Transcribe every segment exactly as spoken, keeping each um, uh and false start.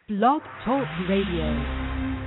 Blog Talk Radio.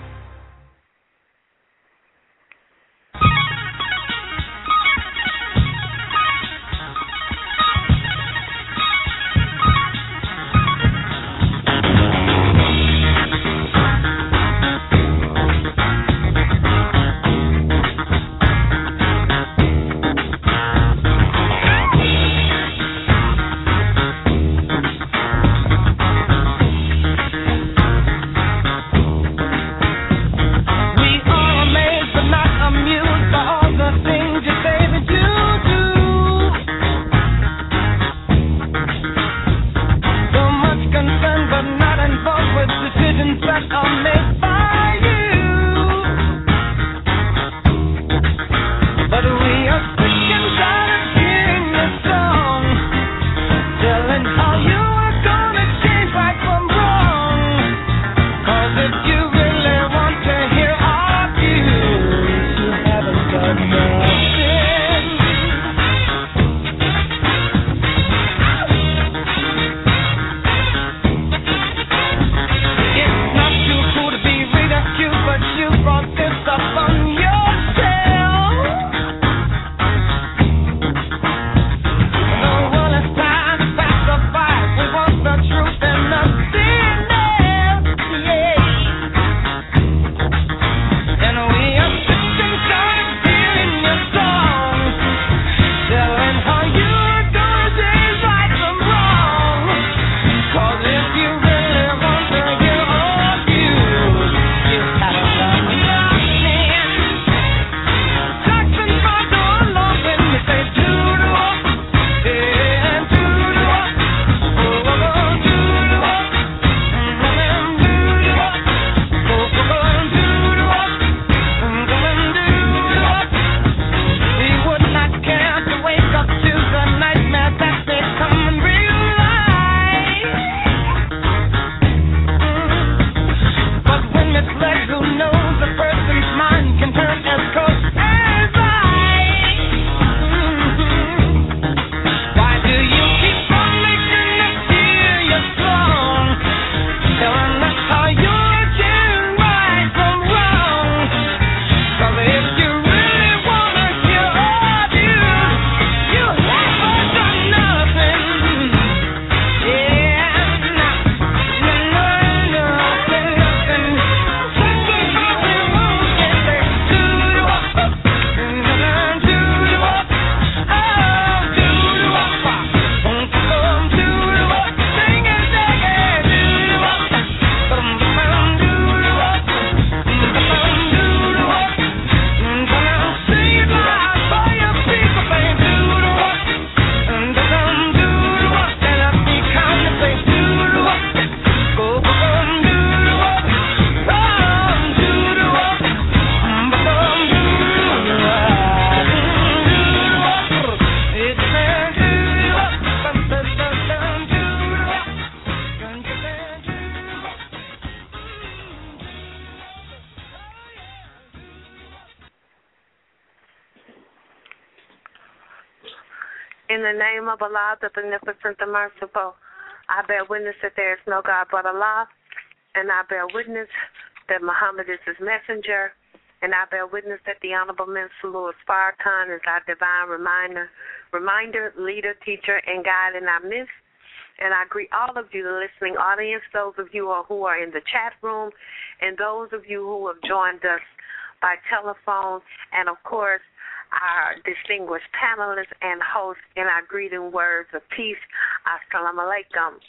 In the name of Allah, the Beneficent, the Merciful, I bear witness that there is no God but Allah, and I bear witness that Muhammad is his messenger, and I bear witness that the Honorable Minister Louis Farrakhan is our divine reminder, reminder, leader, teacher, and guide in our midst. And I greet all of you, the listening audience, those of you who are in the chat room, and those of you who have joined us by telephone, and, of course, our distinguished panelists and hosts in our greeting words of peace. Assalamu alaikum.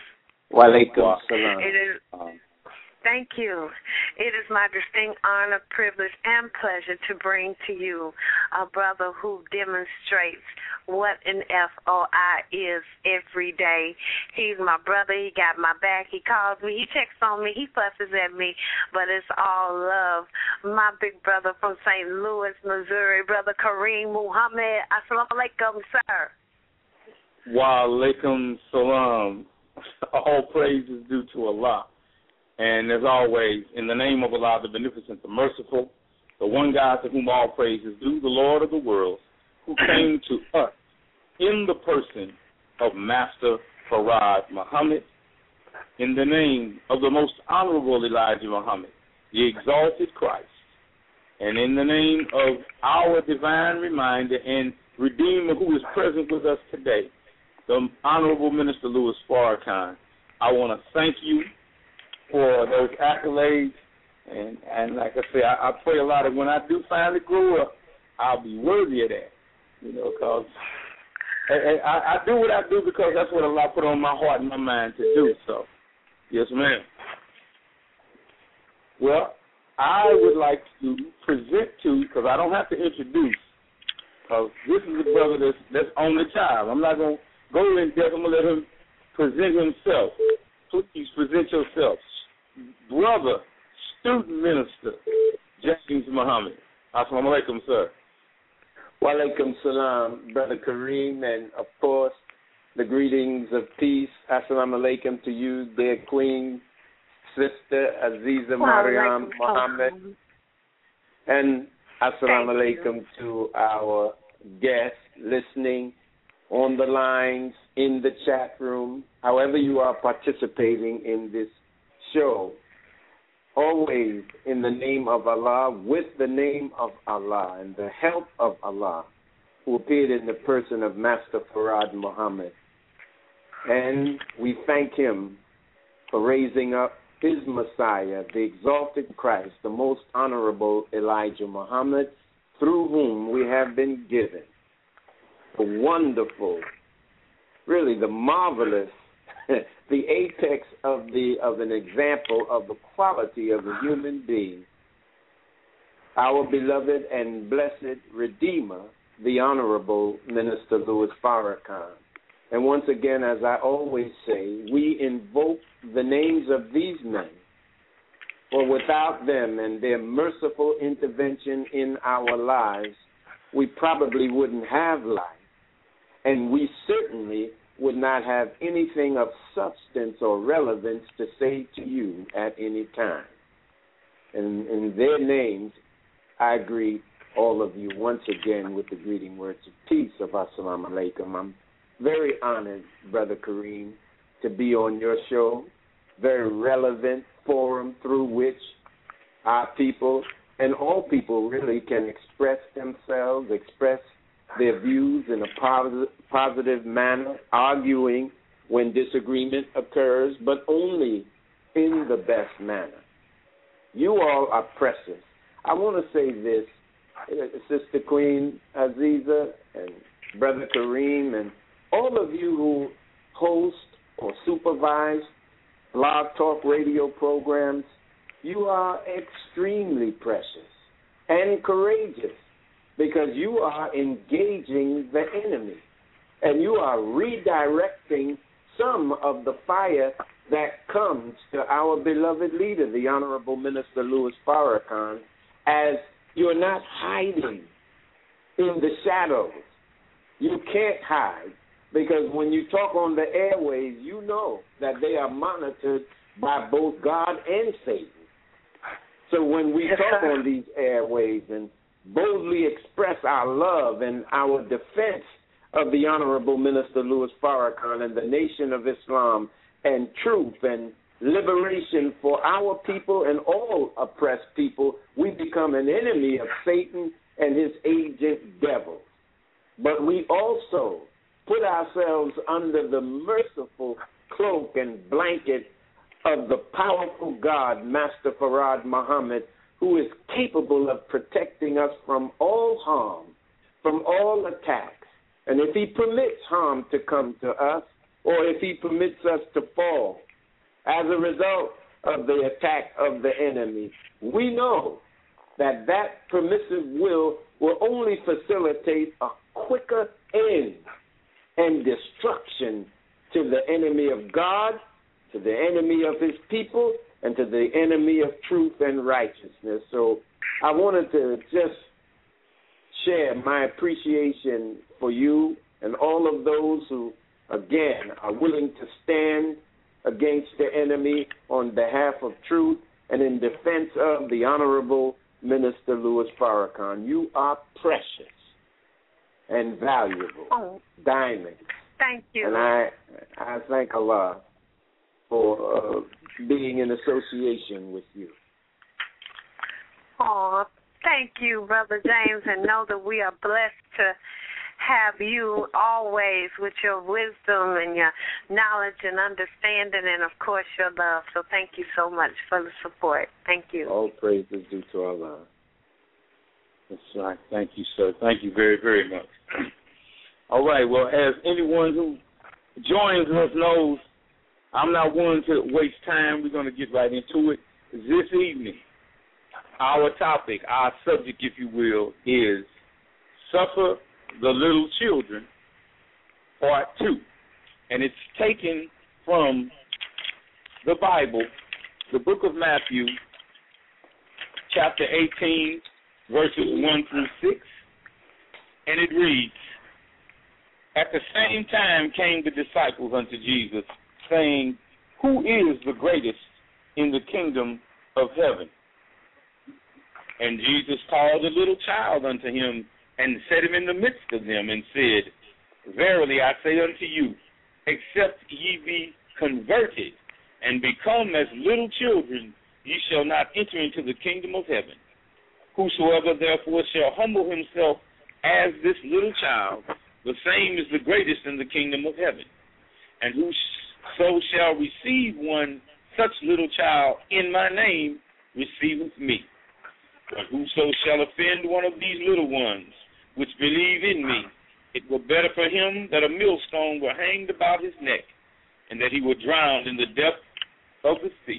Wa alaikum salam. It is, um, thank you. It is my distinct honor, privilege, and pleasure to bring to you a brother who demonstrates what an F O I is every day. He's my brother. He got my back. He calls me. He texts on me. He fusses at me, but it's all love. My big brother from Saint Louis, Missouri, Brother Kareem Muhammad. Assalamu alaikum, sir. Wa alaikum salam. All praise is due to Allah. And as always, in the name of Allah, the Beneficent, the Merciful, the one God to whom all praise is due, the Lord of the world, who came to us in the person of Master Farad Muhammad, in the name of the most honorable Elijah Muhammad, the exalted Christ, and in the name of our divine reminder and Redeemer who is present with us today, the Honorable Minister Louis Farrakhan, I want to thank you for those accolades. And, and like I say, I, I pray a lot of when I do finally grow up, I'll be worthy of that, you know, because I, I, I do what I do because that's what Allah put on my heart and my mind to do. So, yes, ma'am. Well, I would like to present to, because I don't have to introduce, because this is a brother that's, that's on the child. I'm not going to go in depth. I'm going to let him present himself. Please present yourself. Brother, student minister, James Muhammad. Assalamu alaikum, sir. Wa alaikum salam, Brother Kareem, and of course, the greetings of peace. Assalamu alaikum to you, dear Queen, Sister Aziza Mariam Muhammad. And assalamu alaikum to our guests listening on the lines, in the chat room, however you are participating in this show. Always in the name of Allah, with the name of Allah, and the help of Allah, who appeared in the person of Master Farad Muhammad. And we thank him for raising up his Messiah, the exalted Christ, the most honorable Elijah Muhammad, through whom we have been given the wonderful, really the marvelous, the apex of the of an example of the quality of a human being, our beloved and blessed Redeemer, the Honorable Minister Louis Farrakhan. And once again, as I always say, we invoke the names of these men, for without them and their merciful intervention in our lives, we probably wouldn't have life, and we certainly would not have anything of substance or relevance to say to you at any time. And in their names, I greet all of you once again with the greeting words of peace of Assalamu alaikum. I'm very honored, Brother Kareem, to be on your show, very relevant forum through which our people and all people really can express themselves, express their views in a positive, positive manner, arguing when disagreement occurs, but only in the best manner. You all are precious. I want to say this, Sister Queen Aziza and Brother Kareem and all of you who host or supervise blog talk radio programs, you are extremely precious and courageous, because you are engaging the enemy, and you are redirecting some of the fire that comes to our beloved leader, the Honorable Minister Louis Farrakhan, as you're not hiding in the shadows. You can't hide, because when you talk on the airways, you know that they are monitored by both God and Satan. So when we talk on these airways and boldly express our love and our defense of the Honorable Minister Louis Farrakhan and the Nation of Islam and truth and liberation for our people and all oppressed people, we become an enemy of Satan and his agent devil. But we also put ourselves under the merciful cloak and blanket of the powerful God, Master Farad Muhammad, who is capable of protecting us from all harm, from all attacks. And if he permits harm to come to us, or if he permits us to fall as a result of the attack of the enemy, we know that that permissive will will only facilitate a quicker end and destruction to the enemy of God, to the enemy of his people, and to the enemy of truth and righteousness. So I wanted to just share my appreciation for you and all of those who, again, are willing to stand against the enemy on behalf of truth and in defense of the Honorable Minister Louis Farrakhan. You are precious and valuable, oh, diamonds. Thank you. And I, I thank Allah for uh, being in association with you. Oh, thank you, Brother James, and know that we are blessed to have you always with your wisdom and your knowledge and understanding and, of course, your love. So thank you so much for the support. Thank you. All praise is due to Allah. That's right. Thank you, sir. Thank you very, very much. All right. Well, as anyone who joins us knows, I'm not one to waste time. We're going to get right into it. This evening, our topic, our subject, if you will, is Suffer the Little Children, Part two. And it's taken from the Bible, the book of Matthew, chapter eighteen, verses one through six. And it reads, At the same time came the disciples unto Jesus, saying, Who is the greatest in the kingdom of heaven? And Jesus called a little child unto him, and set him in the midst of them, and said, Verily I say unto you, except ye be converted, and become as little children, ye shall not enter into the kingdom of heaven. Whosoever therefore shall humble himself as this little child, the same is the greatest in the kingdom of heaven. And whoso shall receive one such little child in my name, receiveth me. But whoso shall offend one of these little ones, which believe in me, it were better for him that a millstone were hanged about his neck, and that he were drowned in the depth of the sea.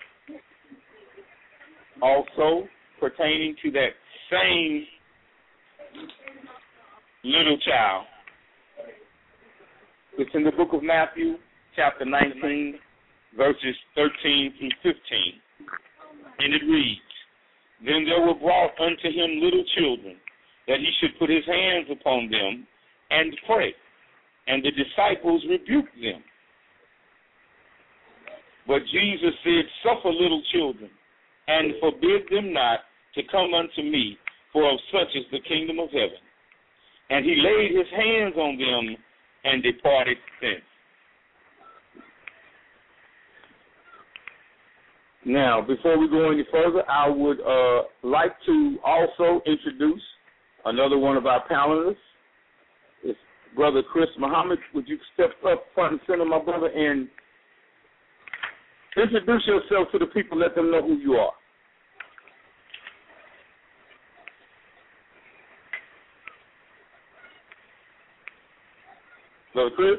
Also, pertaining to that same little child, it's in the book of Matthew, chapter nineteen, verses thirteen through fifteen. And it reads, Then there were brought unto him little children, that he should put his hands upon them and pray. And the disciples rebuked them. But Jesus said, Suffer little children, and forbid them not to come unto me, for of such is the kingdom of heaven. And he laid his hands on them and departed thence. Now, before we go any further, I would uh, like to also introduce another one of our panelists. It's Brother Chris Muhammad. Would you step up front and center, my brother, and introduce yourself to the people, let them know who you are. Brother Chris?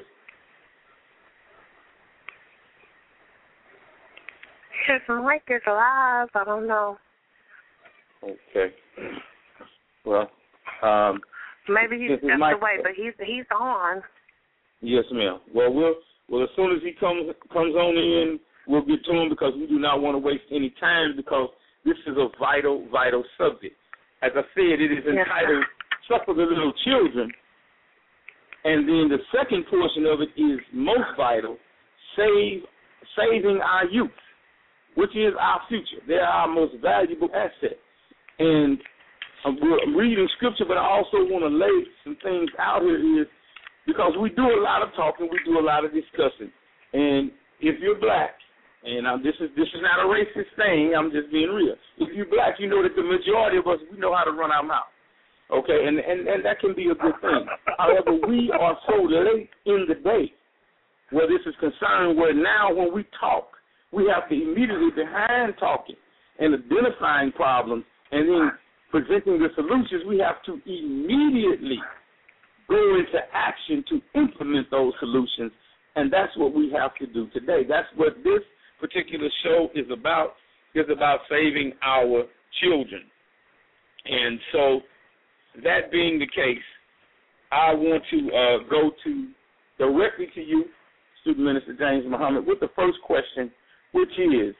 His mic is live. I don't know. Okay. Well, um, maybe he stepped away, but he's he's on. Yes, ma'am. Well, we'll well as soon as he comes comes on in, we'll get to him, because we do not want to waste any time, because this is a vital, vital subject. As I said, it is entitled "Suffer the Little Children," and then the second portion of it is most vital: save saving our youth, which is our future. They're our most valuable asset. And I'm reading scripture, but I also want to lay some things out here, is because we do a lot of talking, we do a lot of discussing. And if you're black, and I'm, this is this is not a racist thing, I'm just being real. If you're black, you know that the majority of us, we know how to run our mouth. Okay, and, and, and that can be a good thing. However, we are so late in the day where this is concerned, where now when we talk, we have to immediately, behind talking and identifying problems and then presenting the solutions, we have to immediately go into action to implement those solutions, and that's what we have to do today. That's what this particular show is about, is about saving our children. And so, that being the case, I want to uh, go to directly to you, Student Minister James Muhammad, with the first question, which is,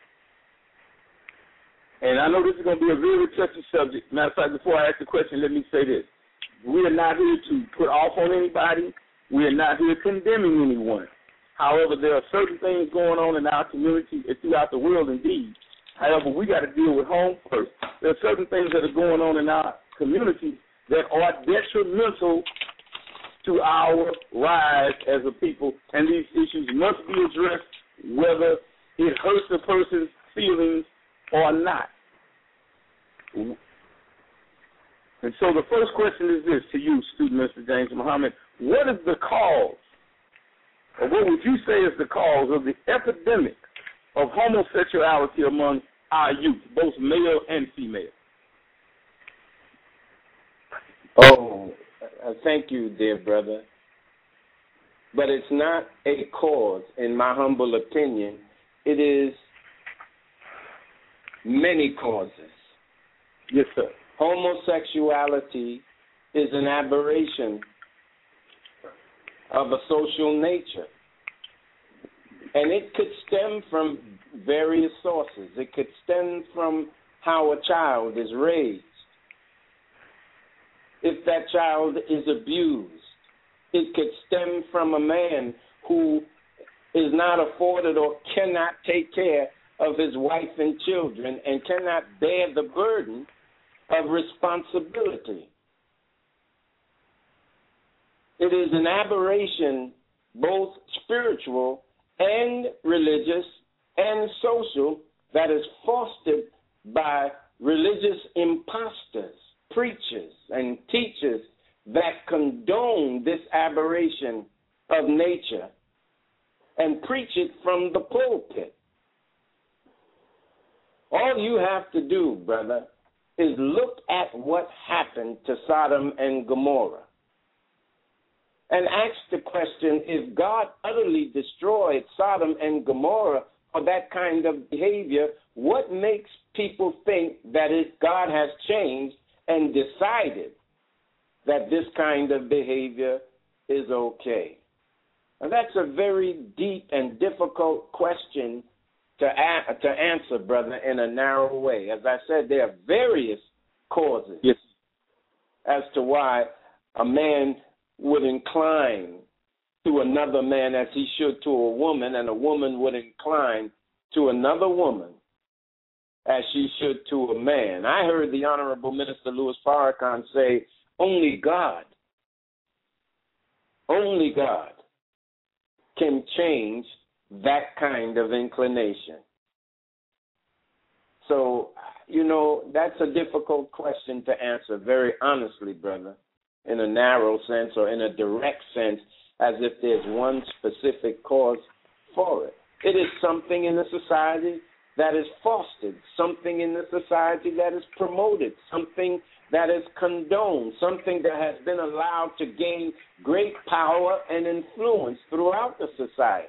and I know this is going to be a very touchy subject. Matter of fact, before I ask the question, let me say this. We are not here to put off on anybody. We are not here condemning anyone. However, there are certain things going on in our community and throughout the world, indeed. However, we got to deal with home first. There are certain things that are going on in our community that are detrimental to our rise as a people, and these issues must be addressed whether it hurts a person's feelings or not. And so the first question is this to you, student Mister James Muhammad. What is the cause, or what would you say is the cause of the epidemic of homosexuality among our youth, both male and female? Oh, uh, thank you, dear brother. But it's not a cause, in my humble opinion. It is many causes. Yes, sir. Homosexuality is an aberration of a social nature. And it could stem from various sources. It could stem from how a child is raised. If that child is abused, it could stem from a man who is not afforded or cannot take care of his wife and children and cannot bear the burden of responsibility. It is an aberration, both spiritual and religious and social, that is fostered by religious imposters, preachers, and teachers that condone this aberration of nature and preach it from the pulpit. All you have to do, brother, is look at what happened to Sodom and Gomorrah and ask the question, if God utterly destroyed Sodom and Gomorrah for that kind of behavior, what makes people think that it, God has changed and decided that this kind of behavior is okay? And that's a very deep and difficult question to a- to answer, brother, in a narrow way. As I said, there are various causes yes. as to why a man would incline to another man as he should to a woman, and a woman would incline to another woman as she should to a man. I heard the Honorable Minister Louis Farrakhan say, only God, only God can change that kind of inclination. So, you know, that's a difficult question to answer, very honestly, brother, in a narrow sense or in a direct sense, as if there's one specific cause for it. It is something in the society that is fostered, something in the society that is promoted, something that is condoned, something that has been allowed to gain great power and influence throughout the society.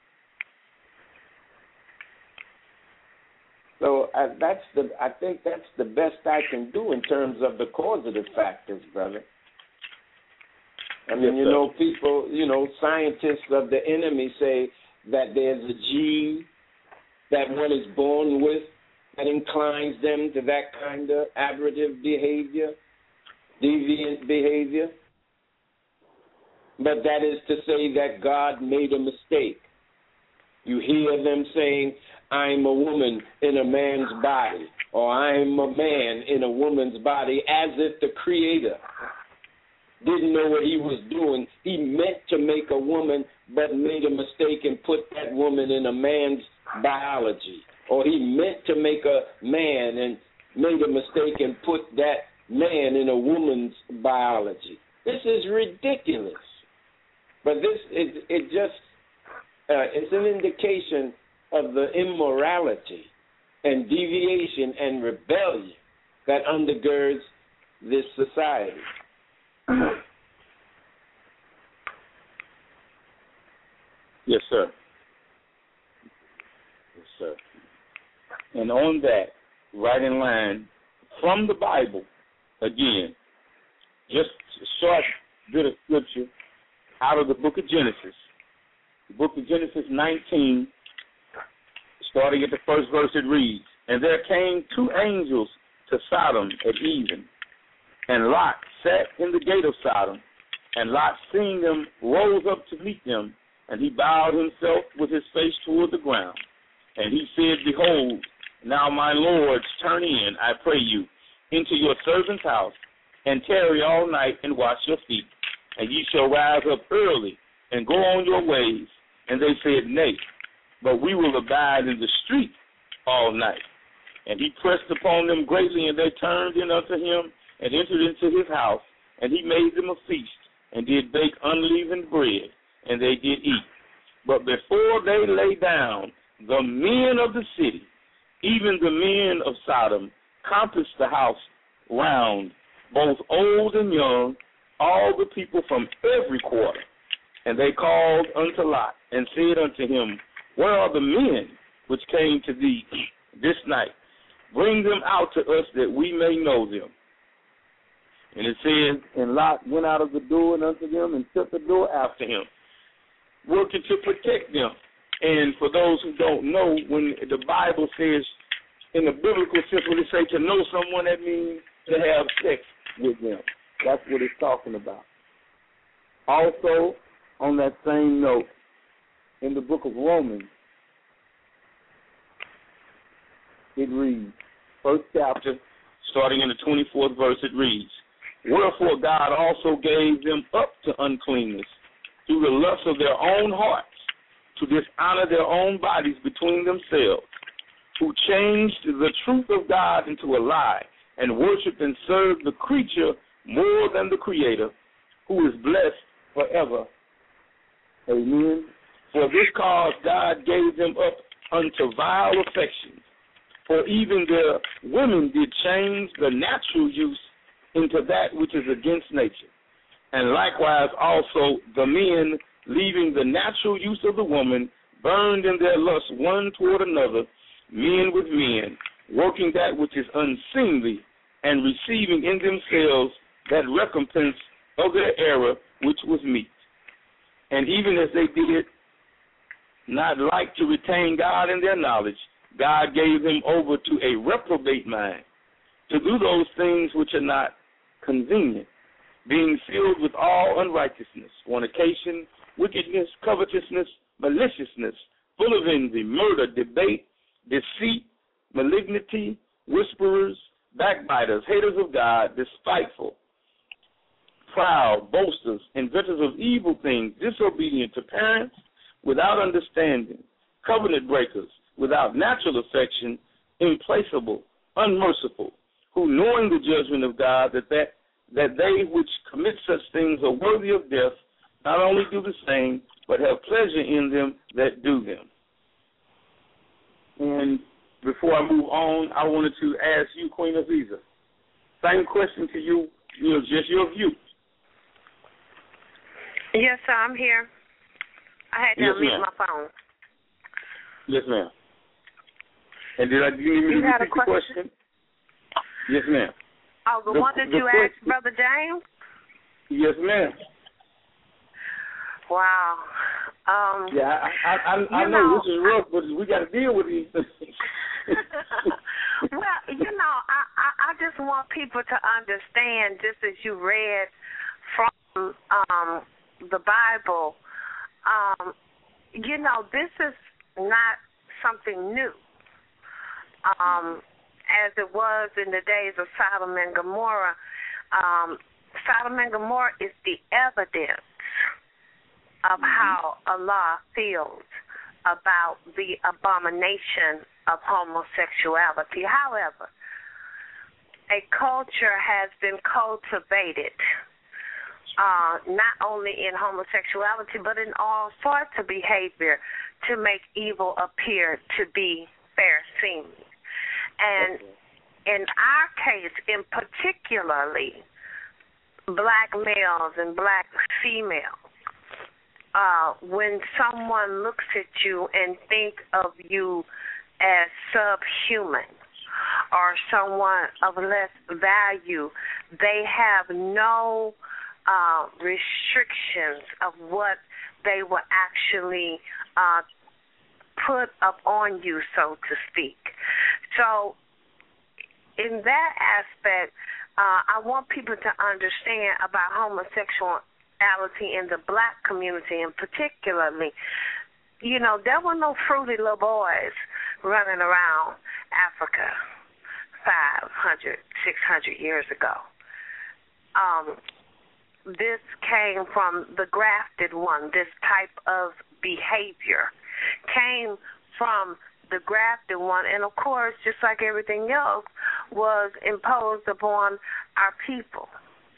So uh, that's the. I think that's the best I can do in terms of the causative factors, brother. I mean, you know, people, you know, scientists of the enemy say that there's a gene that one is born with that inclines them to that kind of aberrative behavior, deviant behavior. But that is to say that God made a mistake. You hear them saying, I'm a woman in a man's body, or I'm a man in a woman's body, as if the Creator didn't know what he was doing. He meant to make a woman, but made a mistake and put that woman in a man's biology. Or he meant to make a man and made a mistake and put that man in a woman's biology. This is ridiculous. But this is it just uh, it's an indication of the immorality and deviation and rebellion that undergirds this society. Yes, sir. Yes, sir. And on that, right in line from the Bible, again, just a short bit of scripture out of the book of Genesis. The book of Genesis nineteen, starting at the first verse, it reads, And there came two angels to Sodom at even, and Lot sat in the gate of Sodom, and Lot, seeing them, rose up to meet them, and he bowed himself with his face toward the ground. And he said, Behold, now my lords, turn in, I pray you, into your servant's house, and tarry all night and wash your feet, and ye shall rise up early and go on your ways. And they said, Nay. but we will abide in the street all night. And he pressed upon them greatly, and they turned in unto him, and entered into his house, and he made them a feast, and did bake unleavened bread, and they did eat. But before they lay down, the men of the city, even the men of Sodom, compassed the house round, both old and young, all the people from every quarter. And they called unto Lot, and said unto him, Where are the men which came to thee this night? Bring them out to us, that we may know them. And it says, And Lot went out of the door and unto them, and shut the door after him, working to protect them. And for those who don't know, when the Bible says, in the biblical sense, when it say to know someone, that means to have sex with them. That's what it's talking about. Also, on that same note, in the book of Romans, it reads, first chapter, starting in the twenty-fourth verse, it reads, Wherefore God also gave them up to uncleanness through the lust of their own hearts, to dishonor their own bodies between themselves, who changed the truth of God into a lie, and worshiped and served the creature more than the Creator, who is blessed forever. Amen. For this cause God gave them up unto vile affections, for even their women did change the natural use into that which is against nature. And likewise also the men, leaving the natural use of the woman, burned in their lust one toward another, men with men, working that which is unseemly, and receiving in themselves that recompense of their error which was meet. And even as they did not like to retain God in their knowledge, God gave them over to a reprobate mind, to do those things which are not convenient, being filled with all unrighteousness, fornication, wickedness, covetousness, maliciousness, full of envy, murder, debate, deceit, malignity, whisperers, backbiters, haters of God, despiteful, proud, boasters, inventors of evil things, disobedient to parents, without understanding, covenant breakers, without natural affection, implacable, unmerciful, who knowing the judgment of God, that, that, that they which commit such things are worthy of death, not only do the same, but have pleasure in them that do them. And before I move on, I wanted to ask you, Queen Aziza, same question to you, you know, just your view. Yes, sir, I'm here. I had to Yes, unmute ma'am. my phone. Yes, ma'am. And did I give you, You repeat had a the question? Yes, ma'am. Oh, the, The- one that the you question- asked, Brother James? Yes, ma'am. Wow. Um, Yeah, I I, I, I You know, know, this is rough, but we got to deal with these things. well, you know, I, I, I just want people to understand, just as you read from um, the Bible, um, you know, this is not something new. Um, as it was in the days of Sodom and Gomorrah, um, Sodom and Gomorrah is the evidence of how Allah feels about the abomination of homosexuality. However, a culture has been cultivated uh, not only in homosexuality but in all sorts of behavior to make evil appear to be fair seeming. And in our case, in particularly black males and black females, uh, when someone looks at you and think of you as subhuman or someone of less value, they have no uh, restrictions of what they will actually uh, put up on you, so to speak. So in that aspect, uh, I want people to understand about homosexuality in the black community, and particularly, you know, there were no fruity little boys running around Africa five hundred, six hundred years ago. Um, this came from the grafted one, this type of behavior. came from the grafted one, and of course, just like everything else, was imposed upon our people.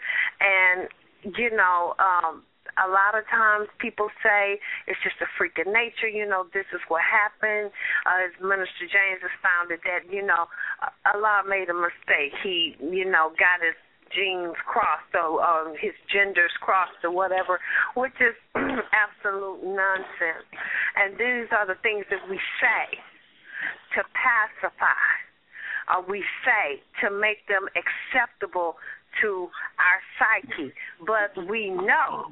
And, you know, um, a lot of times people say it's just a freak of nature, you know, this is what happened. Uh, as Minister James has found it that, you know, Allah made a mistake. He, you know, got his genes crossed or um, his genders crossed or whatever, which is absolute nonsense. And these are the things that we say to pacify, or we say to make them acceptable to our psyche. But we know,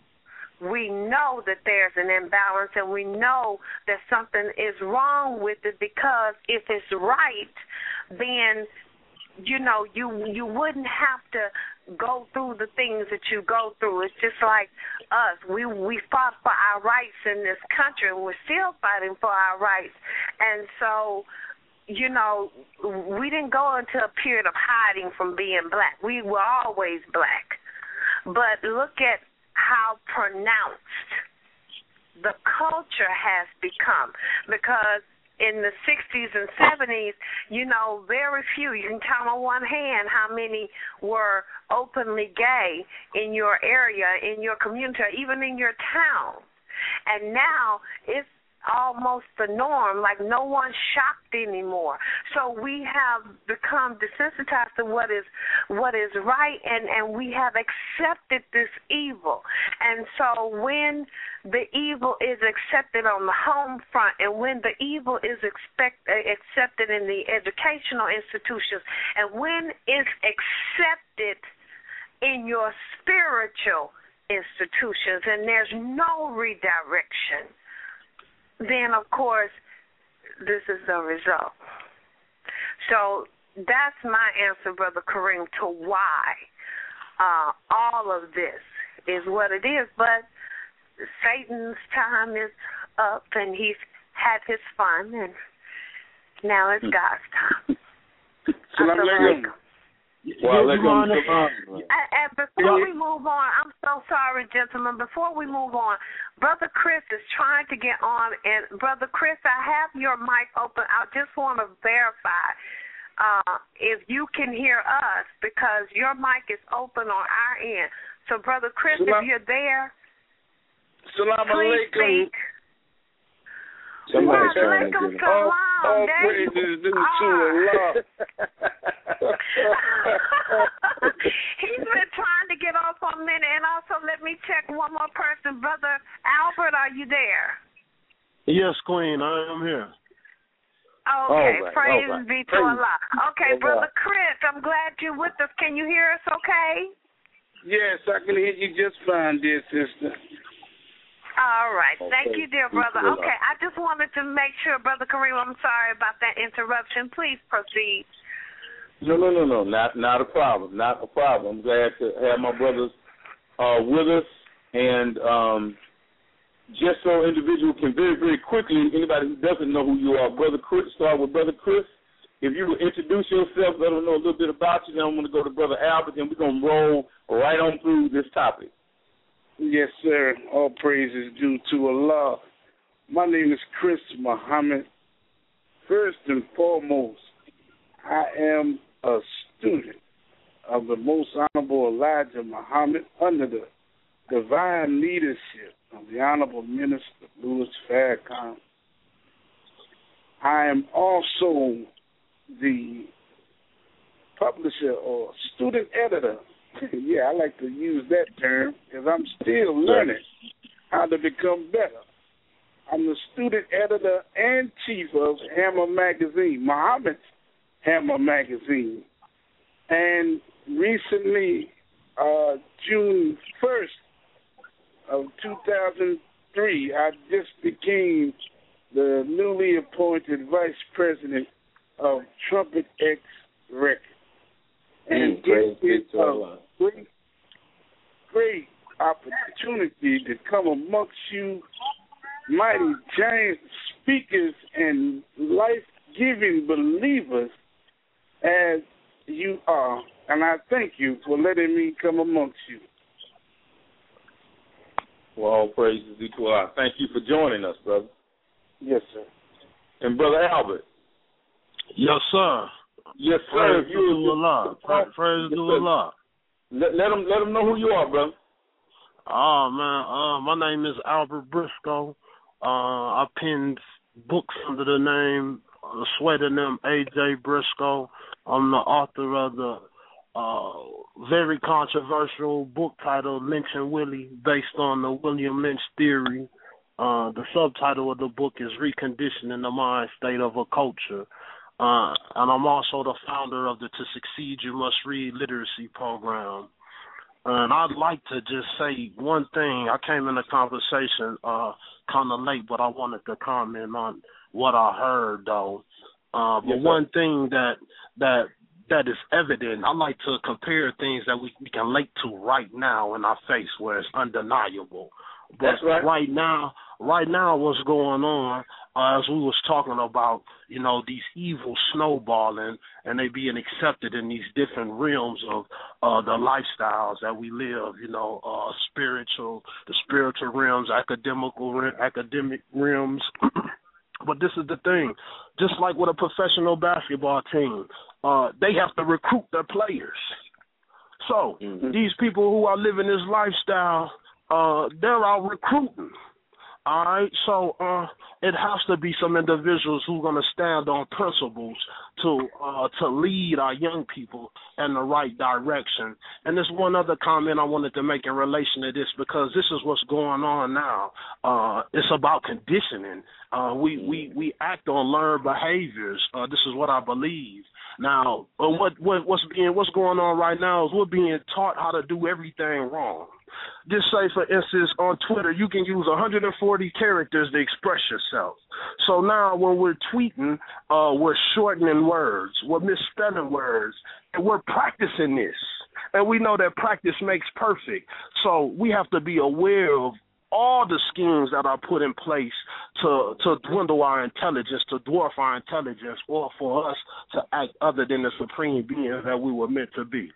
we know that there's an imbalance, and we know that something is wrong with it, because if it's right, then, you know, you you wouldn't have to go through the things that you go through. It's just like us. We we fought for our rights in this country, and we're still fighting for our rights. And so, you know, we didn't go into a period of hiding from being black. We were always black. But look at how pronounced the culture has become, because in the sixties and seventies, you know, very few, you can count on one hand how many were openly gay in your area, in your community, or even in your town. And now it's almost the norm, like no one's shocked anymore. So we have become desensitized to what is what is right, and, and we have accepted this evil. And so when the evil is accepted on the home front, and when the evil is expect, accepted in the educational institutions, and when it's accepted in your spiritual institutions, and there's no redirection, then, of course, this is the result. So that's my answer, Brother Kareem, to why uh, all of this is what it is. But Satan's time is up, and he's had his fun, and now it's God's time. Salam alaikum. Well, let and, and before we move on, I'm so sorry, gentlemen. Before we move on, Brother Chris is trying to get on, and Brother Chris, I have your mic open. I just want to verify uh, if you can hear us, because your mic is open on our end. So, Brother Chris, Salam. If you're there, Salam please alaikum. speak. Somebody's trying to get all, all praises due to Allah. He's been trying to get on for a minute. And also, let me check one more person. Brother Albert, are you there? Yes, Queen, I am here. Okay, right, praise right. be to Praise. Allah. Okay, Allah. Brother Chris, I'm glad you're with us. Can you hear us okay? Yes, I can hear you just fine, dear sister. All right. Okay. Thank you, dear brother. Okay, I just wanted to make sure, Brother Kareem, I'm sorry about that interruption. Please proceed. No, no, no, no, not not a problem, not a problem. I'm glad to have my brothers uh, with us, and um, just so individual can very, very quickly, anybody who doesn't know who you are, Brother Chris, start with Brother Chris. If you would introduce yourself, let them know a little bit about you, then I'm going to go to Brother Albert, and we're going to roll right on through this topic. Yes, sir. All praise is due to Allah. My name is Chris Muhammad. First and foremost, I am a student of the Most Honorable Elijah Muhammad under the divine leadership of the Honorable Minister Louis Farrakhan. I am also the publisher or student editor. Yeah, I like to use that term because I'm still learning how to become better. I'm the student editor and chief of Hammer Magazine, Muhammad's Hammer Magazine. And recently, uh, June first of two thousand three, I just became the newly appointed vice president of Trumpet X Records. And it is a great, great opportunity to come amongst you mighty giant speakers and life-giving believers as you are. And I thank you for letting me come amongst you. Well, all praises be to Allah. Thank you for joining us, brother. Yes, sir. And Brother Albert. Yes, sir. Yes, sir. Praise to You Allah. Praise, praise yes, to sir. Allah. Let, let them let them know who you are, brother. Oh, man. Uh, my name is Albert Briscoe. Uh, I penned books under the name, the pseudonym A J Briscoe. I'm the author of the uh, very controversial book titled Lynch and Willie, based on the William Lynch theory. Uh, the subtitle of the book is Reconditioning the Mind State of a Culture. Uh, and I'm also the founder of the To Succeed You Must Read literacy program. And I'd like to just say one thing. I came in the conversation uh, kind of late, but I wanted to comment on what I heard, though. Uh, but yes, one thing that that that is evident, I like to compare things that we, we can relate to right now in our face, where it's undeniable. But That's right. right now, right now, what's going on? Uh, as we was talking about, you know, these evils snowballing and they being accepted in these different realms of uh, the lifestyles that we live, you know, uh, spiritual, the spiritual realms, academical, academic realms. But this is the thing, just like with a professional basketball team, uh, they have to recruit their players. So mm-hmm. these people who are living this lifestyle, uh, they're out recruiting. All right, so uh, it has to be some individuals who are going to stand on principles to uh, to lead our young people in the right direction. And there's one other comment I wanted to make in relation to this, because this is what's going on now. Uh, it's about conditioning. Uh, we, we, we act on learned behaviors. Uh, this is what I believe. Now, uh, what, what what's being what's going on right now is we're being taught how to do everything wrong. Just say, for instance, on Twitter, you can use one hundred forty characters to express yourself. So now when we're tweeting, uh, we're shortening words, we're misspelling words, and we're practicing this. And we know that practice makes perfect. So we have to be aware of all the schemes that are put in place to to dwindle our intelligence, to dwarf our intelligence, or for us to act other than the supreme beings that we were meant to be.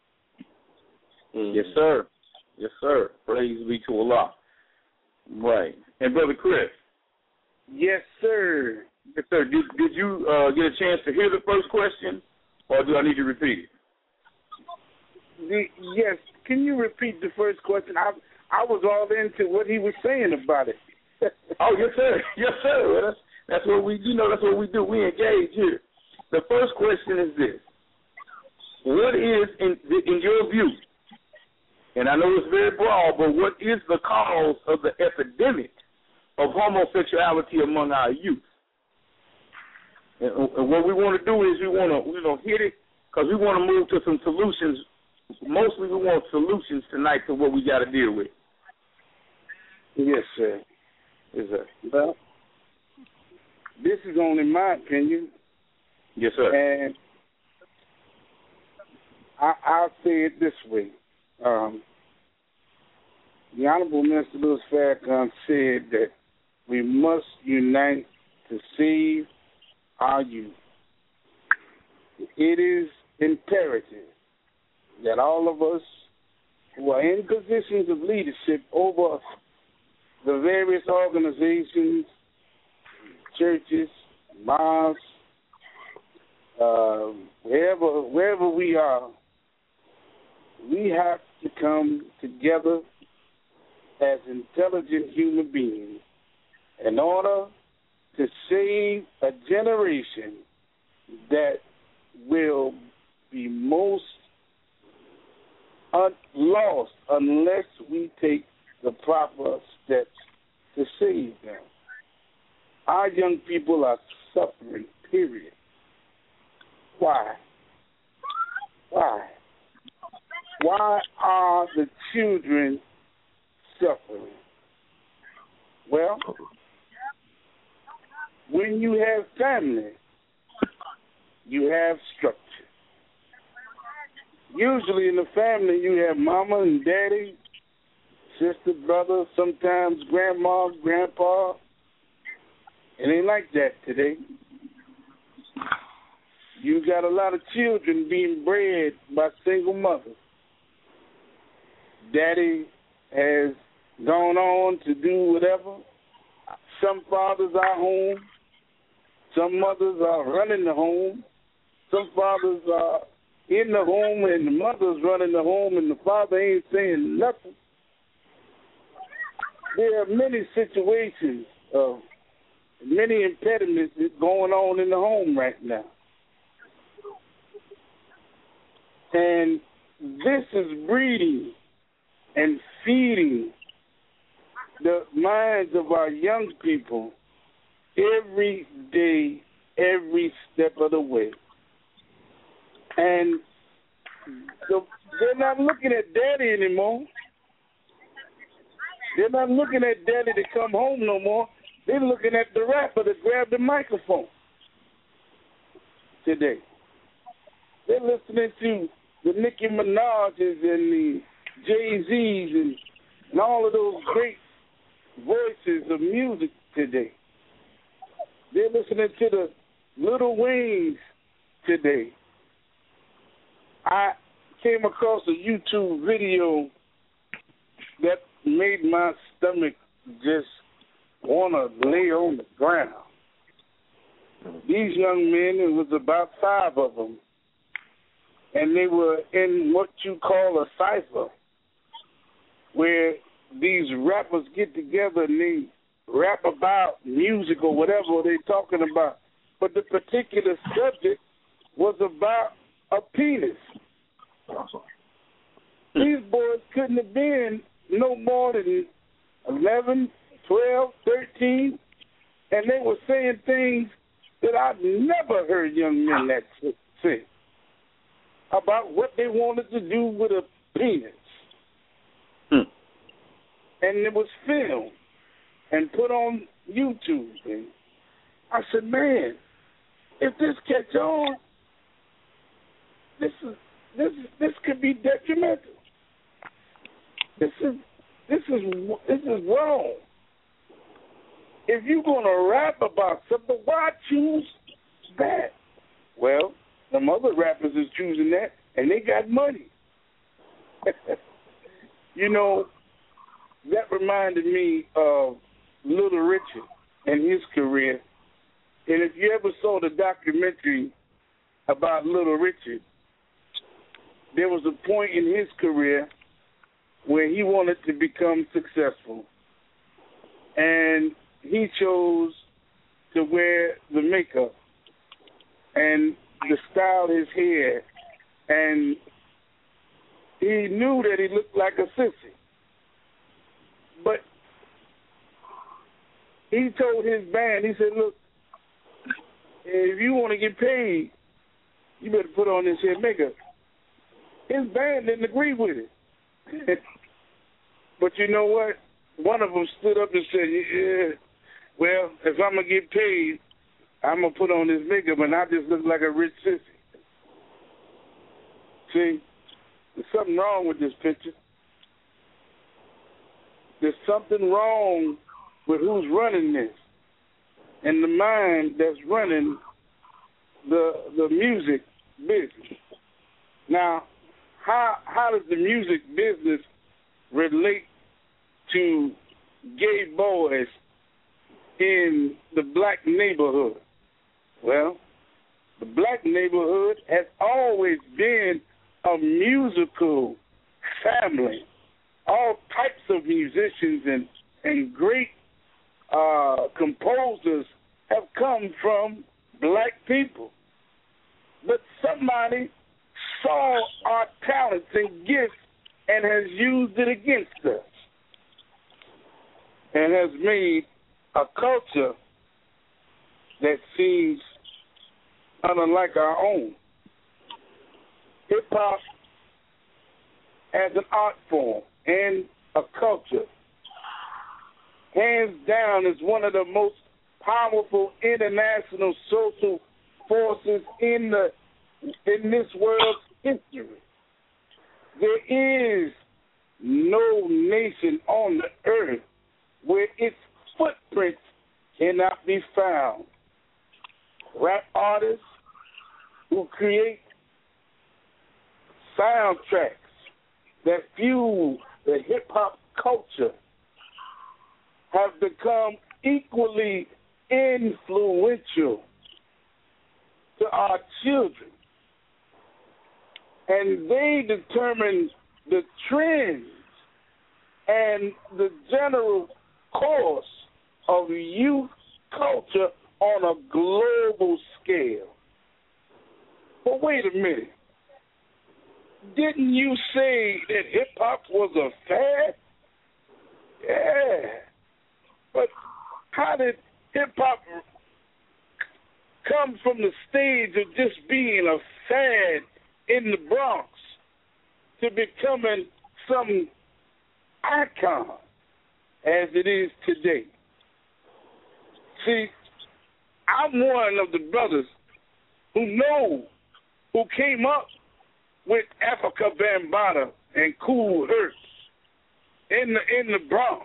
Mm. Yes, sir. Yes, sir. Praise be to Allah. Right. And Brother Chris. Yes, sir. Yes, sir. Did, did you uh, get a chance to hear the first question, or do I need to repeat it? The, yes. Can you repeat the first question? I I was all into what he was saying about it. Oh, yes, sir. Yes, sir. Well, that's, that's what we, you know, that's what we do. We engage here. The first question is this. What is, in, in your view, and I know it's very broad, but what is the cause of the epidemic of homosexuality among our youth? And, and what we want to do is we want to, you know, hit it, because we want to move to some solutions. Mostly we want solutions tonight to what we got to deal with. Yes, sir. Yes, sir. Well, this is only my opinion. Yes, sir. And I, I'll say it this way. Um, the Honorable Minister Louis Farrakhan said that we must unite to save our youth. It is imperative that all of us who are in positions of leadership over the various organizations, churches, mosques, uh, wherever wherever we are, we have to come together as intelligent human beings in order to save a generation that will be most un- lost unless we take the proper steps to save them. Our young people are suffering, period. Why? Why? Why are the children suffering? Well, when you have family, you have structure. Usually in the family, you have mama and daddy, sister, brother, sometimes grandma, grandpa. It ain't like that today. You got a lot of children being bred by single mothers. Daddy has gone on to do whatever. Some fathers are home. Some mothers are running the home. Some fathers are in the home and the mother's running the home and the father ain't saying nothing. There are many situations of many impediments going on in the home right now. And this is breeding and feeding the minds of our young people every day, every step of the way. And the, they're not looking at daddy anymore. They're not looking at daddy to come home no more. They're looking at the rapper to grab the microphone today. They're listening to the Nicki Minaj's and the Jay-Z's and, and all of those great voices of music today. They're listening to the Lil Waynes today. I came across a YouTube video that made my stomach just want to lay on the ground. These young men, it was about five of them, and they were in what you call a cipher, where these rappers get together and they rap about music or whatever they're talking about. But the particular subject was about a penis. These boys couldn't have been no more than eleven, twelve, thirteen, and they were saying things that I've never heard young men that say about what they wanted to do with a penis. Hmm. And it was filmed and put on YouTube. And I said, man, if this catch on, this is this is, this could be detrimental. This is this is this is wrong. If you're gonna rap about something, why choose that? Well, some other rappers is choosing that, and they got money. You know, that reminded me of Little Richard and his career. And if you ever saw the documentary about Little Richard, there was a point in his career where he wanted to become successful. And he chose to wear the makeup and to style his hair. And he knew that he looked like a sissy. But he told his band, he said, look, if you want to get paid, you better put on this hair makeup. His band didn't agree with it. But you know what? One of them stood up and said, yeah, well, if I'm going to get paid, I'm going to put on this makeup and I just look like a rich sissy. See, there's something wrong with this picture. There's something wrong with who's running this and the mind that's running the the music business. Now, how how does the music business relate to gay boys in the black neighborhood? Well, the black neighborhood has always been a musical family. All types of musicians and, and great uh, composers have come from black people. But somebody saw our talents and gifts and has used it against us and has made a culture that seems unlike our own. Hip-hop as an art form and a culture, hands down, is one of the most powerful international social forces in the in this world's history. There is no nation on the earth where its footprints cannot be found. Rap artists who create soundtracks that fuel the hip-hop culture have become equally influential to our children. And they determine the trends and the general course of youth culture on a global scale. But wait a minute. Didn't you say that hip-hop was a fad? Yeah. But how did hip-hop come from the stage of just being a fad in the Bronx to becoming some icon as it is today? See, I'm one of the brothers who know, who came up with Africa Bambaataa and Kool Herc in the in the Bronx,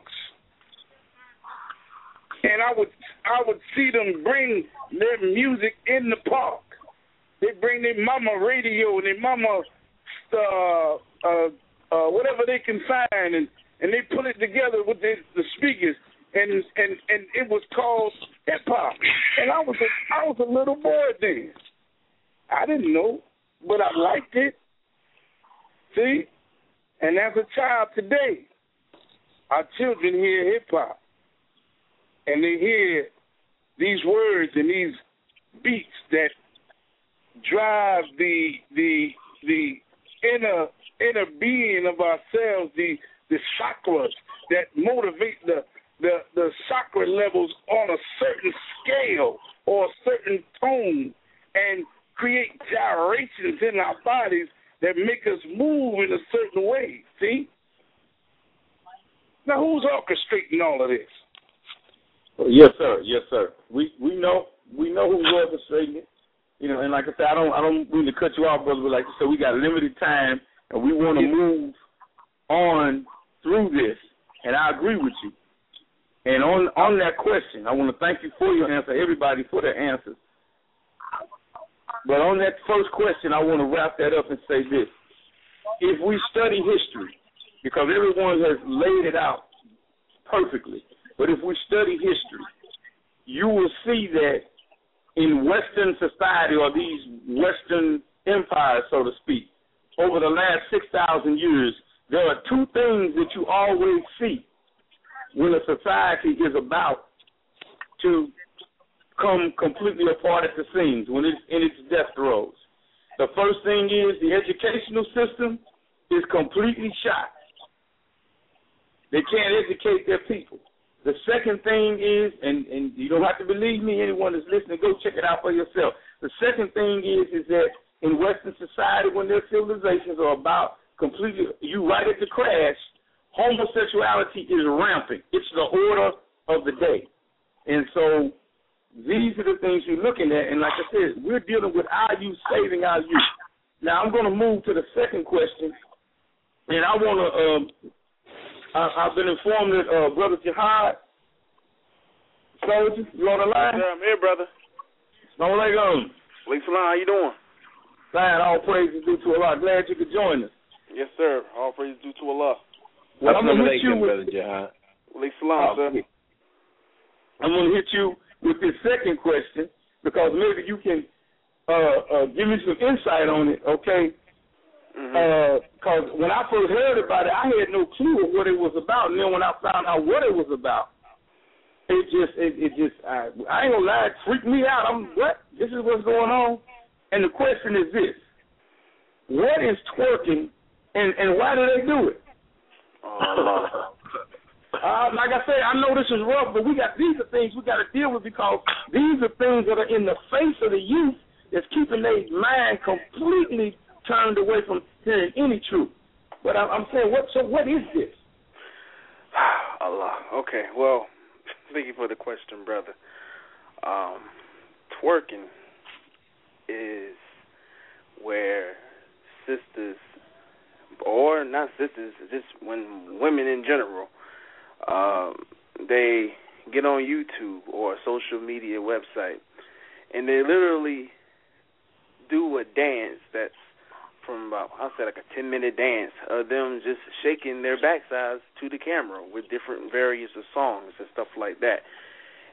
and I would I would see them bring their music in the park. They bring their mama radio and their mama uh, uh, uh, whatever they can find, and, and they put it together with the, the speakers, and and and it was called hip hop. And I was a, I was a little boy then. I didn't know, but I liked it. See, and as a child today, our children hear hip hop, and they hear these words and these beats that drive the the the inner inner being of ourselves, the the chakras that motivate the the the chakra levels on a certain scale or a certain tone, and create gyrations in our bodies that make us move in a certain way. See? Now, who's orchestrating all of this? Yes, sir. Yes, sir. We we know we know who's orchestrating it. You know, and like I said, I don't I don't mean to cut you off, brother, but like you said, we got limited time, and we want to yeah. move on through this. And I agree with you. And on on that question, I want to thank you for your answer, everybody for their answers. But on that first question, I want to wrap that up and say this. If we study history, because everyone has laid it out perfectly, but if we study history, you will see that in Western society, or these Western empires, so to speak, over the last six thousand years, there are two things that you always see when a society is about to come completely apart at the seams, when it's in its death throes. The first thing is the educational system is completely shot. They can't educate their people. The second thing is, and, and you don't have to believe me, anyone that's listening, go check it out for yourself. The second thing is, is that in Western society, when their civilizations are about completely, you right at the crash, homosexuality is rampant. It's the order of the day. And so these are the things you're looking at, and like I said, we're dealing with our youth, saving our youth. Now, I'm going to move to the second question, and I want to, um, I, I've been informed that uh, Brother Jihad, Soldier, you on the line? Yeah, I'm here, brother. Assalamu alaikum. Lee Salam, how you doing? Fine, all praise is due to Allah. Glad you could join us. Yes, sir. All praise is due to Allah. Well, I'm going to hit you with, Brother Jihad. Lee Salam, oh, sir. I'm going to hit you with this second question, because maybe you can uh, uh, give me some insight on it, okay? Because mm-hmm. uh, when I first heard about it, I had no clue of what it was about. And then when I found out what it was about, it just, it, it just, I, I ain't gonna lie, it freaked me out. I'm, what? This is what's going on? And the question is this: what is twerking, and, and why do they do it? Oh, Uh, like I said, I know this is rough, but we got these are things we got to deal with, because these are things that are in the face of the youth that's keeping their mind completely turned away from hearing any truth. But I, I'm saying, what? So what is this? Allah. Okay. Well, thank you for the question, brother. Um, twerking is where sisters, or not sisters, just when women in general, Um, they get on YouTube or a social media website, and they literally do a dance that's from about, I'll say like a ten-minute dance of them just shaking their backsides to the camera with different various of songs and stuff like that.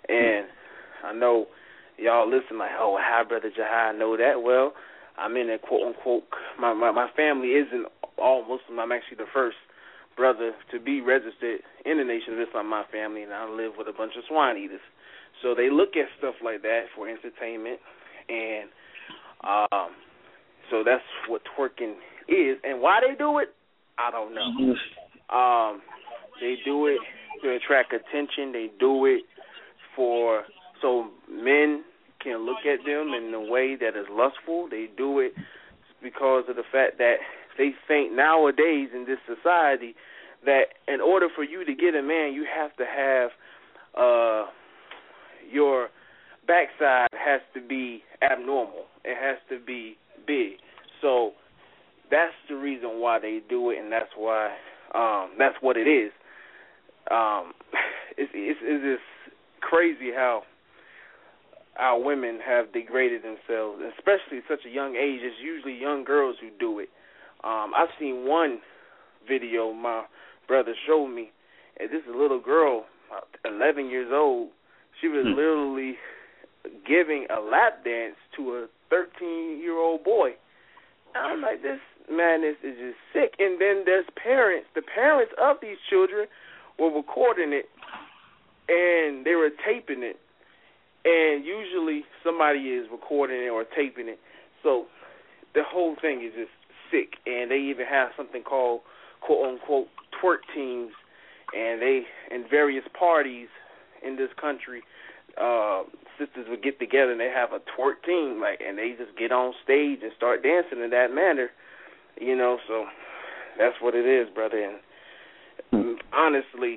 And I know y'all listen like, oh, how Brother Jihad know that? Well, I'm in a quote-unquote, my, my, my family isn't all Muslim. I'm actually the first brother to be registered in the Nation of Islam, my family, and I live with a bunch of swine eaters. So they look at stuff like that for entertainment, and um, so that's what twerking is. And why they do it, I don't know. Um, they do it to attract attention. They do it for so men can look at them in a way that is lustful. They do it because of the fact that they think nowadays in this society that in order for you to get a man, you have to have uh, your backside has to be abnormal. It has to be big. So that's the reason why they do it, and that's why um, that's what it is. Um, it's, it's, it's just crazy how our women have degraded themselves, especially at such a young age. It's usually young girls who do it. Um, I've seen one video my brother showed me, and this is a little girl, eleven years old. She was hmm. literally giving a lap dance to a thirteen-year-old boy. And I'm like, this madness is just sick. And then there's parents. The parents of these children were recording it, and they were taping it. And usually somebody is recording it or taping it. So the whole thing is just sick. And they even have something called, quote-unquote, twerk teams. And they, in various parties in this country, uh, sisters would get together and they have a twerk team, like, and they just get on stage and start dancing in that manner, you know. So that's what it is, brother. And honestly,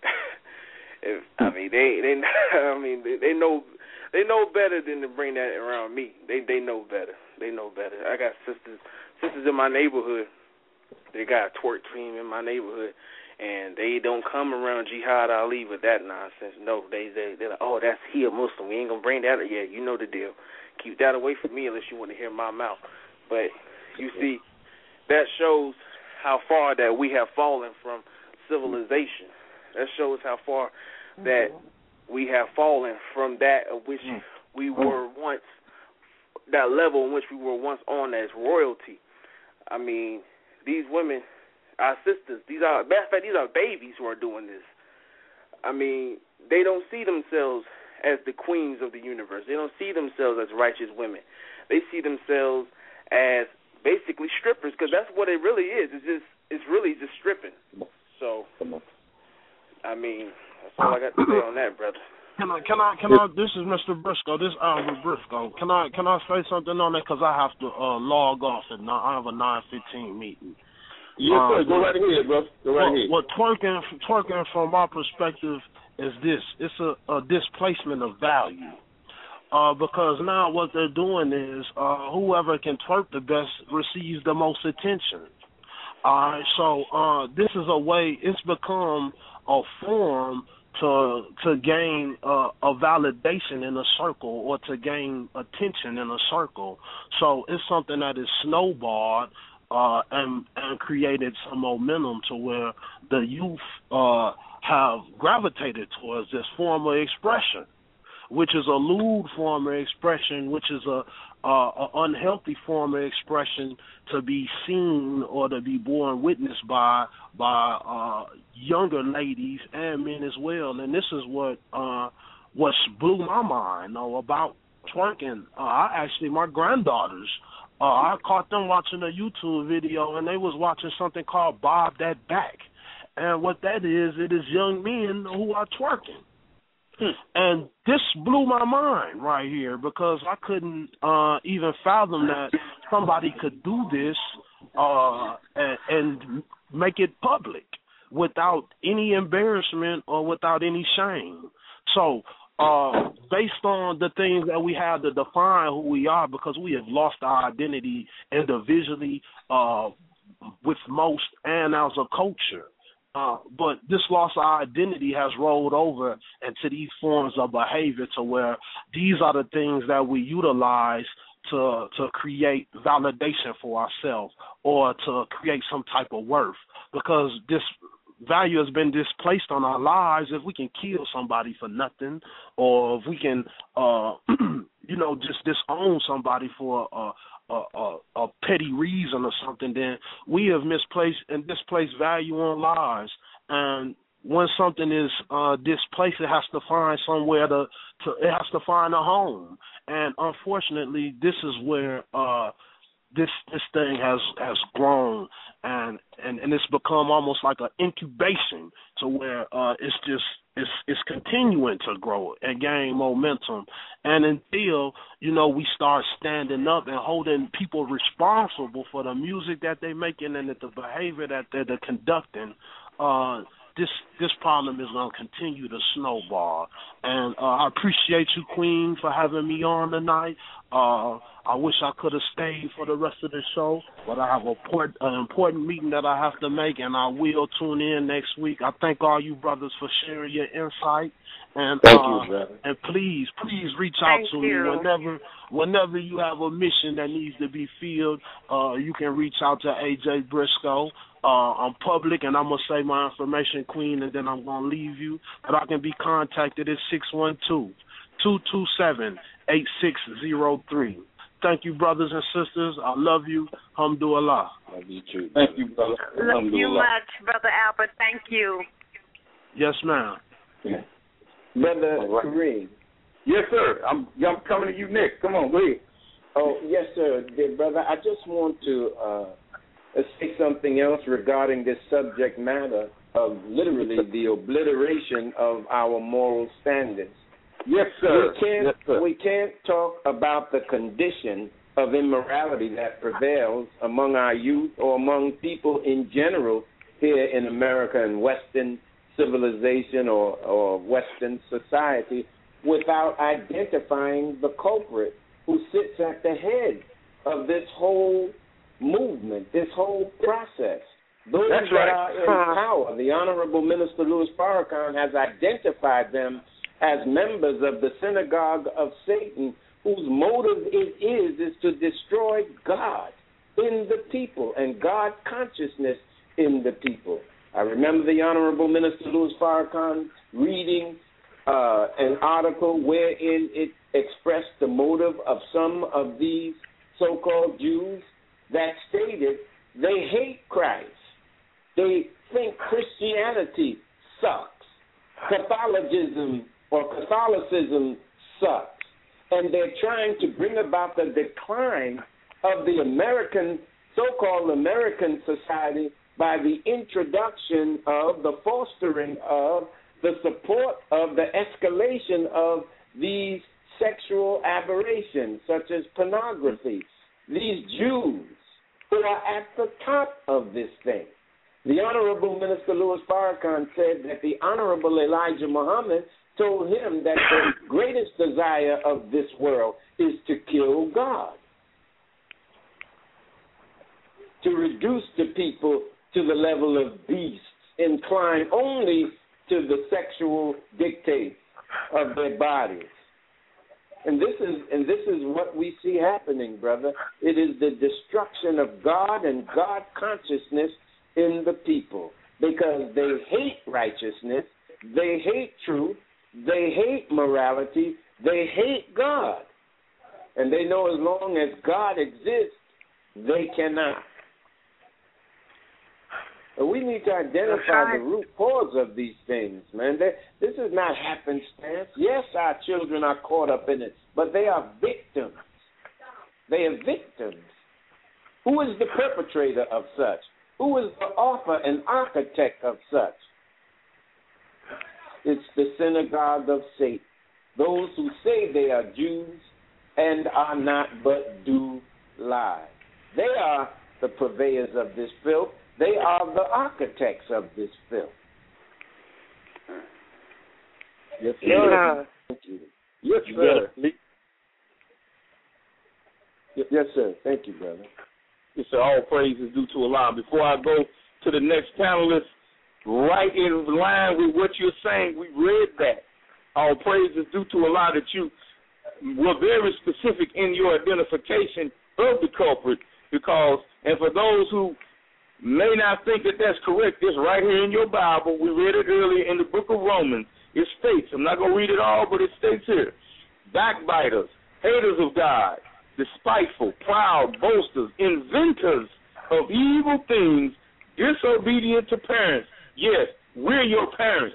if, I mean, they, they, I mean, they, they know, they know better than to bring that around me. They, they know better. They know better. I got sisters, sisters in my neighborhood. They got a twerk team in my neighborhood, and they don't come around Jihad Ali with that nonsense. No, they, they, they're like, oh, that's he a Muslim. We ain't gonna bring that. Yeah, you know the deal. Keep that away from me unless you want to hear my mouth. But you see, that shows how far that we have fallen from civilization. That shows how far that we have fallen from that of which we were once, that level in which we were once on as royalty. I mean, these women, our sisters, these are, matter of fact, these are babies who are doing this. I mean, they don't see themselves as the queens of the universe. They don't see themselves as righteous women. They see themselves as basically strippers, because that's what it really is. It's just, it's really just stripping. So, I mean, that's all I got to say on that, brother. Can I, can I, can I, this is Mister Briscoe, this is Albert Briscoe. Can I, can I say something on that? Because I have to uh, log off at nine, I have a nine fifteen meeting. Yes, sir. Um, Go right ahead, bro. Go right well, ahead. What twerking, twerking from our perspective is this. It's a, a displacement of value. Uh, because now what they're doing is uh, whoever can twerk the best receives the most attention. All right, so uh, this is a way, it's become a form to to gain uh, a validation in a circle or to gain attention in a circle. So it's something that is snowballed uh, and, and created some momentum to where the youth uh, have gravitated towards this form of expression, which is a lewd form of expression, which is a, a, a unhealthy form of expression to be seen or to be borne witness by by uh, younger ladies and men as well. And this is what uh, what blew my mind though, about twerking. Uh, I actually, my granddaughters, uh, I caught them watching a YouTube video, and they was watching something called Bob That Back. And what that is, it is young men who are twerking. And this blew my mind right here, because I couldn't uh, even fathom that somebody could do this uh, and, and make it public without any embarrassment or without any shame. So uh, based on the things that we have to define who we are, because we have lost our identity individually uh, with most and as a culture. Uh, but this loss of identity has rolled over into these forms of behavior to where these are the things that we utilize to to create validation for ourselves or to create some type of worth. Because this value has been displaced on our lives, if we can kill somebody for nothing, or if we can, uh, you know, just disown somebody for a, a, a, a petty reason or something, then we have misplaced and displaced value on lives. And when something is uh, displaced, it has to find somewhere to, to, it has to find a home. And unfortunately, this is where uh, this this thing has, has grown, and, and, and it's become almost like an incubation to where uh, it's just it's it's continuing to grow and gain momentum. And until, you know, we start standing up and holding people responsible for the music that they're making and the behavior that they're, they're conducting, uh, this this problem is going to continue to snowball. And uh, I appreciate you, Queen, for having me on tonight. Uh, I wish I could have stayed for the rest of the show, but I have a port, an important meeting that I have to make, and I will tune in next week. I thank all you brothers for sharing your insight. And thank uh, you, brother. And please, please reach out thank to you. me whenever whenever you have a mission that needs to be filled. Uh, you can reach out to A J Briscoe. Uh, I'm public, and I'm going to say my information, Queen, and then I'm going to leave you. But I can be contacted at six one two, two two seven, eight six zero three. Thank you, brothers and sisters. I love you. Alhamdulillah. Love you too. Thank you, brother. Love you much, Brother Albert. Thank you. Yes, ma'am. Yeah. Brother right. Kareem. Yes, sir. I'm I'm coming to you next. Come on, go ahead. Oh, yes, sir. Dear brother, I just want to uh, say something else regarding this subject matter of literally the obliteration of our moral standards. Yes, sir. We can't, yes, sir. we can't talk about the condition of immorality that prevails among our youth or among people in general here in America and Western civilization or, or Western society without identifying the culprit who sits at the head of this whole movement, this whole process. Those That's that right. are in power, the Honorable Minister Louis Farrakhan has identified them as members of the synagogue of Satan, whose motive it is is to destroy God in the people and God consciousness in the people. I remember the Honorable Minister Louis Farrakhan reading uh, an article wherein it expressed the motive of some of these so-called Jews that stated they hate Christ. They think Christianity sucks. Catholicism or Catholicism sucks. And they're trying to bring about the decline of the American, so-called American society by the introduction of the fostering of the support of the escalation of these sexual aberrations such as pornography. These Jews who are at the top of this thing. The Honorable Minister Louis Farrakhan said that the Honorable Elijah Muhammad told him that the greatest desire of this world is to kill God, to reduce the people to the level of beasts, inclined only to the sexual dictates of their bodies. And this is and this is what we see happening, brother. It is the destruction of God and God consciousness in the people because they hate righteousness, they hate truth, they hate morality, they hate God. And they know as long as God exists, they cannot. We need to identify the root cause of these things, man. They, this is not happenstance. Yes, our children are caught up in it, but they are victims. They are victims. Who is the perpetrator of such? Who is the author and architect of such? It's the synagogue of Satan. Those who say they are Jews and are not but do lie. They are the purveyors of this filth. They are the architects of this filth. Yes, sir. Yeah. Thank you. Yes, You sir. Yes, sir. Thank you, brother. Yes, sir. All praise is due to Allah. Before I go to the next panelist, right in line with what you're saying, we read that. All praise is due to Allah that you were very specific in your identification of the culprit because, and for those who may not think that that's correct. It's right here in your Bible. We read it earlier in the book of Romans. It states, I'm not going to read it all, but it states here, backbiters, haters of God, despiteful, proud, boasters, inventors of evil things, disobedient to parents. Yes, we're your parents.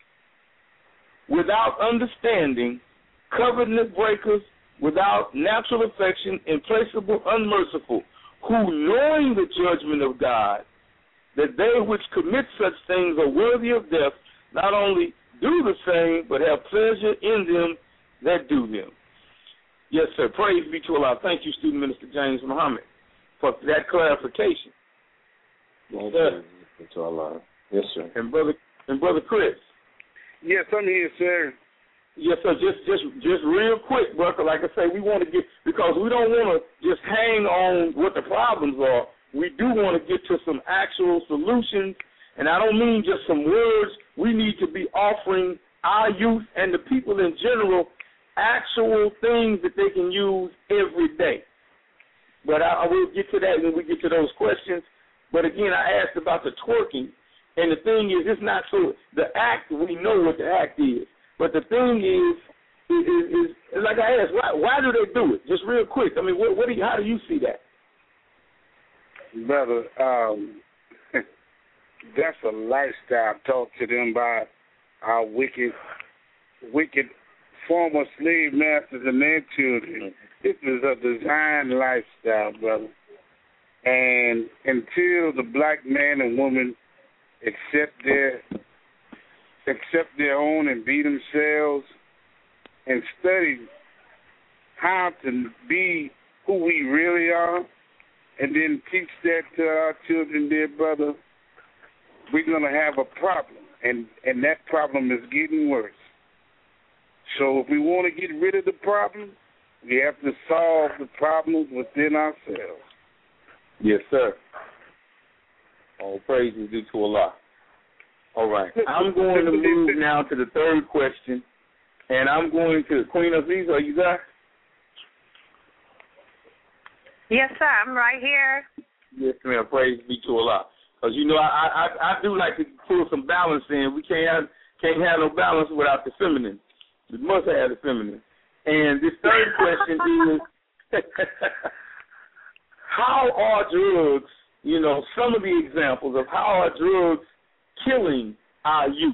Without understanding, covenant breakers, without natural affection, implacable, unmerciful, who, knowing the judgment of God, that they which commit such things are worthy of death, not only do the same, but have pleasure in them that do them. Yes, sir. Praise be to Allah. Thank you, Student Minister James Muhammad, for that clarification. Yes, sir. To Allah. Yes, sir. And brother, and brother Chris. Yes, I'm here, sir. Yes, sir. Just, just, just real quick, brother. Like I say, we want to get, because we don't want to just hang on what the problems are. We do want to get to some actual solutions, and I don't mean just some words. We need to be offering our youth and the people in general actual things that they can use every day. But I, I will get to that when we get to those questions. But again, I asked about the twerking, and the thing is, it's not so. The act, we know what the act is. But the thing is, is, is, is like I asked, why, why do they do it? Just real quick. I mean, what, what do you, how do you see that? Brother, um, that's a lifestyle taught to them by our wicked, wicked former slave masters and their children. This is a designed lifestyle, brother. And until the black man and woman accept their accept their own and be themselves and study how to be who we really are, and then teach that to our children, dear brother, we're going to have a problem, and, and that problem is getting worse. So if we want to get rid of the problem, we have to solve the problems within ourselves. Yes, sir. All praise is due to Allah. All right. I'm going to move now to the third question, and I'm going to, Queen Aziza, are you there? Yes, sir. I'm right here. Yes, ma'am. Praise be to Allah. Because, you know, I, I I do like to pull some balance in. We can't have, can't have no balance without the feminine. We must have the feminine. And this third question is, how are drugs, you know, some of the examples of how are drugs killing our youth?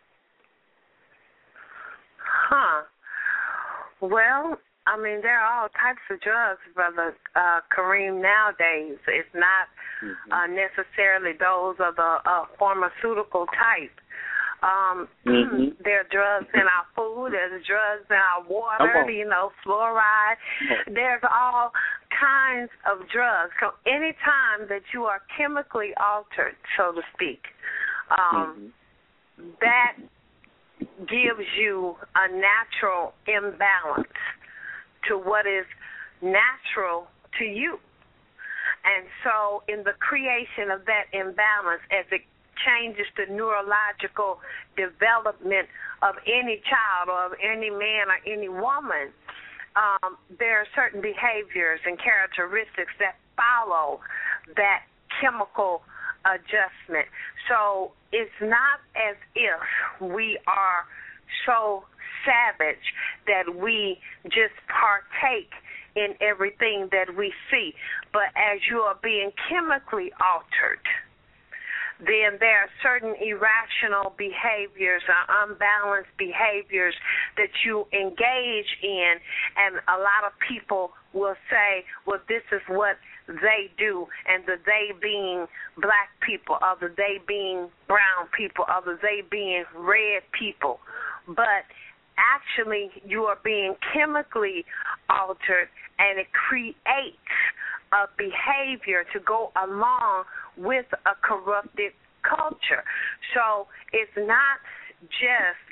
Huh. Well, I mean, there are all types of drugs, Brother uh, Kareem, nowadays. It's not mm-hmm. uh, necessarily those of the uh, pharmaceutical type. Um, mm-hmm. There are drugs in our food. There's drugs in our water, you know, fluoride. There's all kinds of drugs. So anytime that you are chemically altered, so to speak, um, mm-hmm. that gives you a natural imbalance to what is natural to you. And so in the creation of that imbalance, as it changes the neurological development of any child or of any man or any woman, um, there are certain behaviors and characteristics that follow that chemical adjustment. So it's not as if we are so savage that we just partake in everything that we see. But as you are being chemically altered, then there are certain irrational behaviors or unbalanced behaviors that you engage in, and a lot of people will say, well, this is what they do, and the they being black people, or the they being brown people, or the they being red people. But actually, you are being chemically altered, and it creates a behavior to go along with a corrupted culture. So it's not just,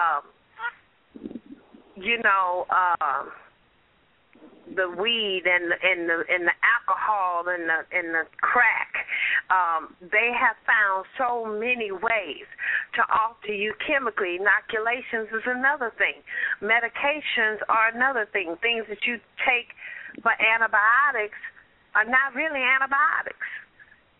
um, you know, uh, the weed and the, and the and the alcohol and the and the crack. Um, they have found so many ways to alter you chemically. Inoculations is another thing. Medications are another thing. Things that you take for antibiotics are not really antibiotics.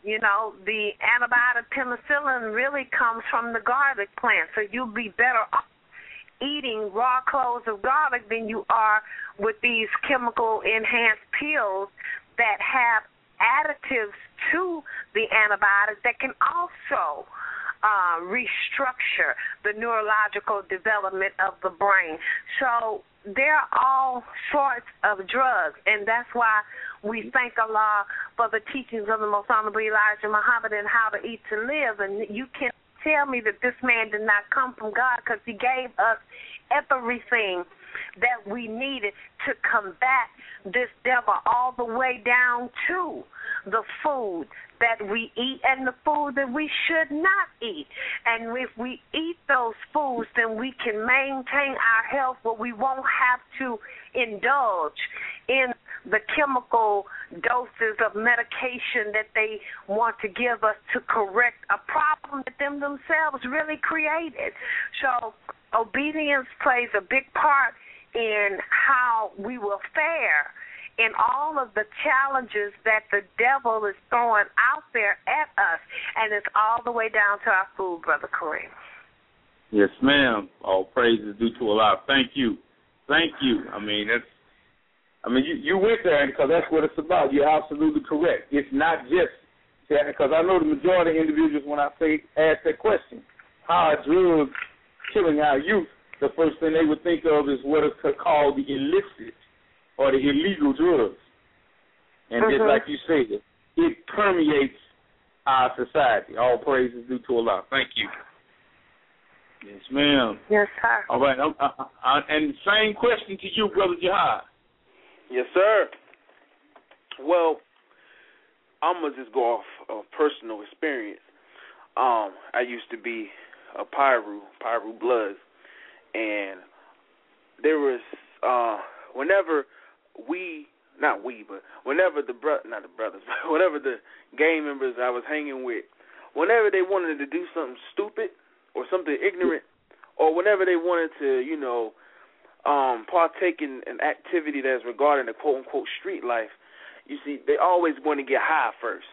You know, the antibiotic penicillin really comes from the garlic plant, so you'll be better off eating raw cloves of garlic than you are with these chemical-enhanced pills that have additives to the antibiotics that can also uh, restructure the neurological development of the brain. So there are all sorts of drugs, and that's why we thank Allah for the teachings of the Most Honorable Elijah Muhammad and how to eat to live. And you can't tell me that this man did not come from God, because he gave us everything that we needed to combat this devil, all the way down to the food that we eat and the food that we should not eat. And if we eat those foods, then we can maintain our health, but we won't have to indulge in the chemical doses of medication that they want to give us to correct a problem that them themselves really created. So obedience plays a big part in how we will fare in all of the challenges that the devil is throwing out there at us, and it's all the way down to our food, Brother Kareem. Yes, ma'am. All praise is due to Allah. Thank you. Thank you. I mean, that's, I mean, you, you went there because that's what it's about. You're absolutely correct. It's not just, because I know the majority of individuals, when I say ask that question, how are drugs killing our youth, the first thing they would think of is what is called the illicit or the illegal drugs. And mm-hmm. just like you said, it permeates our society. All praise is due to Allah. Thank you. Yes, ma'am. Yes, sir. All right. I, I, I, and same question to you, Brother Jihad. Yes, sir. Well, I'm going to just go off of personal experience. Um, I used to be a Pyru, Pyru Bloods, and there was, uh, whenever we, not we, but whenever the, bro- not the brothers, but whenever the gang members I was hanging with, whenever they wanted to do something stupid or something ignorant, or whenever they wanted to, you know, um, partake in an activity that's regarding the quote-unquote street life, you see, they always want to get high first.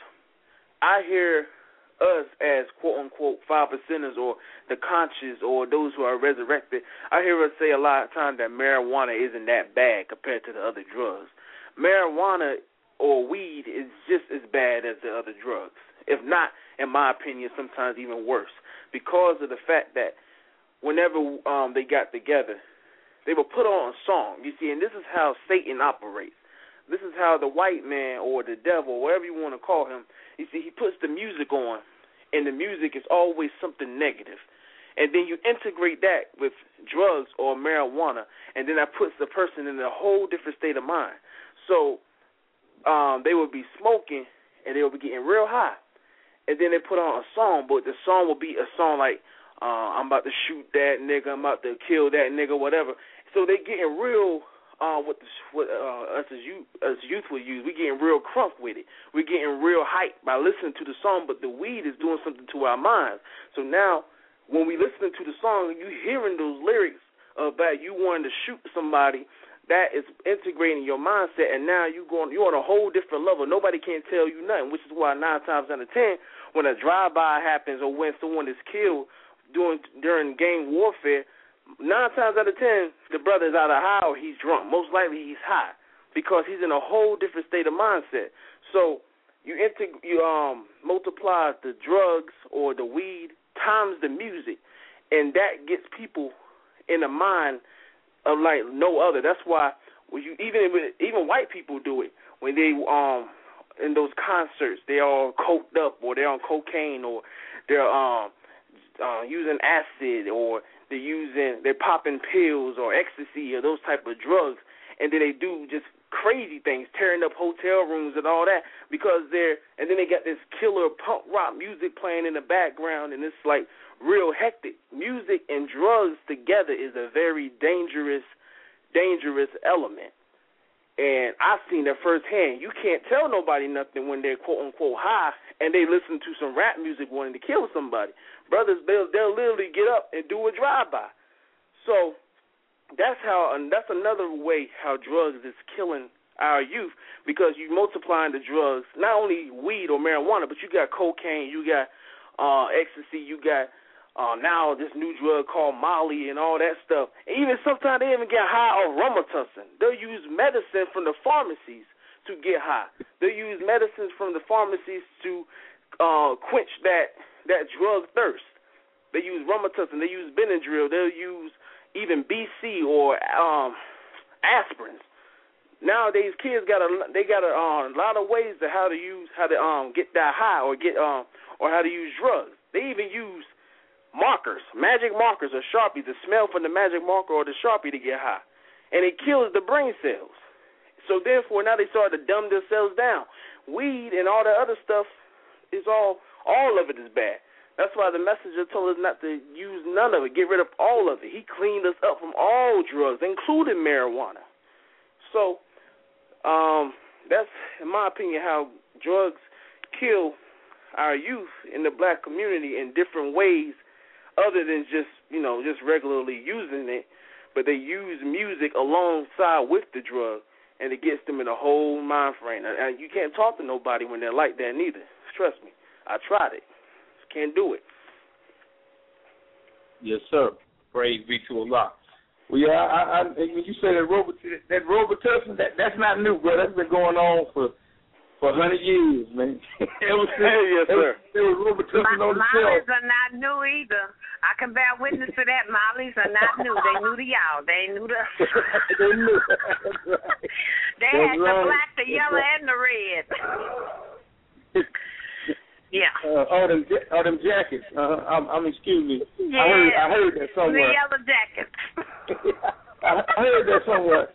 I hear us as quote-unquote five percenters or the conscious or those who are resurrected, I hear us say a lot of times that marijuana isn't that bad compared to the other drugs. Marijuana or weed is just as bad as the other drugs, if not, in my opinion, sometimes even worse, because of the fact that whenever um, they got together, they would put on a song, you see, and this is how Satan operates. This is how the white man or the devil, whatever you want to call him, you see, he puts the music on, and the music is always something negative. And then you integrate that with drugs or marijuana, and then that puts the person in a whole different state of mind. So um, they would be smoking, and they would be getting real high. And then they put on a song, but the song will be a song like, uh, I'm about to shoot that nigga, I'm about to kill that nigga, whatever. So they getting real... Uh, what, the, what uh, us as youth, as youth would use, we getting real crunk with it. We're getting real hyped by listening to the song, but the weed is doing something to our minds. So now, when we listening to the song, you hearing those lyrics about you wanting to shoot somebody, that is integrating your mindset, and now you going you're on a whole different level. Nobody can tell you nothing, which is why nine times out of ten, when a drive-by happens or when someone is killed during during gang warfare, nine times out of ten, the brother's either high or he's drunk. Most likely he's high because he's in a whole different state of mindset. So you integ- you um multiply the drugs or the weed times the music, and that gets people in a mind of like no other. That's why when you even even white people do it when they um in those concerts, they all coked up or they're on cocaine or they're um uh, using acid or they're using, they're popping pills or ecstasy or those type of drugs, and then they do just crazy things, tearing up hotel rooms and all that because they're, and then they got this killer punk rock music playing in the background, and it's like real hectic. Music and drugs together is a very dangerous, dangerous element. And I've seen that firsthand. You can't tell nobody nothing when they're quote-unquote high and they listen to some rap music wanting to kill somebody. Brothers, they'll, they'll literally get up and do a drive-by. So that's how, and that's another way how drugs is killing our youth because you multiplying the drugs, not only weed or marijuana, but you got cocaine, you got uh, ecstasy, you got uh, now this new drug called Molly and all that stuff. And even sometimes they even get high off Robitussin. They'll use medicine from the pharmacies to get high. They'll use medicines from the pharmacies to uh, quench that, that drug thirst. They use Robitussin, they use Benadryl, they'll use even B C or um, aspirins. Nowadays, kids got a they got a, uh, a lot of ways to how to use how to um get that high or get um or how to use drugs. They even use markers, magic markers or Sharpie, the smell from the magic marker or the Sharpie to get high, and it kills the brain cells. So therefore, now they start to dumb themselves down. Weed and all that other stuff is all all of it is bad. That's why the messenger told us not to use none of it, get rid of all of it. He cleaned us up from all drugs, including marijuana. So um, that's, in my opinion, how drugs kill our youth in the black community in different ways other than just, you know, just regularly using it, but they use music alongside with the drug, and it gets them in a whole mind frame. And you can't talk to nobody when they're like that neither. Trust me. I tried it. Can't do it. Yes, sir. Praise be to Allah. Well, yeah, I, I, when you say that Robitussin, that Robitussin, that that's not new, bro. That's been going on for for a hundred years, man. it was, yes, sir. There was Robitussin My, on the shelf. Mollies are not new either. I can bear witness to that. Mollies are not new. They new to y'all. They new to. they knew. That's right. They that's had right. the black, the that's yellow, right. and the red. Yeah. Uh, oh, them, oh, them jackets. Uh, I'm, I'm, excuse me. Yeah. I heard, I heard that somewhere. The yellow jackets. I, I heard that somewhere.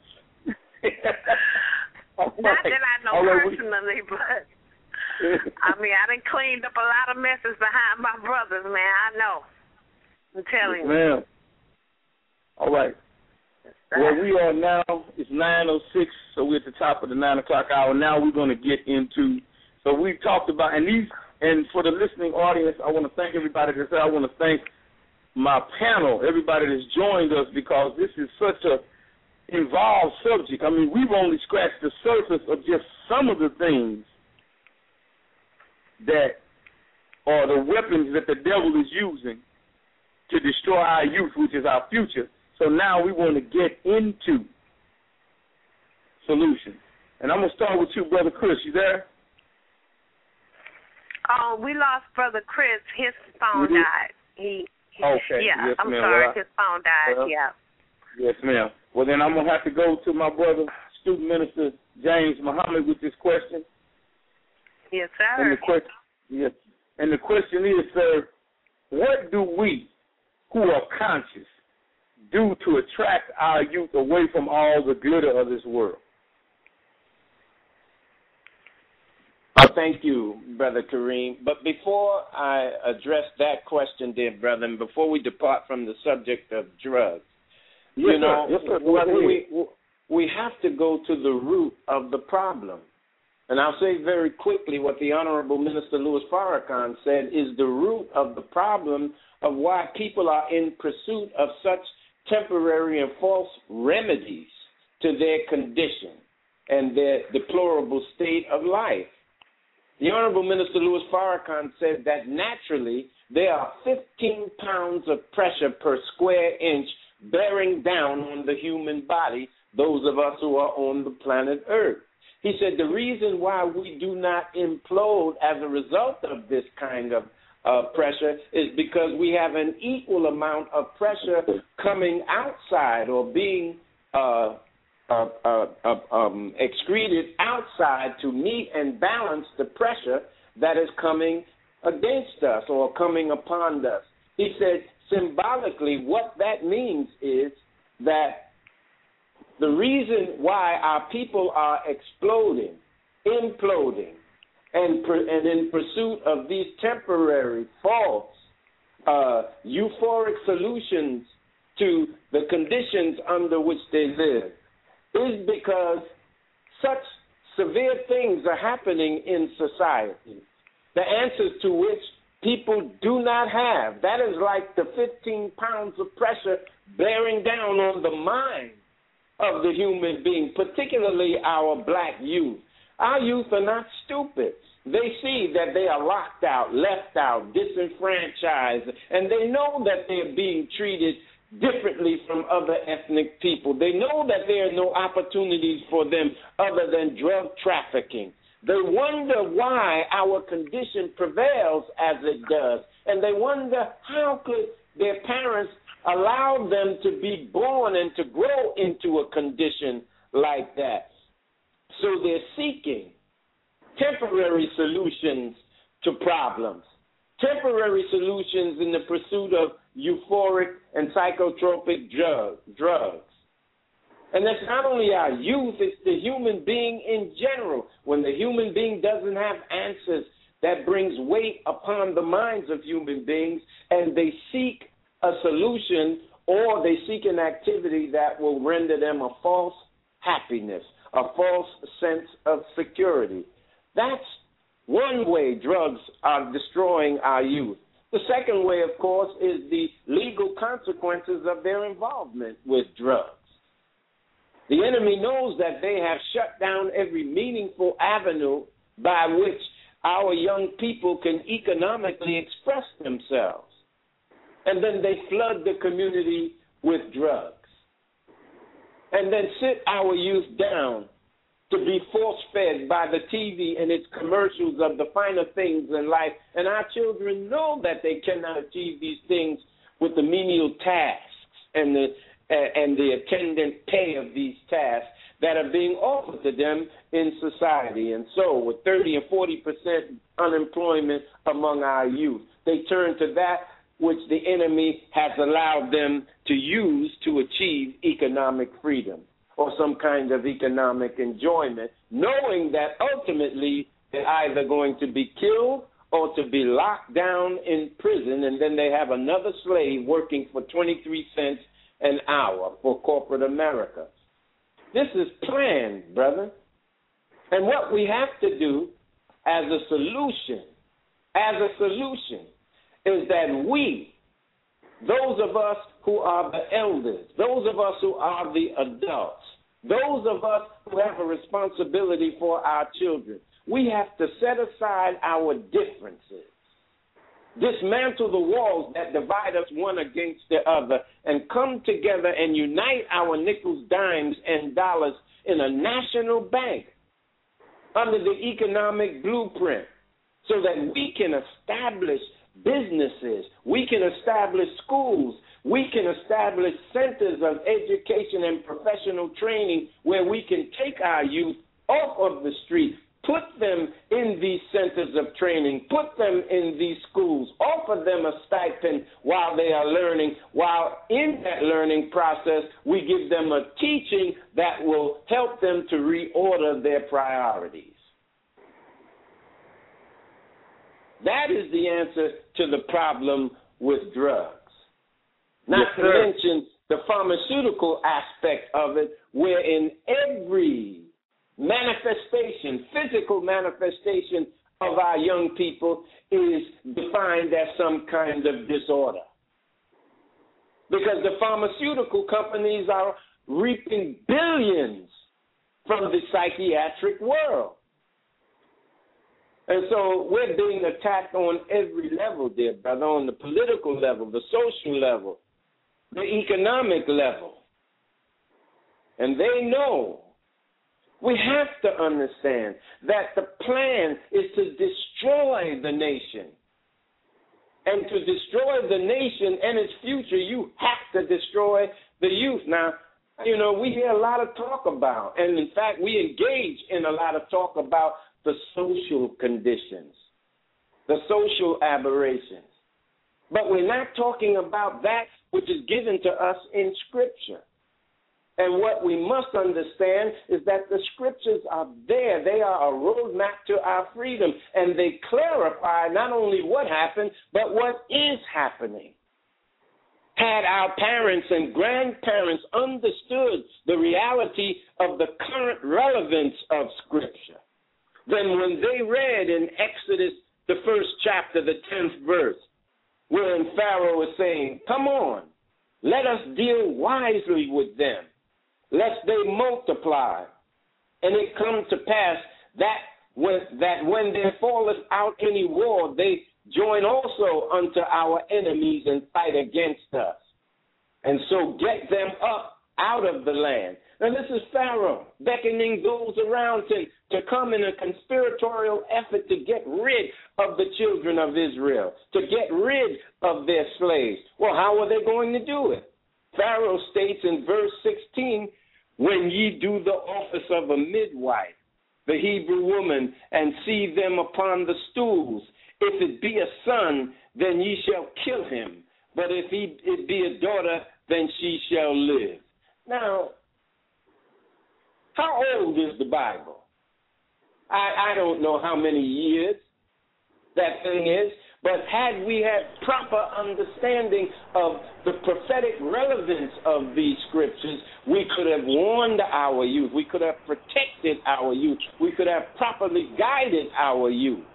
Not right. that I know right. personally, but I mean, I done cleaned up a lot of messes behind my brothers, man. I know. I'm telling yes, you. Ma'am. All right. Well, we are now, it's nine oh six, so we're at the top of the nine o'clock hour. Now we're going to get into, so we've talked about, and these, and for the listening audience, I want to thank everybody that's there. I want to thank my panel, everybody that's joined us, because this is such a involved subject. I mean, we've only scratched the surface of just some of the things that are the weapons that the devil is using to destroy our youth, which is our future. So now we want to get into solutions. And I'm going to start with you, Brother Chris. You there? Oh, we lost Brother Chris. His phone mm-hmm. died. He, he Okay. Yeah, yes, I'm ma'am. sorry. Well, I, his phone died, well, yeah. Yes, ma'am. Well, then I'm going to have to go to my brother, student minister James Muhammad, with this question. Yes, sir. And the question, yes, and the question is, sir, what do we who are conscious do to attract our youth away from all the glitter of this world? Uh, thank you, Brother Kareem. But before I address that question, dear brother, and before we depart from the subject of drugs, yes, you know, yes, sir. we, we, we have to go to the root of the problem. And I'll say very quickly what the Honorable Minister Louis Farrakhan said is the root of the problem of why people are in pursuit of such temporary and false remedies to their condition and their deplorable state of life. The Honorable Minister Louis Farrakhan said that naturally there are fifteen pounds of pressure per square inch bearing down on the human body, those of us who are on the planet Earth. He said the reason why we do not implode as a result of this kind of uh, pressure is because we have an equal amount of pressure coming outside or being uh, uh, uh, uh, um, excreted outside to meet and balance the pressure that is coming against us or coming upon us. He said symbolically what that means is that the reason why our people are exploding, imploding, and, per, and in pursuit of these temporary, false, uh, euphoric solutions to the conditions under which they live is because such severe things are happening in society, the answers to which people do not have. That is like the fifteen pounds of pressure bearing down on the mind of the human being, particularly our black youth. Our youth are not stupid. They see that they are locked out, left out, disenfranchised, and they know that they're being treated differently from other ethnic people. They know that there are no opportunities for them other than drug trafficking. They wonder why our condition prevails as it does, and they wonder how could their parents allow them to be born and to grow into a condition like that. So they're seeking temporary solutions to problems, temporary solutions in the pursuit of euphoric and psychotropic drug, drugs. And that's not only our youth, it's the human being in general. When the human being doesn't have answers, that brings weight upon the minds of human beings, and they seek a solution or they seek an activity that will render them a false happiness, a false sense of security. That's one way drugs are destroying our youth. The second way, of course, is the legal consequences of their involvement with drugs. The enemy knows that they have shut down every meaningful avenue by which our young people can economically express themselves. And then they flood the community with drugs. And then sit our youth down to be force-fed by the T V and its commercials of the finer things in life. And our children know that they cannot achieve these things with the menial tasks and the uh, and the attendant pay of these tasks that are being offered to them in society. And so with thirty and forty percent unemployment among our youth, they turn to that which the enemy has allowed them to use to achieve economic freedom or some kind of economic enjoyment, knowing that ultimately they're either going to be killed or to be locked down in prison, and then they have another slave working for twenty-three cents an hour for corporate America. This is planned, brother. And what we have to do as a solution, as a solution, is that we, those of us who are the elders, those of us who are the adults, those of us who have a responsibility for our children, we have to set aside our differences, dismantle the walls that divide us one against the other, and come together and unite our nickels, dimes, and dollars in a national bank under the economic blueprint so that we can establish businesses, we can establish schools, we can establish centers of education and professional training where we can take our youth off of the street, put them in these centers of training, put them in these schools, offer them a stipend while they are learning, while in that learning process we give them a teaching that will help them to reorder their priorities. That is the answer to the problem with drugs. Not yes, to sir. mention the pharmaceutical aspect of it, where in every manifestation, physical manifestation of our young people is defined as some kind of disorder. Because the pharmaceutical companies are reaping billions from the psychiatric world. And so we're being attacked on every level, dear brother, on the political level, the social level, the economic level. And they know. We have to understand that the plan is to destroy the nation. And to destroy the nation and its future, you have to destroy the youth. Now, you know, we hear a lot of talk about, and in fact, we engage in a lot of talk about the social conditions, the social aberrations. But we're not talking about that which is given to us in Scripture. And what we must understand is that the Scriptures are there. They are a roadmap to our freedom, and they clarify not only what happened, but what is happening. Had our parents and grandparents understood the reality of the current relevance of Scripture, then when they read in Exodus, the first chapter, the tenth verse, wherein Pharaoh is saying, come on, let us deal wisely with them. lest they multiply. And it come to pass that when, that when there falleth out any war, they join also unto our enemies and fight against us, and so get them up out of the land. Now this is Pharaoh beckoning those around to, to come in a conspiratorial effort to get rid of the children of Israel, to get rid of their slaves. Well, how are they going to do it? Pharaoh states in verse sixteen, when ye do the office of a midwife, the Hebrew woman, and see them upon the stools, if it be a son, then ye shall kill him. But if he, it be a daughter, then she shall live. Now, how old is the Bible? I, I don't know how many years that thing is, but had we had proper understanding of the prophetic relevance of these scriptures, we could have warned our youth. We could have protected our youth. We could have properly guided our youth.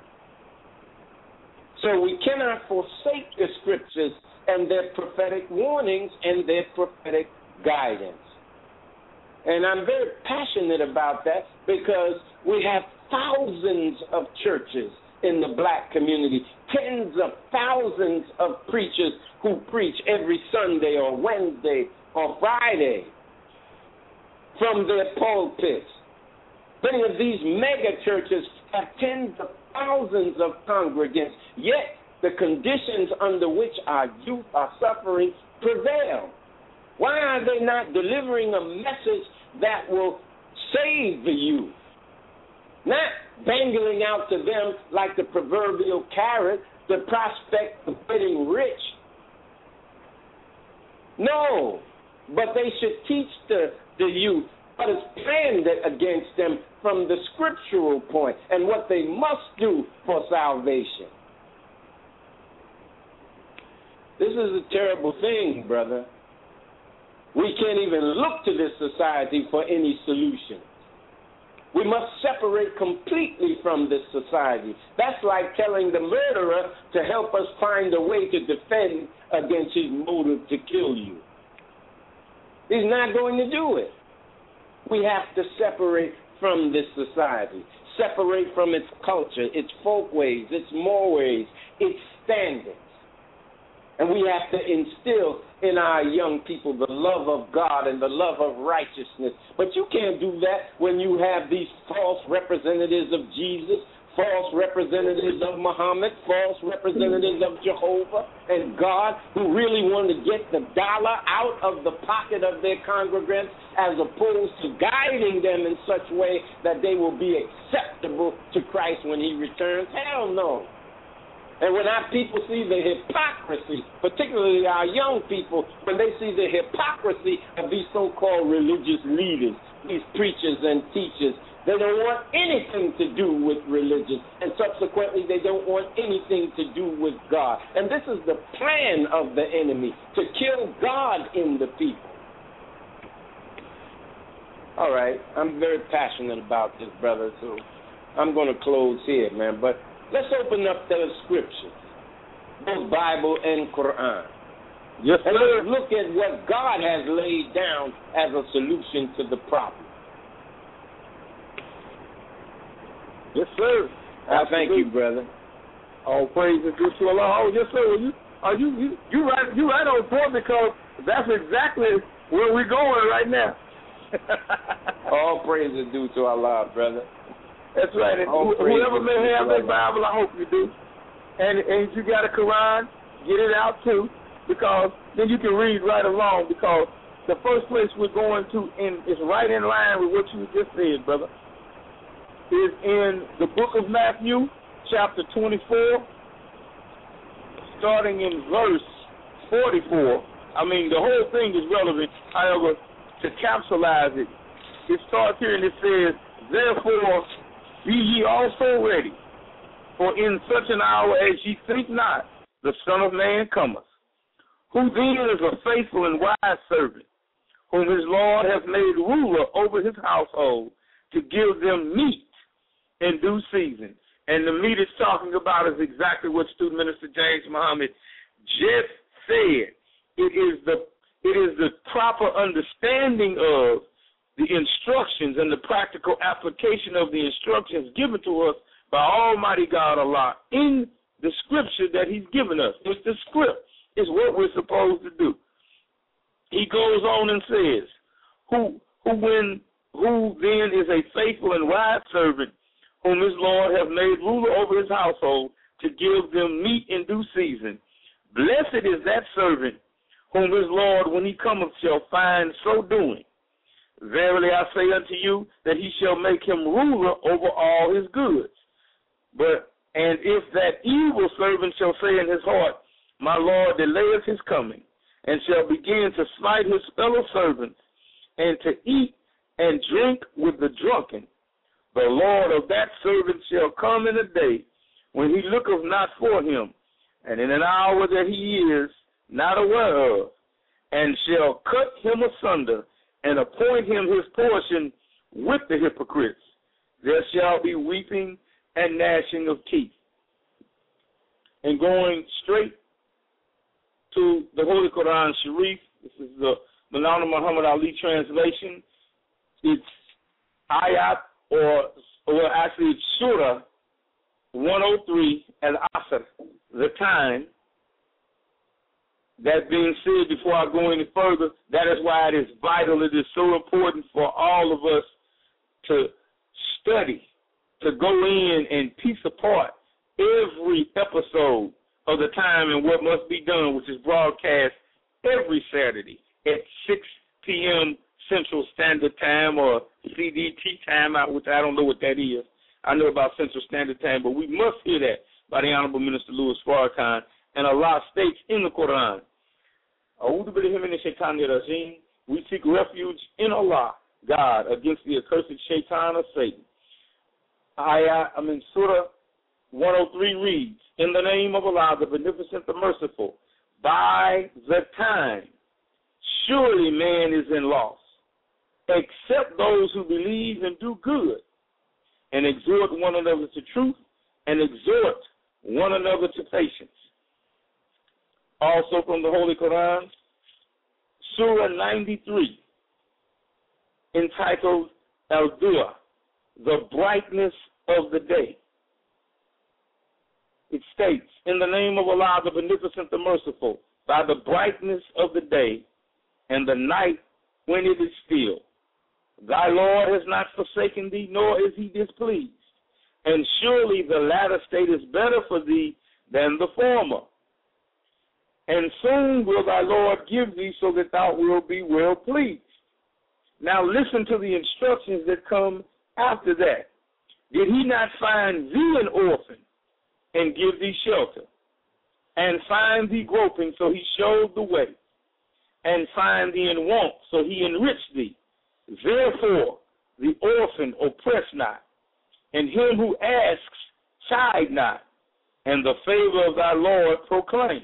So we cannot forsake the scriptures and their prophetic warnings and their prophetic guidance. And I'm very passionate about that because we have thousands of churches in the black community, tens of thousands of preachers who preach every Sunday or Wednesday or Friday from their pulpits. Many of these mega churches have tens of thousands of congregants, yet the conditions under which our youth are suffering prevail. Why are they not delivering a message that will save the youth? Not dangling out to them like the proverbial carrot, the prospect of getting rich. No, but they should teach the, the youth what is planned against them from the scriptural point and what they must do for salvation. This is a terrible thing, brother. We can't even look to this society for any solution. We must separate completely from this society. That's like telling the murderer to help us find a way to defend against his motive to kill you. He's not going to do it. We have to separate from this society, separate from its culture, its folkways, its mores, its standards. And we have to instill in our young people the love of God and the love of righteousness. But you can't do that when you have these false representatives of Jesus, false representatives of Muhammad, false representatives of Jehovah and God, who really want to get the dollar out of the pocket of their congregants as opposed to guiding them in such a way that they will be acceptable to Christ when he returns. Hell no. And when our people see the hypocrisy, particularly our young people, when they see the hypocrisy of these so-called religious leaders, these preachers and teachers, they don't want anything to do with religion, and subsequently they don't want anything to do with God. And this is the plan of the enemy, to kill God in the people. All right, I'm very passionate about this, brother, so I'm going to close here, man, but let's open up the scriptures, both Bible and Quran. Yes, and let's look at what God has laid down as a solution to the problem. Yes, sir. I thank you, brother. All praise is due to Allah. Oh, yes, sir. You are you you you right you right on point, because that's exactly where we're going right now. All praise is due to Allah, brother. That's right. And who, whoever may have that Bible, I hope you do. And and if you got a Quran, get it out too, because then you can read right along. Because the first place we're going to in is right in line with what you just said, brother. Is in the book of Matthew, chapter twenty-four, starting in verse forty-four. I mean, the whole thing is relevant. However, to capsulize it, it starts here and it says, "Therefore, be ye also ready, for in such an hour as ye think not, the Son of Man cometh. Who then is a faithful and wise servant, whom his Lord hath made ruler over his household, to give them meat in due season." And the meat it's talking about is exactly what Student Minister James Muhammad just said. It is the It is the proper understanding of the instructions and the practical application of the instructions given to us by Almighty God Allah in the scripture that he's given us. It's the script. It's what we're supposed to do. He goes on and says, who who when who then is a faithful and wise servant, whom his Lord hath made ruler over his household, to give them meat in due season. Blessed is that servant whom his Lord, when he cometh, shall find so doing. Verily I say unto you, that he shall make him ruler over all his goods. But and if that evil servant shall say in his heart, my Lord delayeth his coming, and shall begin to smite his fellow servants, and to eat and drink with the drunken, the Lord of that servant shall come in a day when he looketh not for him, and in an hour that he is not aware of, and shall cut him asunder, and appoint him his portion with the hypocrites. There shall be weeping and gnashing of teeth. And going straight to the Holy Quran Sharif, this is the Maulana Muhammad Ali translation. It's ayat, or, or actually it's Surah one oh three, Al-Asr, the time. That being said, before I go any further, that is why it is vital, it is so important for all of us to study, to go in and piece apart every episode of the time and what must be done, which is broadcast every Saturday at six p.m. Central Standard Time, or C D T time, which I don't know what that is. I know about Central Standard Time, but we must hear that by the Honorable Minister Louis Farrakhan. And Allah states in the Quran, we seek refuge in Allah, God, against the accursed shaitan of Satan. Ayah, I mean, Surah one oh three reads, in the name of Allah, the Beneficent, the Merciful, by the time, surely man is in loss, except those who believe and do good, and exhort one another to truth, and exhort one another to patience. Also from the Holy Quran, Surah ninety-three, entitled Al-Dua, the brightness of the day. It states, in the name of Allah, the Beneficent, the Merciful, by the brightness of the day and the night when it is still. Thy Lord has not forsaken thee, nor is he displeased. And surely the latter state is better for thee than the former. And soon will thy Lord give thee, so that thou wilt be well pleased. Now listen to the instructions that come after that. Did he not find thee an orphan and give thee shelter? And find thee groping, so he showed the way? And find thee in want, so he enriched thee? Therefore the orphan oppress not, and him who asks chide not, and the favor of thy Lord proclaim.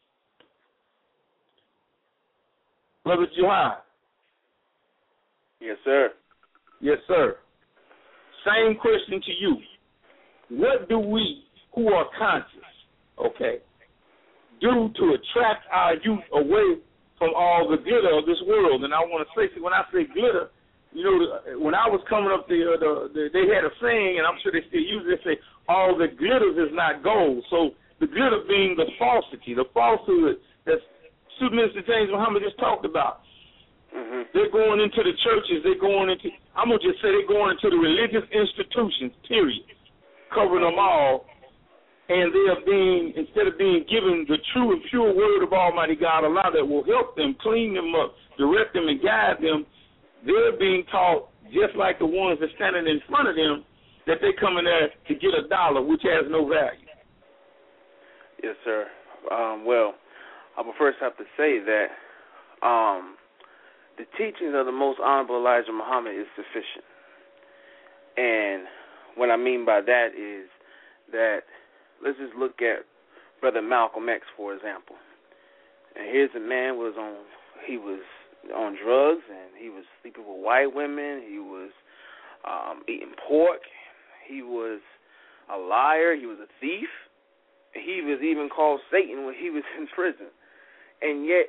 Brother Jihad. Yes, sir. Yes, sir. Same question to you. What do we, who are conscious, okay, do to attract our youth away from all the glitter of this world? And I want to say, see, when I say glitter, you know, when I was coming up there, the, the, they had a saying, and I'm sure they still use it, they say, all that glitters is not gold. So the glitter being the falsity, the falsehood that Minister James Muhammad just talked about. Mm-hmm. They're going into the churches, they're going into, I'm going to just say they're going into the religious institutions, period, covering them all, and they are being, instead of being given the true and pure word of Almighty God Allah that will help them, clean them up, direct them, and guide them, they're being taught, just like the ones that's standing in front of them, that they come in there to get a dollar, which has no value. Yes, sir. Um, well, I would first have to say that um, the teachings of the Most Honorable Elijah Muhammad is sufficient. And what I mean by that is that, let's just look at Brother Malcolm X, for example. And here's a man was on, he was on drugs, and he was sleeping with white women. He was um, eating pork. He was a liar. He was a thief. He was even called Satan when he was in prison. And yet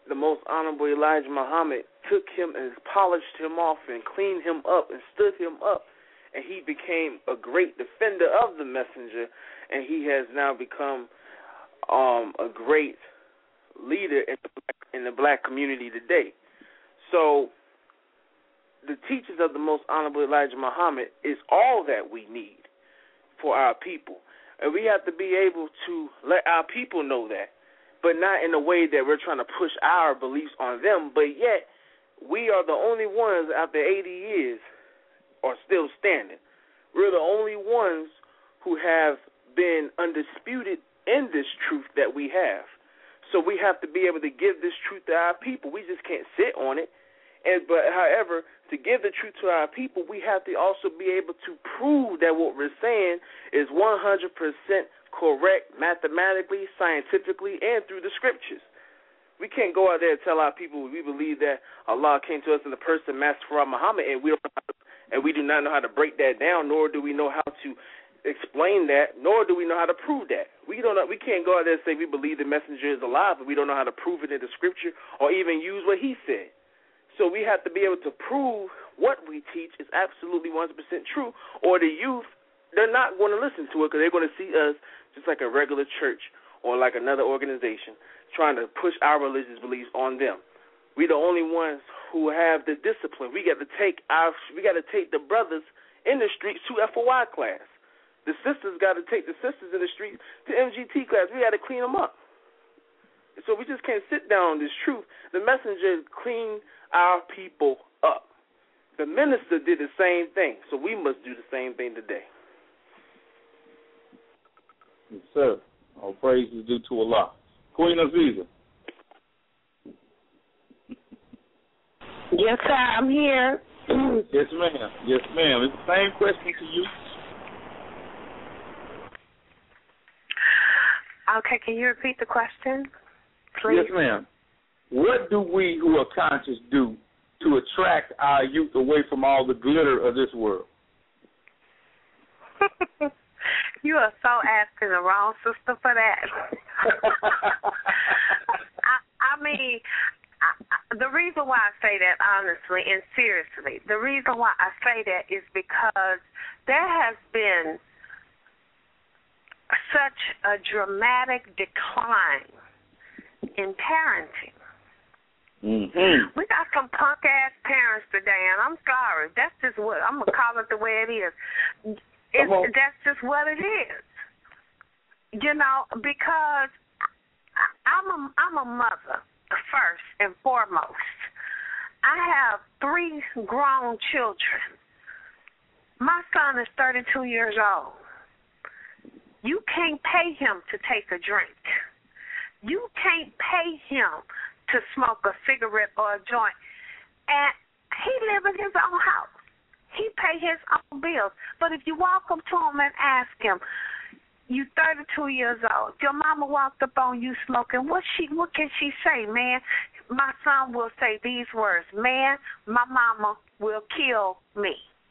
the most honorable Elijah Muhammad took him and polished him off and cleaned him up and stood him up, and he became a great defender of the messenger, and he has now become um, a great leader in the, black, in the black community today. So the teachings of the most honorable Elijah Muhammad is all that we need for our people. And we have to be able to let our people know that, but not in a way that we're trying to push our beliefs on them, but yet we are the only ones after eighty years are still standing. We're the only ones who have been undisputed in this truth that we have. So we have to be able to give this truth to our people. We just can't sit on it. And but however, to give the truth to our people, we have to also be able to prove that what we're saying is one hundred percent correct mathematically, scientifically, and through the scriptures. We can't go out there and tell our people we believe that Allah came to us in the person Master Farah Muhammad, and we don't know how to, and we do not know how to break that down, nor do we know how to explain that, nor do we know how to prove that. We don't know, we can't go out there and say we believe the messenger is alive, but we don't know how to prove it in the scripture or even use what he said. So we have to be able to prove what we teach is absolutely one hundred percent true, or the youth, they're not going to listen to it because they're going to see us just like a regular church or like another organization trying to push our religious beliefs on them. We're the only ones who have the discipline. We got to take our, we got to take the brothers in the streets to F O I class. The sisters got to take the sisters in the streets to M G T class. We got to clean them up. So we just can't sit down on this truth. The messenger cleaned our people up. The minister did the same thing, so we must do the same thing today. Yes, sir. All praise is due to Allah. Queen Aziza. Yes, sir, I'm here. Yes, ma'am. Yes, ma'am. It's the same question to you. Okay, can you repeat the question, please? Yes, ma'am. What do we who are conscious do to attract our youth away from all the glitter of this world? You are so asking the wrong sister for that. I, I mean, I, I, the reason why I say that honestly and seriously, the reason why I say that is because there has been such a dramatic decline in parenting. Mm-hmm. We got some punk ass parents today, and I'm sorry. That's just what I'm gonna call it the way it is. It's, that's just what it is. You know, because I'm a I'm a mother first and foremost. I have three grown children. My son is thirty-two years old. You can't pay him to take a drink. You can't pay him to smoke a cigarette or a joint. And he live in his own house. He pay his own bills. But if you walk up to him and ask him, you thirty-two years old, your mama walked up on you smoking, what she what can she say, man? My son will say these words, man, my mama will kill me.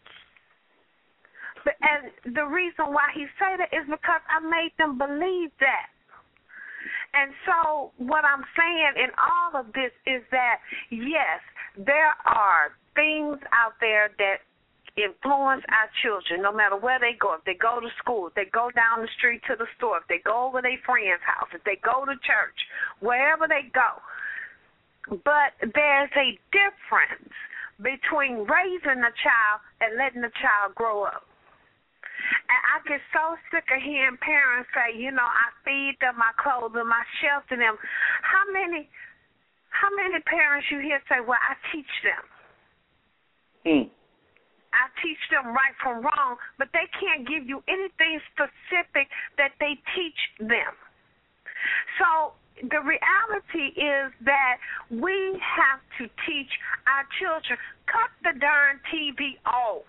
But, and the reason why he say that is because I made them believe that. And so what I'm saying in all of this is that, yes, there are things out there that influence our children no matter where they go. If they go to school, if they go down the street to the store, if they go over their friend's house, if they go to church, wherever they go. But there's a difference between raising a child and letting the child grow up. And I get so sick of hearing parents say, you know, I feed them, I clothe them, I shelter them. How many how many parents you hear say, well, I teach them? Mm. I teach them right from wrong, but they can't give you anything specific that they teach them. So the reality is that we have to teach our children, cut the darn T V off.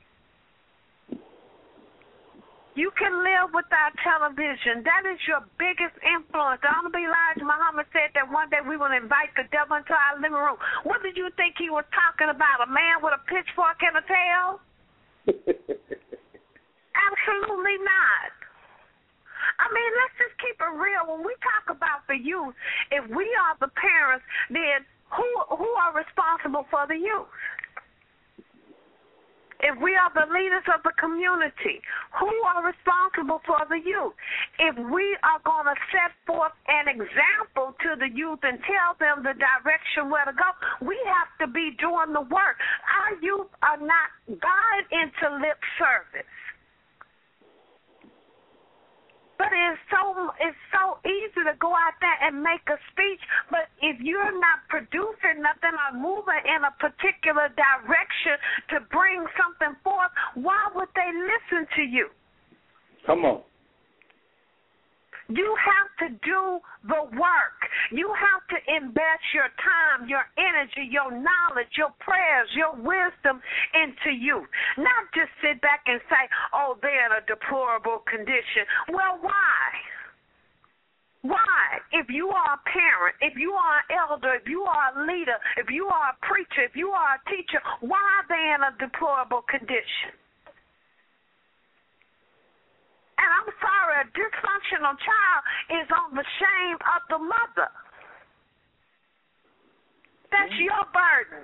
You can live without television. That is your biggest influence. The Honorable Elijah Muhammad said that one day we will invite the devil into our living room. What did you think he was talking about, a man with a pitchfork and a tail? Absolutely not. I mean, let's just keep it real. When we talk about the youth, if we are the parents, then who who are responsible for the youth? If we are the leaders of the community, who are responsible for the youth? If we are going to set forth an example to the youth and tell them the direction where to go, we have to be doing the work. Our youth are not gone into lip service. But it's so it's so easy to go out there and make a speech, but if you're not producing nothing or moving in a particular direction to bring something forth, why would they listen to you? Come on. You have to do the work. You have to invest your time, your energy, your knowledge, your prayers, your wisdom into you. Not just sit back and say, oh, they're in a deplorable condition. Well, why? Why? If you are a parent, if you are an elder, if you are a leader, if you are a preacher, if you are a teacher, why are they in a deplorable condition? And I'm sorry, a dysfunctional child is on the shame of the mother. That's mm-hmm. your burden.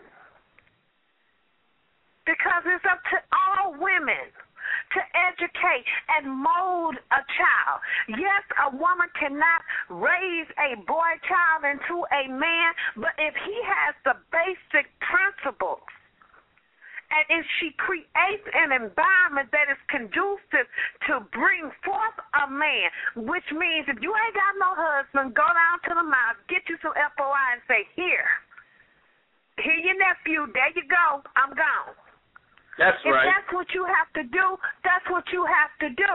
Because it's up to all women to educate and mold a child. Yes, a woman cannot raise a boy child into a man, but if he has the basic principles, and if she creates an environment that is conducive to bring forth a man, which means if you ain't got no husband, go down to the mouth, get you some F O I and say, here, here your nephew, there you go, I'm gone. That's if right. If that's what you have to do, that's what you have to do.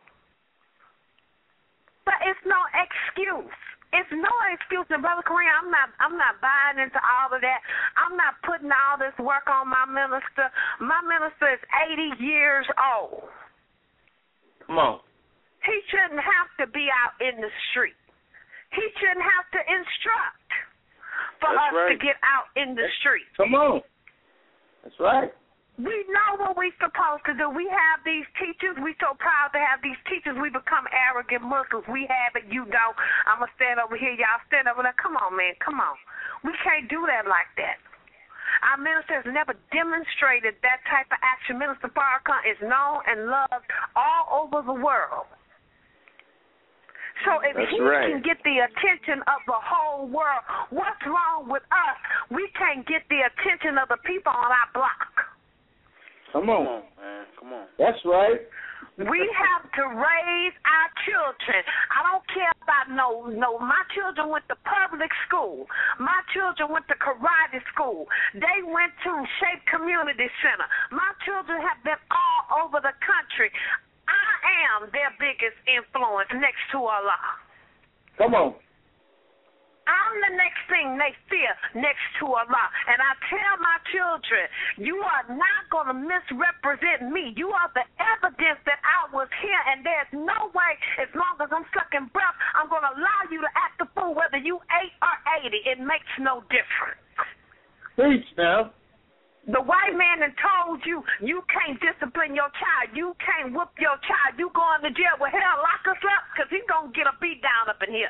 But it's no excuse. It's no excuse, and Brother Kareem, I'm not I'm not buying into all of that. I'm not putting all this work on my minister. My minister is eighty years old. Come on. He shouldn't have to be out in the street. He shouldn't have to instruct for That's us right. to get out in the street. Come on. That's right. We know what we're supposed to do. We have these teachers. We're so proud to have these teachers. We become arrogant Muslims. We have it. You don't. I'm going to stand over here. Y'all stand over there. Come on, man. Come on. We can't do that like that. Our minister has never demonstrated that type of action. Minister Farrakhan is known and loved all over the world. So if That's he right. can get the attention of the whole world, what's wrong with us? We can't get the attention of the people on our block. Come on. Come on, man. Come on. That's right. We have to raise our children. I don't care about no, no. My children went to public school. My children went to karate school. They went to Shape Community Center. My children have been all over the country. I am their biggest influence next to Allah. Come on. I'm the next thing they fear next to Allah. And I tell my children, you are not going to misrepresent me. You are the evidence that I was here, and there's no way, as long as I'm sucking breath, I'm going to allow you to act the fool, whether you eight or eighty. It makes no difference. Preach now. The white man that told you you can't discipline your child, you can't whoop your child, you going to jail. Well, hell, lock us up, because he's going to get a beat down up in here.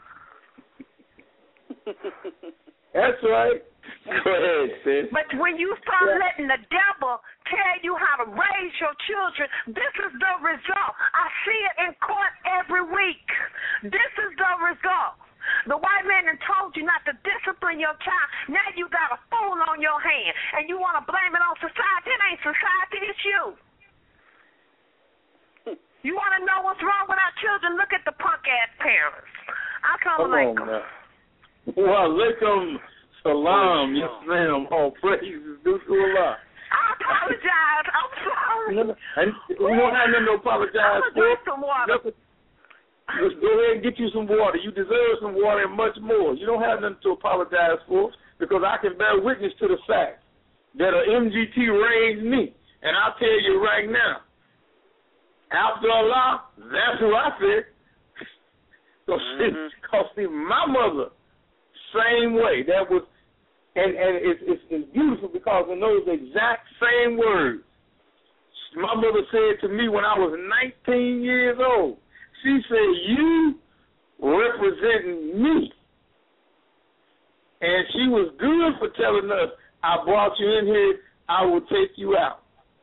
That's right. Go ahead, sis. But when you start yeah. letting the devil tell you how to raise your children, this is the result. I see it in court every week. This is the result. The white man that told you not to discipline your child, now you got a fool on your hand, and you want to blame it on society. It ain't society, it's you. You want to know what's wrong with our children? Look at the punk-ass parents. I come like them. Wa alaikum salam. Yes, ma'am. All praises due to Allah. I apologize. I'm sorry. No, no. And we don't have nothing to apologize I'm for. drink some water. Just go ahead and get you some water. You deserve some water and much more. You don't have nothing to apologize for, because I can bear witness to the fact that a M G T raised me. And I'll tell you right now, after Allah, that's who I said. Because mm-hmm. see, my mother, same way. That was, and, and it's, it's, it's beautiful because in those exact same words, my mother said to me when I was nineteen years old, She said, you representing me. And she was good for telling us, I brought you in here, I will take you out.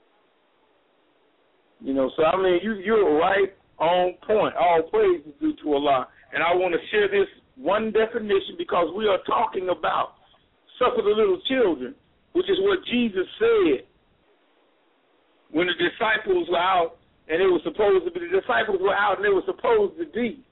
You know, so I mean, you, you're right on point. All praise is due to Allah. And I want to share this one definition because we are talking about suffer the little children, which is what Jesus said when the disciples were out and they were supposed to be, the disciples were out and they were supposed to be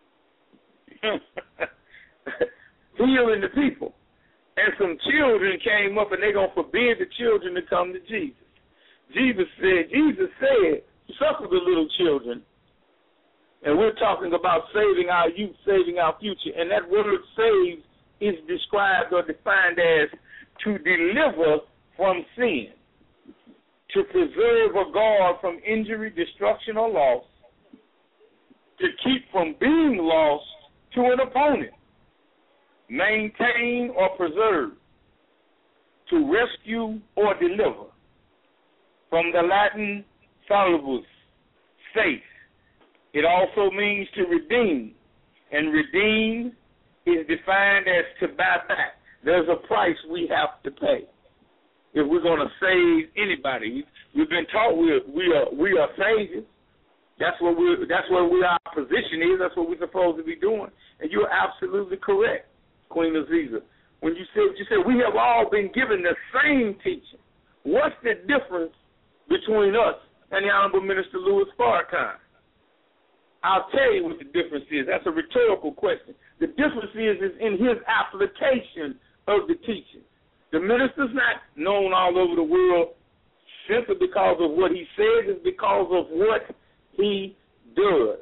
healing the people. And some children came up and they're going to forbid the children to come to Jesus. Jesus said, Jesus said, suffer the little children. And we're talking about saving our youth, saving our future. And that word save is described or defined as to deliver from sin, to preserve or guard from injury, destruction, or loss, to keep from being lost to an opponent, maintain or preserve, to rescue or deliver. From the Latin salvus, safe. It also means to redeem, and redeem is defined as to buy back. There's a price we have to pay if we're going to save anybody. We've been taught we are we are we are saviors. That's what we that's what we our position is. That's what we're supposed to be doing. And you're absolutely correct, Queen Aziza. When you said you said we have all been given the same teaching. What's the difference between us and the Honorable Minister Louis Farrakhan? I'll tell you what the difference is. That's a rhetorical question. The difference is, is in his application of the teaching. The minister's not known all over the world simply because of what he says. It's because of what he does.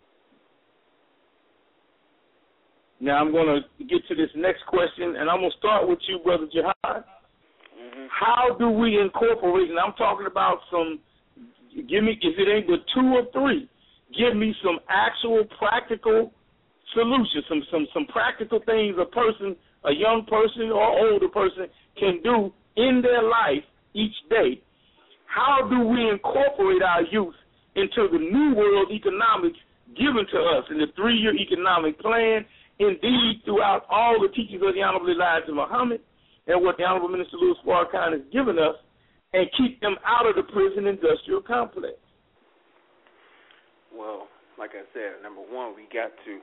Now I'm going to get to this next question, and I'm going to start with you, Brother Jihad. Mm-hmm. How do we incorporate, and I'm talking about some, give me, if it ain't but two or three, give me some actual practical solutions, some some some practical things a person, a young person or older person can do in their life each day. How do we incorporate our youth into the new world economics given to us in the three-year economic plan, indeed throughout all the teachings of the Honorable Elijah Muhammad and what the Honorable Minister Louis Farrakhan has given us, and keep them out of the prison industrial complex? Well, like I said, number one, we got to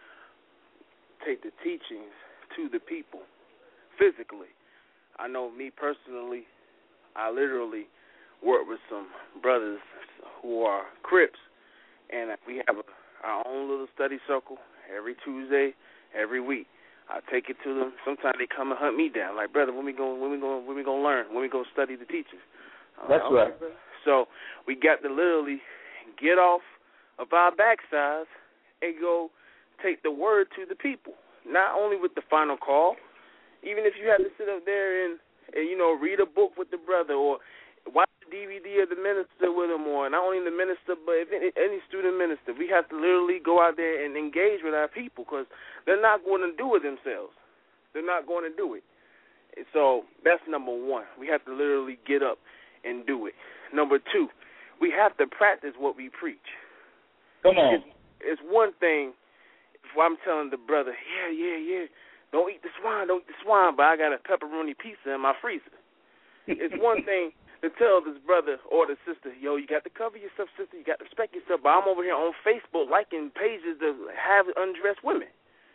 take the teachings to the people physically. I know me personally, I literally work with some brothers who are Crips, and we have a, our own little study circle every Tuesday, every week. I take it to them. Sometimes they come and hunt me down, like, brother, when we going, when we going, when we going to learn, when we going to study the teachings. That's uh, right. Okay, so we got to literally get off of our backsides and go take the word to the people, not only with the final call, even if you have to sit up there and, and you know, read a book with the brother or watch the D V D of the minister with him, or not only the minister, but if any, any student minister. We have to literally go out there and engage with our people because they're not going to do it themselves. They're not going to do it. And so that's number one. We have to literally get up and do it. Number two, we have to practice what we preach. Come on. It's, it's one thing if I'm telling the brother, yeah, yeah, yeah, don't eat the swine, don't eat the swine, but I got a pepperoni pizza in my freezer. It's one thing to tell this brother or the sister, yo, you got to cover yourself, sister, you got to respect yourself, but I'm over here on Facebook liking pages that have undressed women.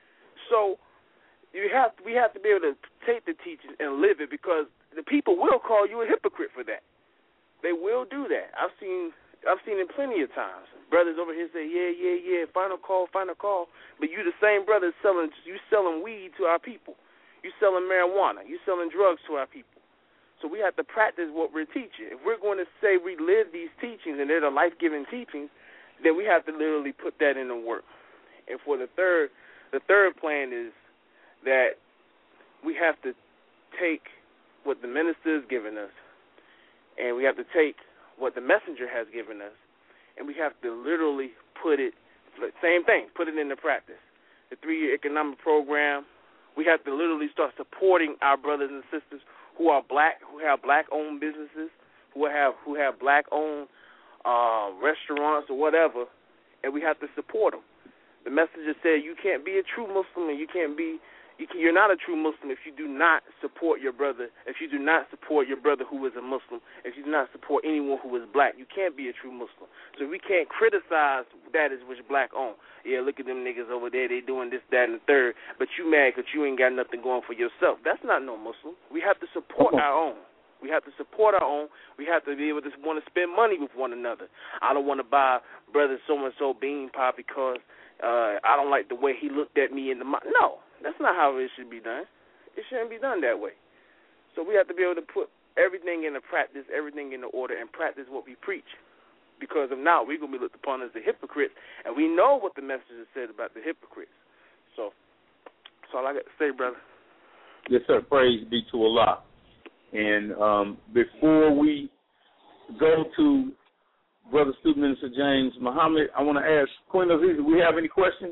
So you have we have to be able to take the teachings and live it, because the people will call you a hypocrite for that. They will do that. I've seen I've seen it plenty of times. Brothers over here say, yeah, yeah, yeah, final call, final call. But you the same brothers selling, you selling weed to our people. You selling marijuana. You selling drugs to our people. So we have to practice what we're teaching. If we're going to say we live these teachings and they're the life-giving teachings, then we have to literally put that into work. And for the third, the third plan is that we have to take what the minister has given us, and we have to take what the messenger has given us, and we have to literally put it, same thing, put it into practice. The three-year economic program, we have to literally start supporting our brothers and sisters who are black, who have black-owned businesses, who have who have black-owned uh, restaurants or whatever, and we have to support them. The messenger said you can't be a true Muslim and you can't be, you can, you're not a true Muslim if you do not support your brother, if you do not support your brother who is a Muslim, if you do not support anyone who is black. You can't be a true Muslim. So we can't criticize that is which black owned. Yeah, look at them niggas over there, they doing this, that, and the third, but you mad because you ain't got nothing going for yourself. That's not no Muslim. We have to support our own. We have to support our own. We have to be able to want to spend money with one another. I don't want to buy brother so-and-so bean pie because uh, I don't like the way he looked at me in the mouth. No, that's not how it should be done. It shouldn't be done that way. So we have to be able to put everything into practice, everything into order, and practice what we preach. Because if not, we're going to be looked upon as the hypocrites, and we know what the message said about the hypocrites. So that's all I got to say, brother. Yes, sir. Praise be to Allah. And um, before we go to Brother Student Minister James Muhammad, I want to ask Queen Aziza, do we have any questions?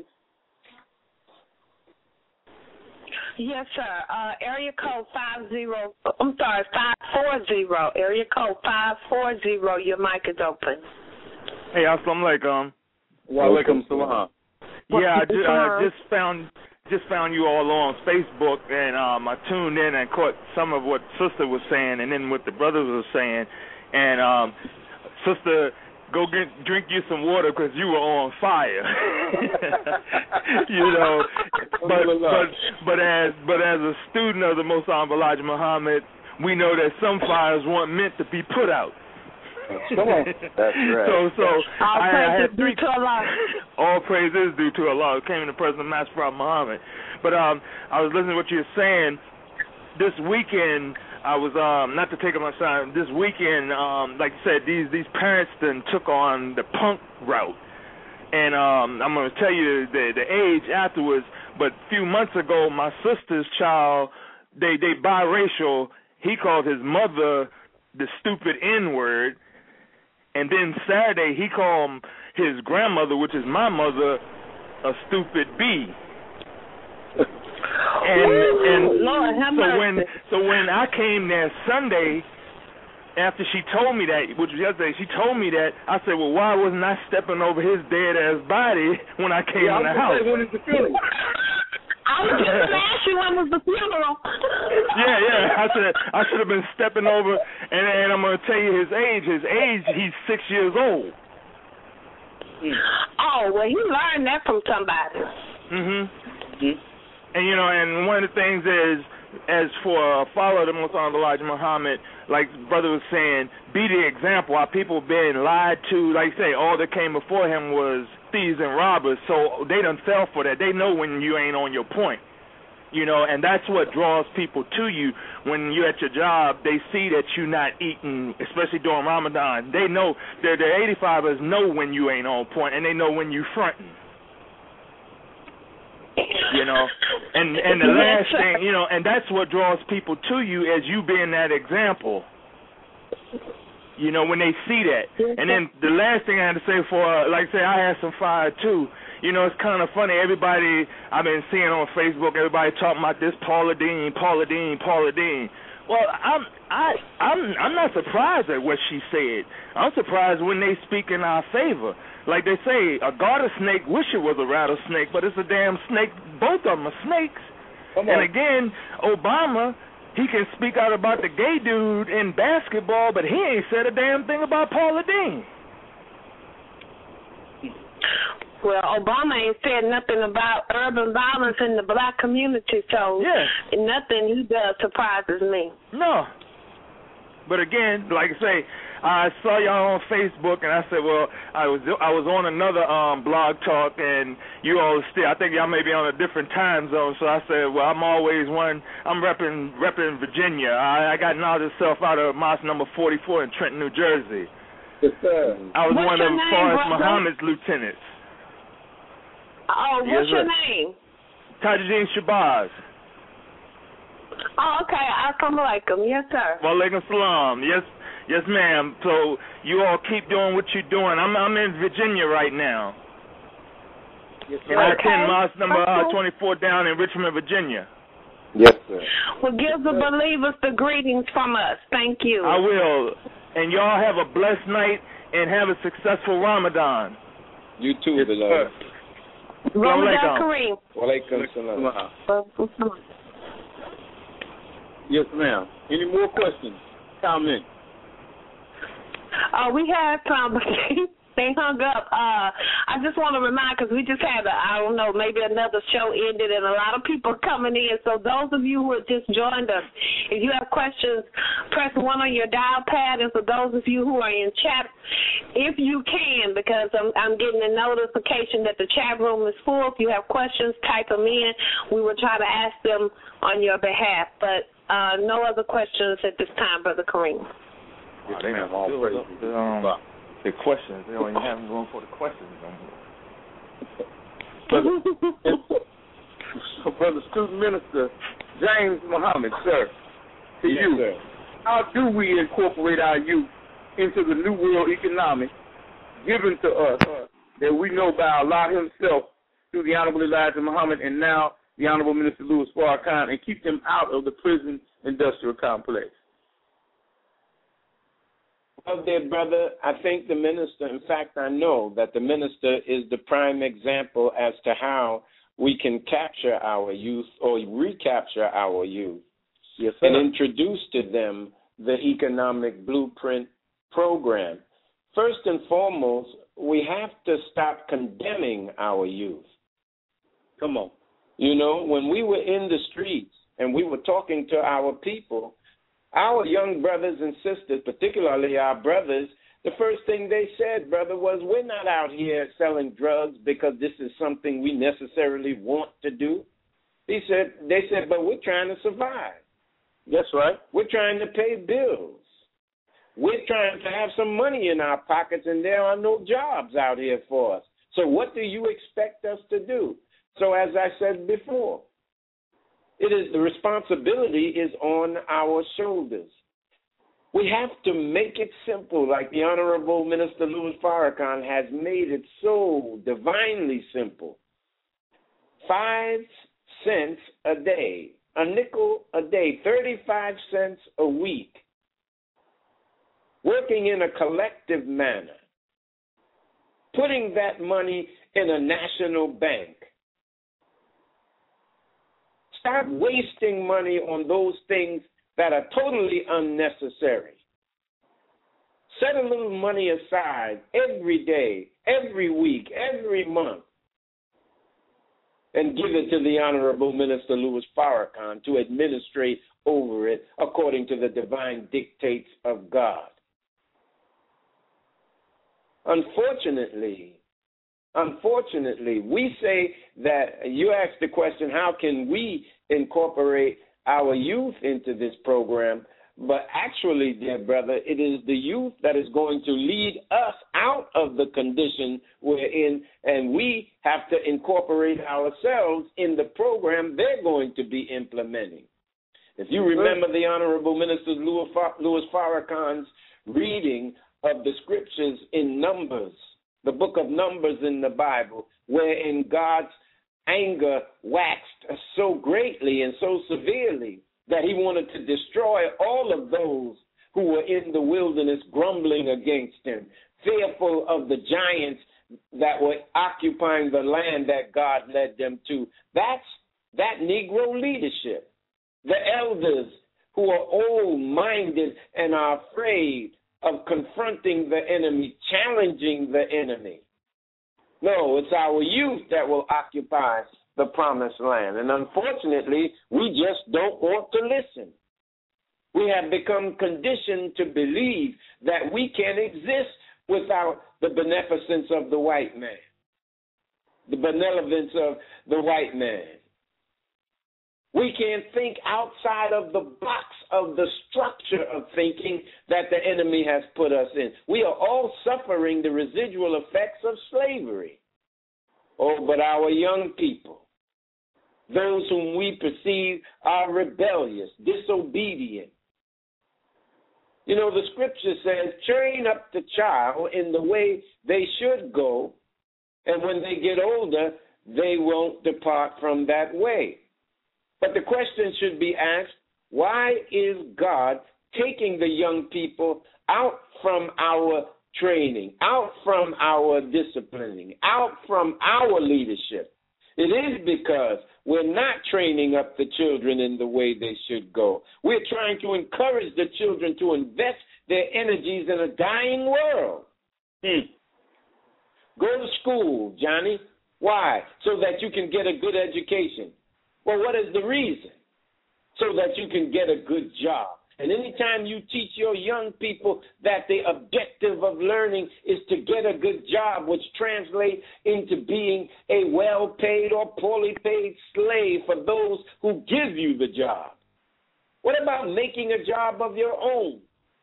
Yes, sir. Uh, area code five zero. I'm sorry, five four zero. Area code five four zero. Your mic is open. Hey, assalamu alaikum. Wa alaikum salam. Yeah, I just, uh, just found just found you all on Facebook, and um, I tuned in and caught some of what Sister was saying, and then what the brothers were saying. And um, Sister, go get, drink you some water because you were on fire. You know, but but but as but as a student of the Most Honorable Elijah Muhammad, we know that some fires weren't meant to be put out. Come on. That's right. So, so all I, praise I had is three. due to Allah. All praise is due to Allah. It came in the person of Master Prophet Muhammad. But um, I was listening to what you were saying. This weekend, I was um, not to take up my time. This weekend, um, like you said, these these parents then took on the punk route, and um, I'm going to tell you the the age afterwards. But a few months ago, my sister's child, they they biracial. He called his mother the stupid N word. And then Saturday, he called his grandmother, which is my mother, a stupid B. And, and Lord, so when so when I came there Sunday, after she told me that, which was yesterday, she told me that, I said, well, why wasn't I stepping over his dead-ass body when I came yeah, in the house? When is the funeral? I was just going to ask you when was the funeral. Yeah, yeah. I said I should have been stepping over, and, and I'm going to tell you his age. His age, he's six years old. Oh, well, he learned that from somebody. Mm-hmm. mm-hmm. And, you know, and one of the things is, as for a follower of the Most Honorable Elijah Muhammad, like brother was saying, be the example. Our people being lied to, like you say, all that came before him was thieves and robbers, so they done fell for that. They know when you ain't on your point, you know, and that's what draws people to you. When you're at your job, they see that you're not eating, especially during Ramadan. They know, the eighty-fivers know when you ain't on point, and they know when you fronting. You know, and and the last thing, you know, and that's what draws people to you as you being that example. You know, when they see that. And then the last thing I had to say for, uh, like I say, I had some fire too. You know, it's kind of funny. Everybody I've been seeing on Facebook, everybody talking about this Paula Deen, Paula Deen, Paula Deen. Well, I'm I I'm I'm not surprised at what she said. I'm surprised when they speak in our favor. Like they say, a garter snake wish it was a rattlesnake, but it's a damn snake. Both of them are snakes. And again, Obama, he can speak out about the gay dude in basketball, but he ain't said a damn thing about Paula Deen. Well, Obama ain't said nothing about urban violence in the black community, so yeah. nothing he does surprises me. No. But again, like I say, I saw y'all on Facebook, and I said, well, I was I was on another um, blog talk, and you all still, I think y'all may be on a different time zone, so I said, well, I'm always one, I'm repping, repping Virginia. I, I got knowledge self out of mosque number forty-four in Trenton, New Jersey. Yes, sir. I was what's one of Forrest brother? Muhammad's lieutenants. Oh, yes, what's your sir. name? Tajuddin Shabazz. Oh, okay. Assalamu alaikum. Yes, sir. Wa alaikum salam. Yes, yes, ma'am. So you all keep doing what you're doing. I'm I'm in Virginia right now. Yes, and I okay. attend mosque number okay. uh, twenty-four down in Richmond, Virginia. Yes, sir. Well, give the believers the greetings from us. Thank you. I will. And y'all have a blessed night and have a successful Ramadan. You too, yes, beloved. Ramadan Kareem. Walaikum salam. Yes, ma'am. Any more questions? Comment. Uh, we had some. They hung up. Uh, I just want to remind, because we just had, a, I don't know, maybe another show ended and a lot of people coming in. So those of you who have just joined us, if you have questions, press one on your dial pad. And for those of you who are in chat, if you can, because I'm, I'm getting a notification that the chat room is full. If you have questions, type them in. We will try to ask them on your behalf. But uh, no other questions at this time, Brother Kareem. Oh, they have all praise. The, um, the questions. They don't even have them going for the questions no more. So, Brother Student Minister James Muhammad, sir, to yes, you, sir. How do we incorporate our youth into the new world economics given to us that we know by Allah himself through the Honorable Elijah Muhammad and now the Honorable Minister Louis Farrakhan, and keep them out of the prison industrial complex? Well, dear brother, I think the minister, in fact, I know that the minister is the prime example as to how we can capture our youth or recapture our youth, yes, sir. and introduce to them the economic blueprint program. First and foremost, we have to stop condemning our youth. Come on. You know, when we were in the streets and we were talking to our people, our young brothers and sisters, particularly our brothers, the first thing they said, brother, was we're not out here selling drugs because this is something we necessarily want to do. He said, they said, but we're trying to survive. That's right. We're trying to pay bills. We're trying to have some money in our pockets, and there are no jobs out here for us. So what do you expect us to do? So as I said before, it is the responsibility is on our shoulders. We have to make it simple, like the Honorable Minister Louis Farrakhan has made it so divinely simple. Five cents a day, a nickel a day, thirty-five cents a week, working in a collective manner, putting that money in a national bank. Stop wasting money on those things that are totally unnecessary. Set a little money aside every day, every week, every month, and give it to the Honorable Minister Louis Farrakhan to administrate over it according to the divine dictates of God. Unfortunately, Unfortunately, we say that you asked the question, how can we incorporate our youth into this program? But actually, dear brother, it is the youth that is going to lead us out of the condition we're in, and we have to incorporate ourselves in the program they're going to be implementing. If you remember the Honorable Minister Louis Farrakhan's reading of the scriptures in Numbers, the book of Numbers in the Bible, wherein God's anger waxed so greatly and so severely that he wanted to destroy all of those who were in the wilderness grumbling against him, fearful of the giants that were occupying the land that God led them to. That's that Negro leadership. The elders who are old-minded and are afraid of confronting the enemy, challenging the enemy. No, it's our youth that will occupy the promised land. And unfortunately, we just don't want to listen. We have become conditioned to believe that we can exist without the beneficence of the white man, the benevolence of the white man. We can't think outside of the box of the structure of thinking that the enemy has put us in. We are all suffering the residual effects of slavery. Oh, but our young people, those whom we perceive are rebellious, disobedient. You know, the scripture says, train up the child in the way they should go, and when they get older, they won't depart from that way. But the question should be asked, why is God taking the young people out from our training, out from our disciplining, out from our leadership. It is because we're not training up the children in the way they should go. We're trying to encourage the children to invest their energies in a dying world. Hmm. Go to school, Johnny. Why? So that you can get a good education. Well, what is the reason? So that you can get a good job. And anytime you teach your young people that the objective of learning is to get a good job, which translates into being a well-paid or poorly paid slave for those who give you the job. What about making a job of your own?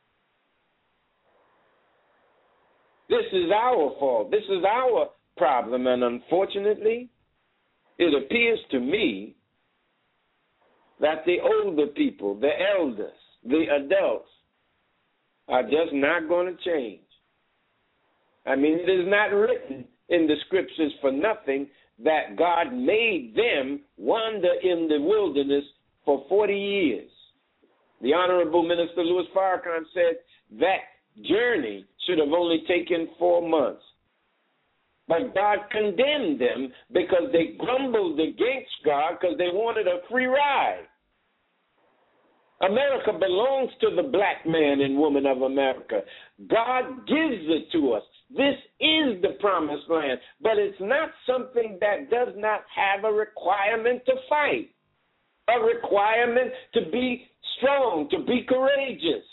This is our fault. This is our problem. And unfortunately, it appears to me that the older people, the elders, the adults are just not going to change. I mean, it is not written in the scriptures for nothing that God made them wander in the wilderness for forty years. The Honorable Minister Louis Farrakhan said that journey should have only taken four months. But God condemned them because they grumbled against God because they wanted a free ride. America belongs to the black man and woman of America. God gives it to us. This is the promised land, but it's not something that does not have a requirement to fight, a requirement to be strong, to be courageous,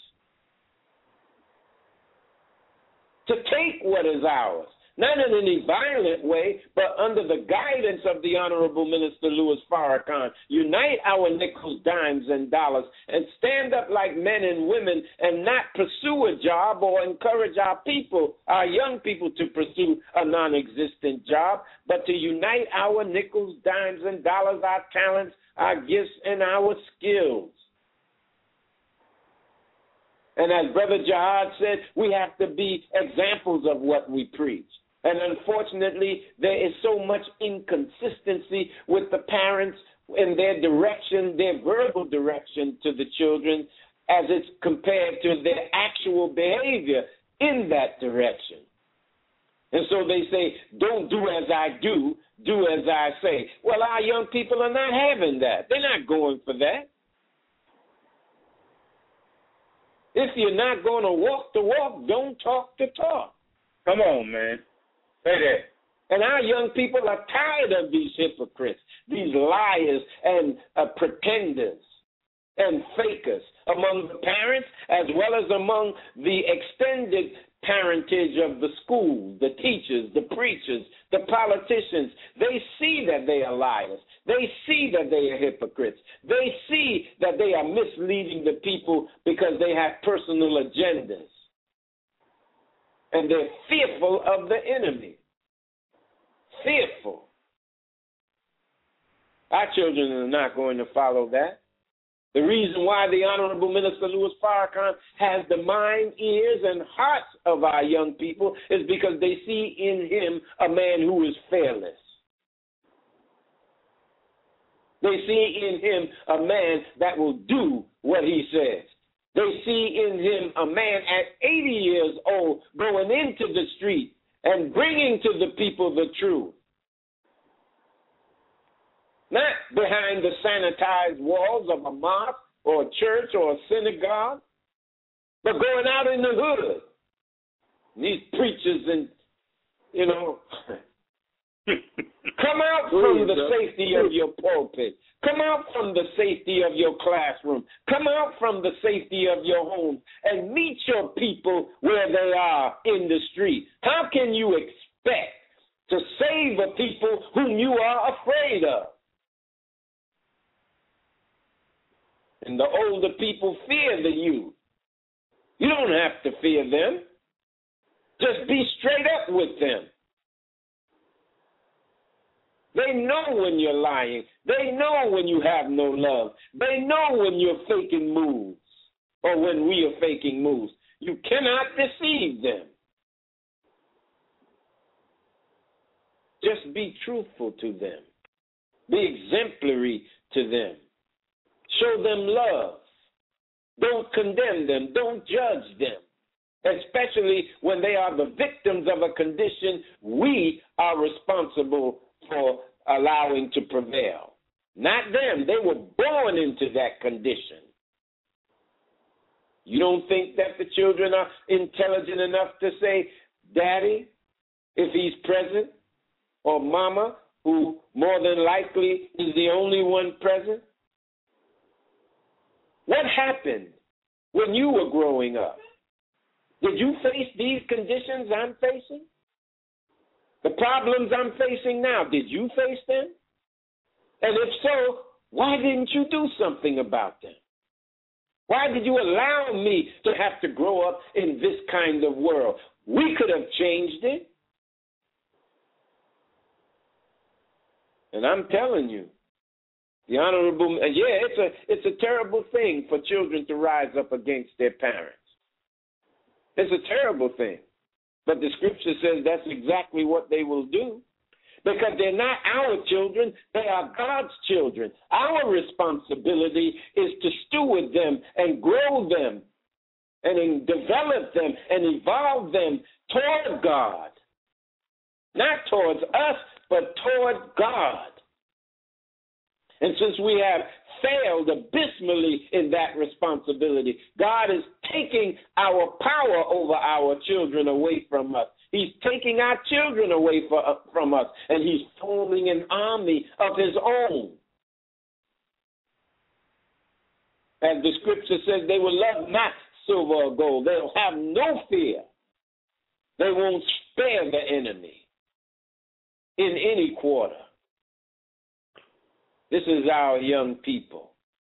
to take what is ours. Not in any violent way, but under the guidance of the Honorable Minister Louis Farrakhan. Unite our nickels, dimes, and dollars and stand up like men and women and not pursue a job or encourage our people, our young people, to pursue a non-existent job, but to unite our nickels, dimes, and dollars, our talents, our gifts, and our skills. And as Brother Jihad said, we have to be examples of what we preach. And unfortunately, there is so much inconsistency with the parents in their direction, their verbal direction to the children, as it's compared to their actual behavior in that direction. And so they say, don't do as I do, do as I say. Well, our young people are not having that. They're not going for that. If you're not going to walk the walk, don't talk the talk. Come on, man. Say that. And our young people are tired of these hypocrites, these liars and uh, pretenders and fakers among the parents as well as among the extended parentage of the schools, the teachers, the preachers, the politicians. They see that they are liars. They see that they are hypocrites. They see that they are misleading the people because they have personal agendas. And they're fearful of the enemy. Fearful. Our children are not going to follow that. The reason why the Honorable Minister Louis Farrakhan has the mind, ears, and hearts of our young people is because they see in him a man who is fearless. They see in him a man that will do what he says. They see in him a man at eighty years old going into the street and bringing to the people the truth. Not behind the sanitized walls of a mosque or a church or a synagogue, but going out in the hood. These preachers and, you know, come out from the safety of your pulpit. Come out from the safety of your classroom. Come out from the safety of your home and meet your people where they are in the street. How can you expect to save a people whom you are afraid of? And the older people fear the youth. You don't have to fear them. Just be straight up with them. They know when you're lying. They know when you have no love. They know when you're faking moves or when we are faking moves. You cannot deceive them. Just be truthful to them. Be exemplary to them. Show them love. Don't condemn them. Don't judge them. especially when they are the victims of a condition we are responsible for allowing to prevail. Not them. They were born into that condition. You don't think that the children are intelligent enough to say, Daddy, if he's present, or Mama, who more than likely is the only one present? What happened when you were growing up? Did you face these conditions I'm facing? The problems I'm facing now, did you face them? And if so, why didn't you do something about them? Why did you allow me to have to grow up in this kind of world? We could have changed it. And I'm telling you, the honorable, yeah, it's a it's a terrible thing for children to rise up against their parents. It's a terrible thing. But the scripture says that's exactly what they will do. Because they're not our children, they are God's children. Our responsibility is to steward them and grow them and develop them and evolve them toward God. Not towards us, but toward God. And since we have failed abysmally in that responsibility, God is taking our power over our children away from us. He's taking our children away for, uh, from us, and he's forming an army of his own. As the scripture says, they will love not silver or gold. They'll have no fear. They won't spare the enemy in any quarter. This is our young people.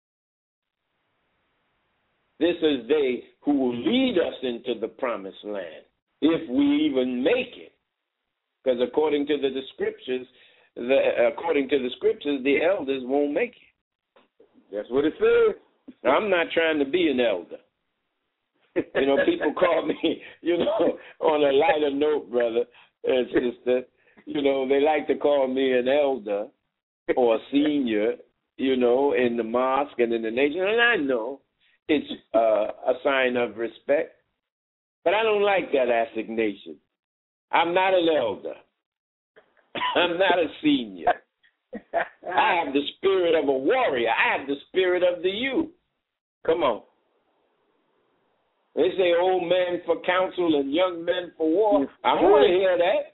This is they who will lead us into the promised land, if we even make it. Because according to the, the scriptures, the, according to the scriptures, the elders won't make it. That's what it says. I'm not trying to be an elder. You know, people call me, you know, on a lighter note, brother and sister, you know, they like to call me an elder or a senior, you know, in the mosque and in the nation. And I know it's uh, a sign of respect, but I don't like that assignation. I'm not an elder. I'm not a senior. I have the spirit of a warrior. I have the spirit of the youth. Come on. They say old men for counsel and young men for war. I want to hear that.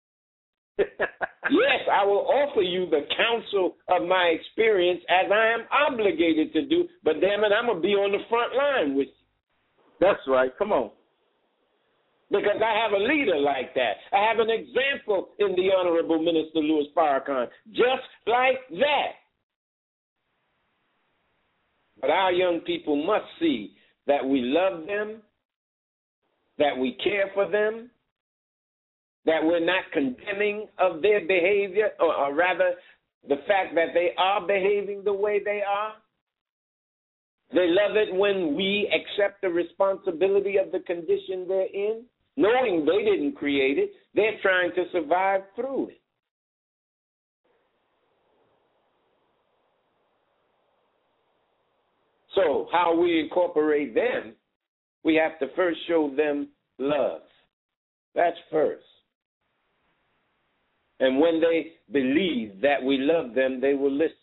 Yes, I will offer you the counsel of my experience as I am obligated to do, but damn it, I'm going to be on the front line with you. That's right. Come on. Because I have a leader like that. I have an example in the Honorable Minister Louis Farrakhan, just like that. But our young people must see that we love them, that we care for them, that we're not condemning of their behavior, or, or rather the fact that they are behaving the way they are. They love it when we accept the responsibility of the condition they're in, knowing they didn't create it. They're trying to survive through it. So how we incorporate them, we have to first show them love. That's first. And when they believe that we love them, they will listen.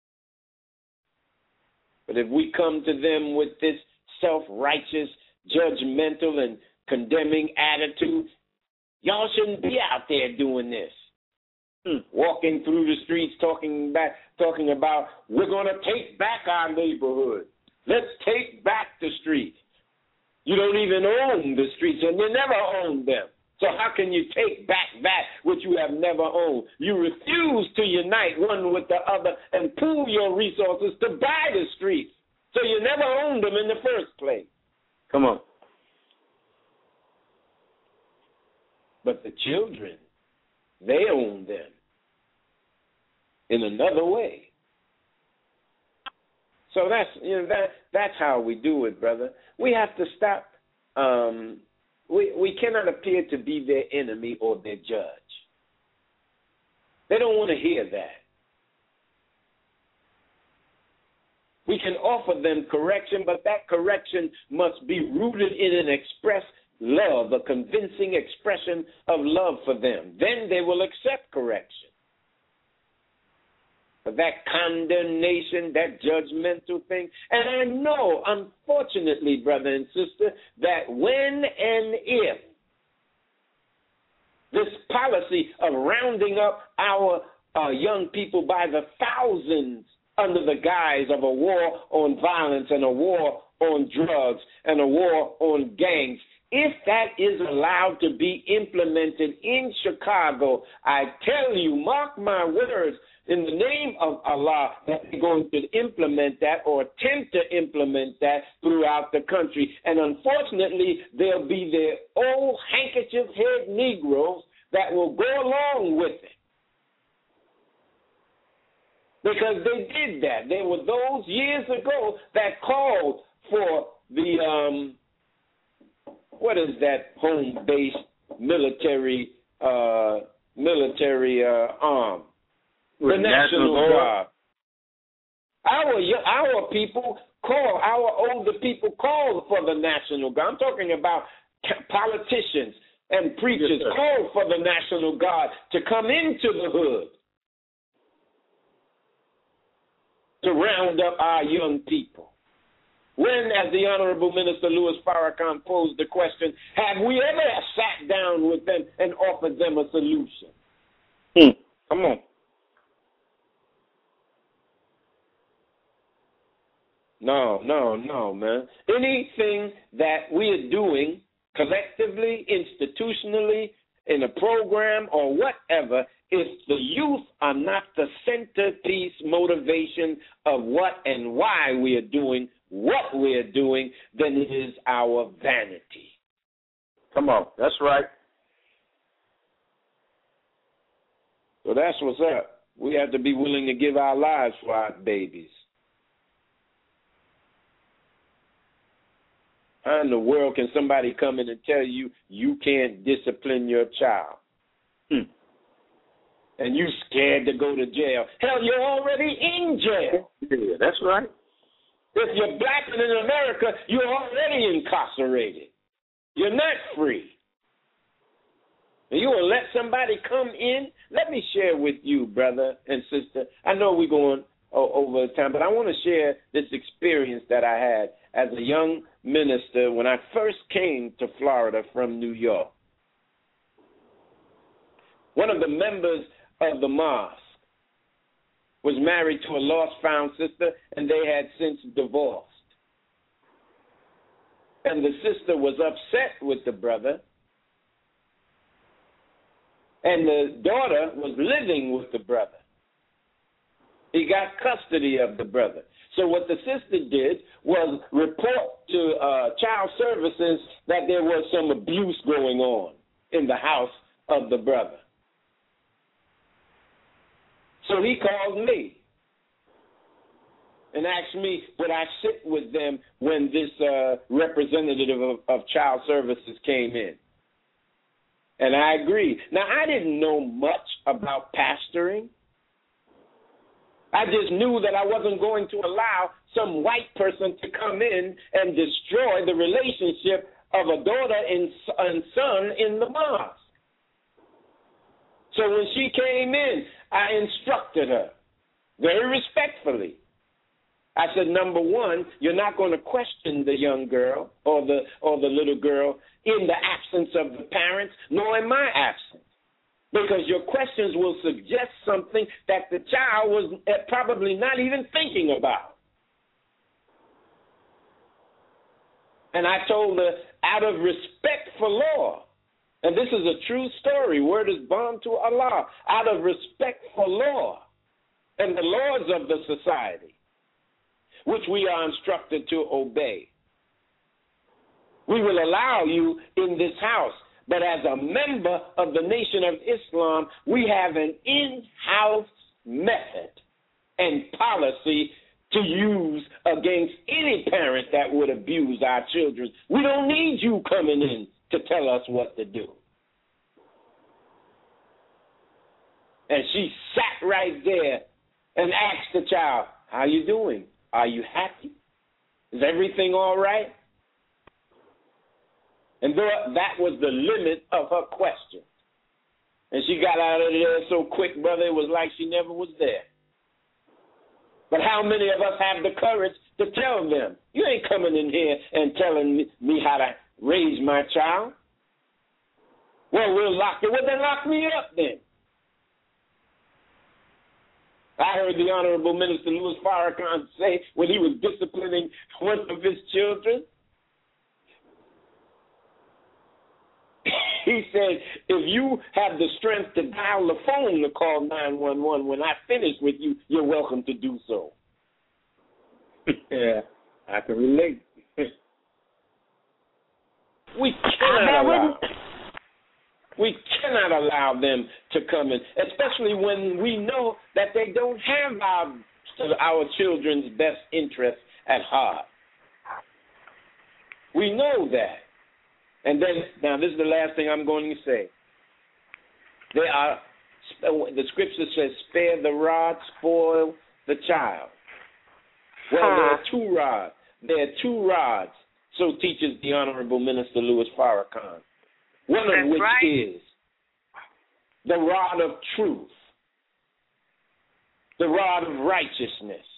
But if we come to them with this self-righteous, judgmental, and condemning attitude, y'all shouldn't be out there doing this. Hmm. Walking through the streets talking back, talking about, we're going to take back our neighborhood. Let's take back the streets. You don't even own the streets, and you never owned them. So how can you take back that which you have never owned? You refuse to unite one with the other and pool your resources to buy the streets. So you never owned them in the first place. Come on. But the children, they own them in another way. So that's you know that that's how we do it, brother. We have to stop. Um, we we cannot appear to be their enemy or their judge. They don't want to hear that. We can offer them correction, but that correction must be rooted in an express love, a convincing expression of love for them. Then they will accept correction. But that condemnation, that judgmental thing, and I know, unfortunately, brother and sister, that when and if this policy of rounding up our uh, young people by the thousands under the guise of a war on violence and a war on drugs and a war on gangs, if that is allowed to be implemented in Chicago, I tell you, mark my words, in the name of Allah, that they're going to implement that or attempt to implement that throughout the country. And unfortunately, there'll be the old handkerchief head Negroes that will go along with it. Because they did that. There were those years ago that called for the, um, what is that home-based military, uh, military uh, arm? The National, National Guard. Our our people call, our older people call for the National Guard. I'm talking about politicians and preachers yes, call for the National Guard to come into the hood to round up our young people. When, as the Honorable Minister Louis Farrakhan posed the question, have we ever sat down with them and offered them a solution? Hmm. Come on. No, no, no, man. Anything that we are doing collectively, institutionally, in a program or whatever, if the youth are not the centerpiece motivation of what and why we are doing what we are doing, then it is our vanity. Come on, that's right. So that's what's up. We have to be willing to give our lives for our babies. How in the world can somebody come in and tell you you can't discipline your child? Hmm. And you scared to go to jail. Hell, you're already in jail. Yeah, that's right. If you're black and in America, you're already incarcerated. You're not free. And you will let somebody come in? Let me share with you, brother and sister. I know we're going over time, but I want to share this experience that I had as a young minister when I first came to Florida from New York. One of the members of the mosque was married to a lost-found sister, and they had since divorced. And the sister was upset with the brother, and the daughter was living with the brother. He got custody of the brother. So what the sister did was report to uh, child services that there was some abuse going on in the house of the brother. So he called me and asked me would I sit with them when this uh, representative of, of child services came in. And I agreed. Now, I didn't know much about pastoring. I just knew that I wasn't going to allow some white person to come in and destroy the relationship of a daughter and, and son in the mosque. So when she came in, I instructed her very respectfully. I said, number one, you're not going to question the young girl or the or the little girl in the absence of the parents, nor in my absence. Because your questions will suggest something that the child was probably not even thinking about. And I told her, out of respect for law, and this is a true story, word is bond to Allah, out of respect for law and the laws of the society, which we are instructed to obey, we will allow you in this house. But as a member of the Nation of Islam, we have an in-house method and policy to use against any parent that would abuse our children. We don't need you coming in to tell us what to do. And she sat right there and asked the child, how you doing? Are you happy? Is everything all right? And th- that was the limit of her question. And she got out of there so quick, brother, it was like she never was there. But how many of us have the courage to tell them, you ain't coming in here and telling me, me how to raise my child? Well, we'll lock you. Well, then lock me up then. I heard the Honorable Minister Louis Farrakhan say when he was disciplining one of his children, he said, if you have the strength to dial the phone to call nine one one when I finish with you, you're welcome to do so. Yeah, I can relate. We cannot allow, we cannot allow them to come in, especially when we know that they don't have our, our children's best interests at heart. We know that. And then, now this is the last thing I'm going to say. There are, the scripture says, spare the rod, spoil the child. Well, huh. there are two rods. There are two rods, so teaches the Honorable Minister Louis Farrakhan. One That's of which right. is the rod of truth, the rod of righteousness,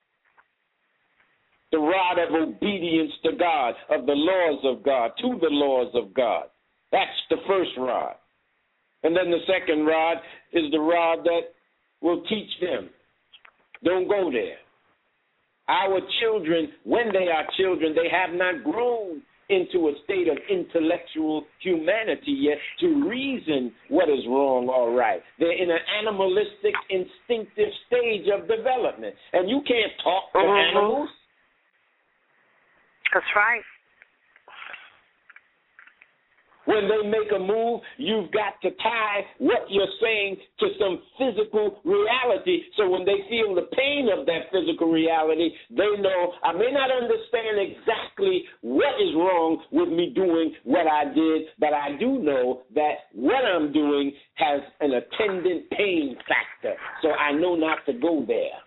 the rod of obedience to God, of the laws of God, to the laws of God. That's the first rod. And then the second rod is the rod that will teach them. Don't go there. Our children, when they are children, they have not grown into a state of intellectual humanity yet to reason what is wrong or right. They're in an animalistic, instinctive stage of development. And you can't talk to mm-hmm. animals. That's right. When they make a move, you've got to tie what you're saying to some physical reality. So when they feel the pain of that physical reality, they know, I may not understand exactly what is wrong with me doing what I did, but I do know that what I'm doing has an attendant pain factor. So I know not to go there.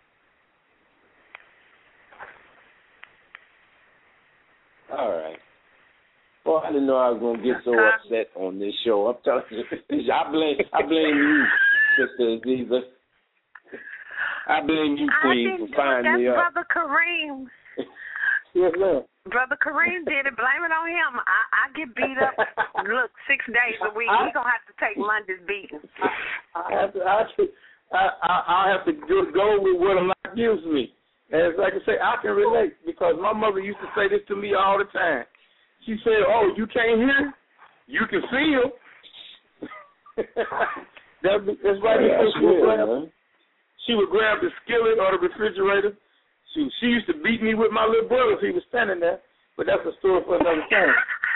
All right. Well, I didn't know I was going to get so upset on this show. I'm telling you, I blame, I blame you, Sister Aziza. I blame you, Queen, for finding me up. That's Brother Kareem. Yes, ma'am. Brother Kareem did it. Blame it on him. I, I get beat up, look, six days a week. He's going to have to take Monday's beating. I have to, I have to, I, I, I have to go with what Allah gives me. And like I say, I can relate because my mother used to say this to me all the time. She said, oh, you can't hear? You can feel. that, that's right. Yeah, that's she, would good, grab, man. she would grab the skillet or the refrigerator. She, she used to beat me with my little brother if he was standing there. But that's a story for another time.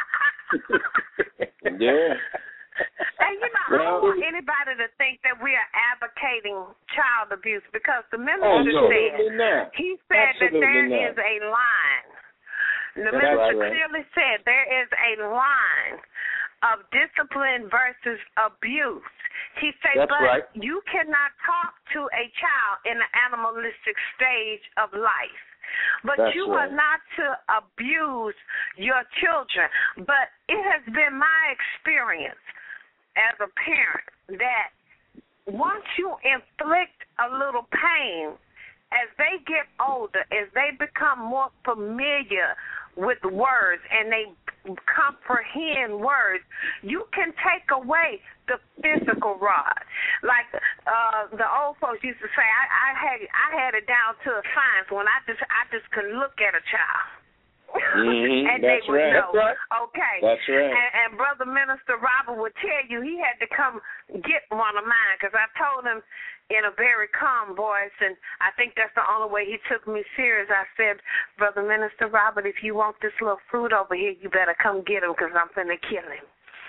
Yeah. And, you know, well, I don't want anybody to think that we are advocating child abuse because the minister oh, no, said, not. he said Absolutely that there not. is a line. The That's minister right. clearly said there is a line of discipline versus abuse. He said, That's but right. you cannot talk to a child in the animalistic stage of life. But That's you right. are not to abuse your children. But it has been my experience as a parent that once you inflict a little pain, as they get older, as they become more familiar with words and they comprehend words, you can take away the physical rod. Like uh, the old folks used to say, I, I had I had it down to a science when I just I just could look at a child. Mm-hmm. and That's they would right. know. That's right. Okay. That's right. And, and Brother Minister Robert would tell you he had to come get one of mine because I told him in a very calm voice, and I think that's the only way he took me serious. I said, Brother Minister Robert, if you want this little fruit over here, you better come get him because I'm finna kill him.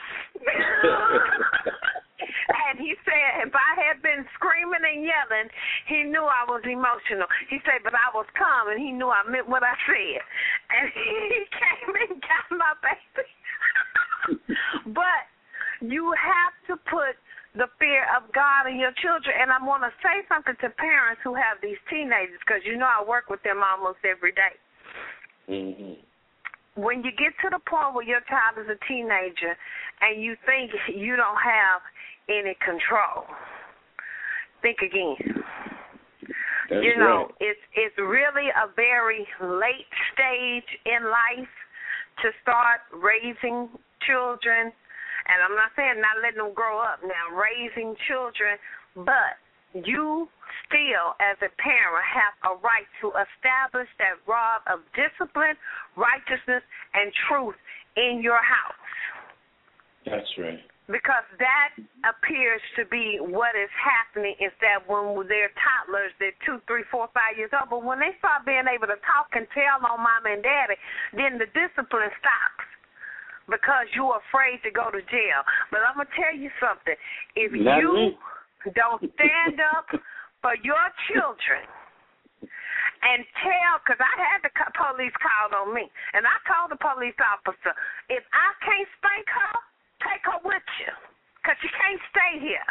And he said, if I had been screaming and yelling, he knew I was emotional. He said, but I was calm, and he knew I meant what I said. And he came and got my baby. But you have to put the fear of God in your children. And I want to say something to parents who have these teenagers, because you know I work with them almost every day. Mm-hmm. when you get to the point where your child is a teenager and you think you don't have any control, think again. That's you know, right. it's it's really a very late stage in life to start raising children. And I'm not saying not letting them grow up now, raising children, but you still, as a parent, have a right to establish that rod of discipline, righteousness, and truth in your house. That's right. Because that appears to be what is happening is that when they're toddlers, they're two, three, four, five years old, but when they start being able to talk and tell on mom and daddy, then the discipline stops because you're afraid to go to jail. But I'm going to tell you something. If Not you me. don't stand up for your children and tell, because I had the police called on me, and I told the police officer, if I can't spank her, take her with you, because she can't stay here.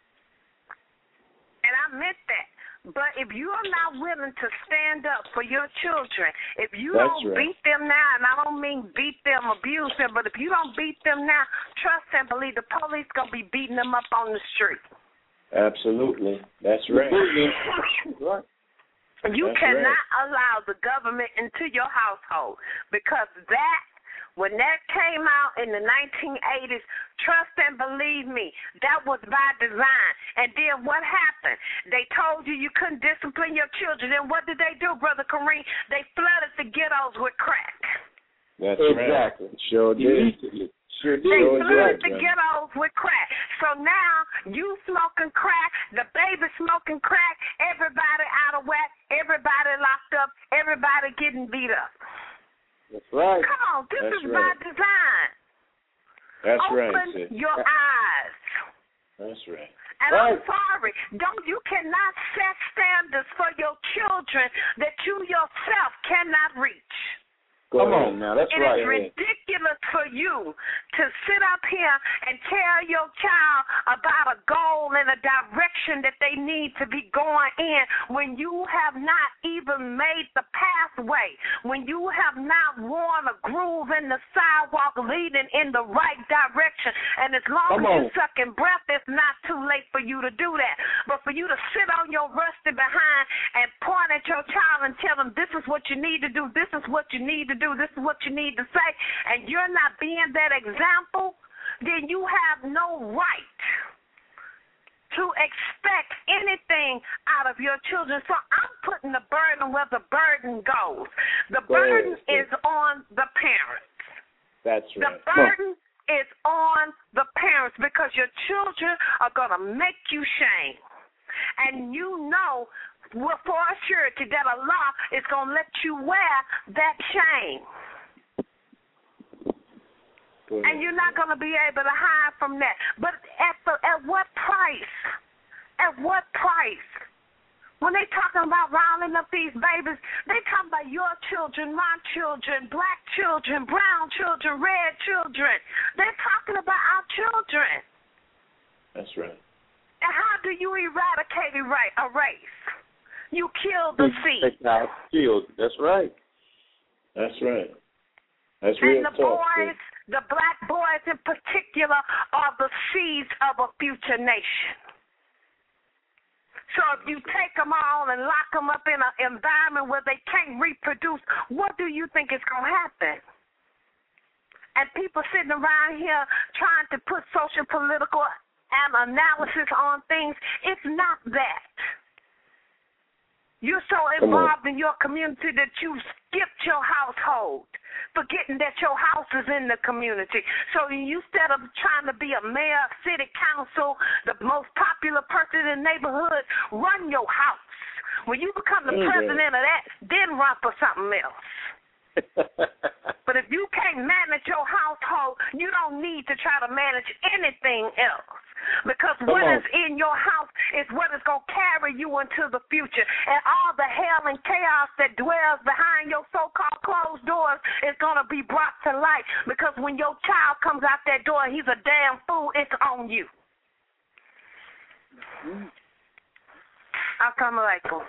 And I meant that. But if you are not willing to stand up for your children, if you That's don't right. beat them now, and I don't mean beat them, abuse them, but if you don't beat them now, trust and believe the police going to be beating them up on the street. Absolutely. That's right. Right. You That's cannot right. allow the government into your household, because that, when that came out in the nineteen eighties, trust and believe me, that was by design. And then what happened? They told you you couldn't discipline your children. And what did they do, Brother Kareem? They flooded the ghettos with crack. That's Exactly. right. Sure did. Immediately. Sure did. They Sure flooded did, the man. ghettos with crack. So now you smoking crack, the baby smoking crack, everybody out of whack, everybody locked up, everybody getting beat up. That's right. Come on, this That's is right. by design. That's Open right, sis. your eyes. That's right. And Right. I'm sorry, don't you cannot set standards for your children that you yourself cannot reach. Go Come ahead. on now. That's It right. is ridiculous for you to sit up here and tell your child about a goal and a direction that they need to be going in when you have not even made the pathway, when you have not worn a groove in the sidewalk leading in the right direction. And as long Come as on. you're sucking breath, it's not too late for you to do that. But for you to sit on your rusty behind and point at your child and tell them this is what you need to do, this is what you need to do, this is what you need to say, and you're not being that example, then you have no right to expect anything out of your children. So I'm putting the burden where the burden goes. The Go burden ahead, is on the parents. That's The right. burden is on the parents because your children are going to make you shame. And you know for a surety that Allah is going to let you wear that shame. Go ahead. And you're not going to be able to hide from that. But at the, at what price? At what price? When they talking about rounding up these babies, they talking about your children, my children, black children, brown children, red children. They're talking about our children. That's right. And how do you eradicate a race? You kill the seed. Killed. That's right. That's right. That's real And the talk. boys, sis. the black boys in particular, are the seeds of a future nation. So if you take them all and lock them up in an environment where they can't reproduce, what do you think is going to happen? And people sitting around here trying to put social, political, and analysis on things, it's not that. You're so involved in your community that you skipped your household, forgetting that your house is in the community. So you, instead of trying to be a mayor, city council, the most popular person in the neighborhood, run your house. When you become the Mm-hmm. president of that, then run for something else. But if you can't manage your household, you don't need to try to manage anything else. Because Come what on. is in your house is what is going to carry you into the future. And all the hell and chaos that dwells behind your so-called closed doors is going to be brought to light. Because when your child comes out that door and he's a damn fool, it's on you. Assalamu alaikum.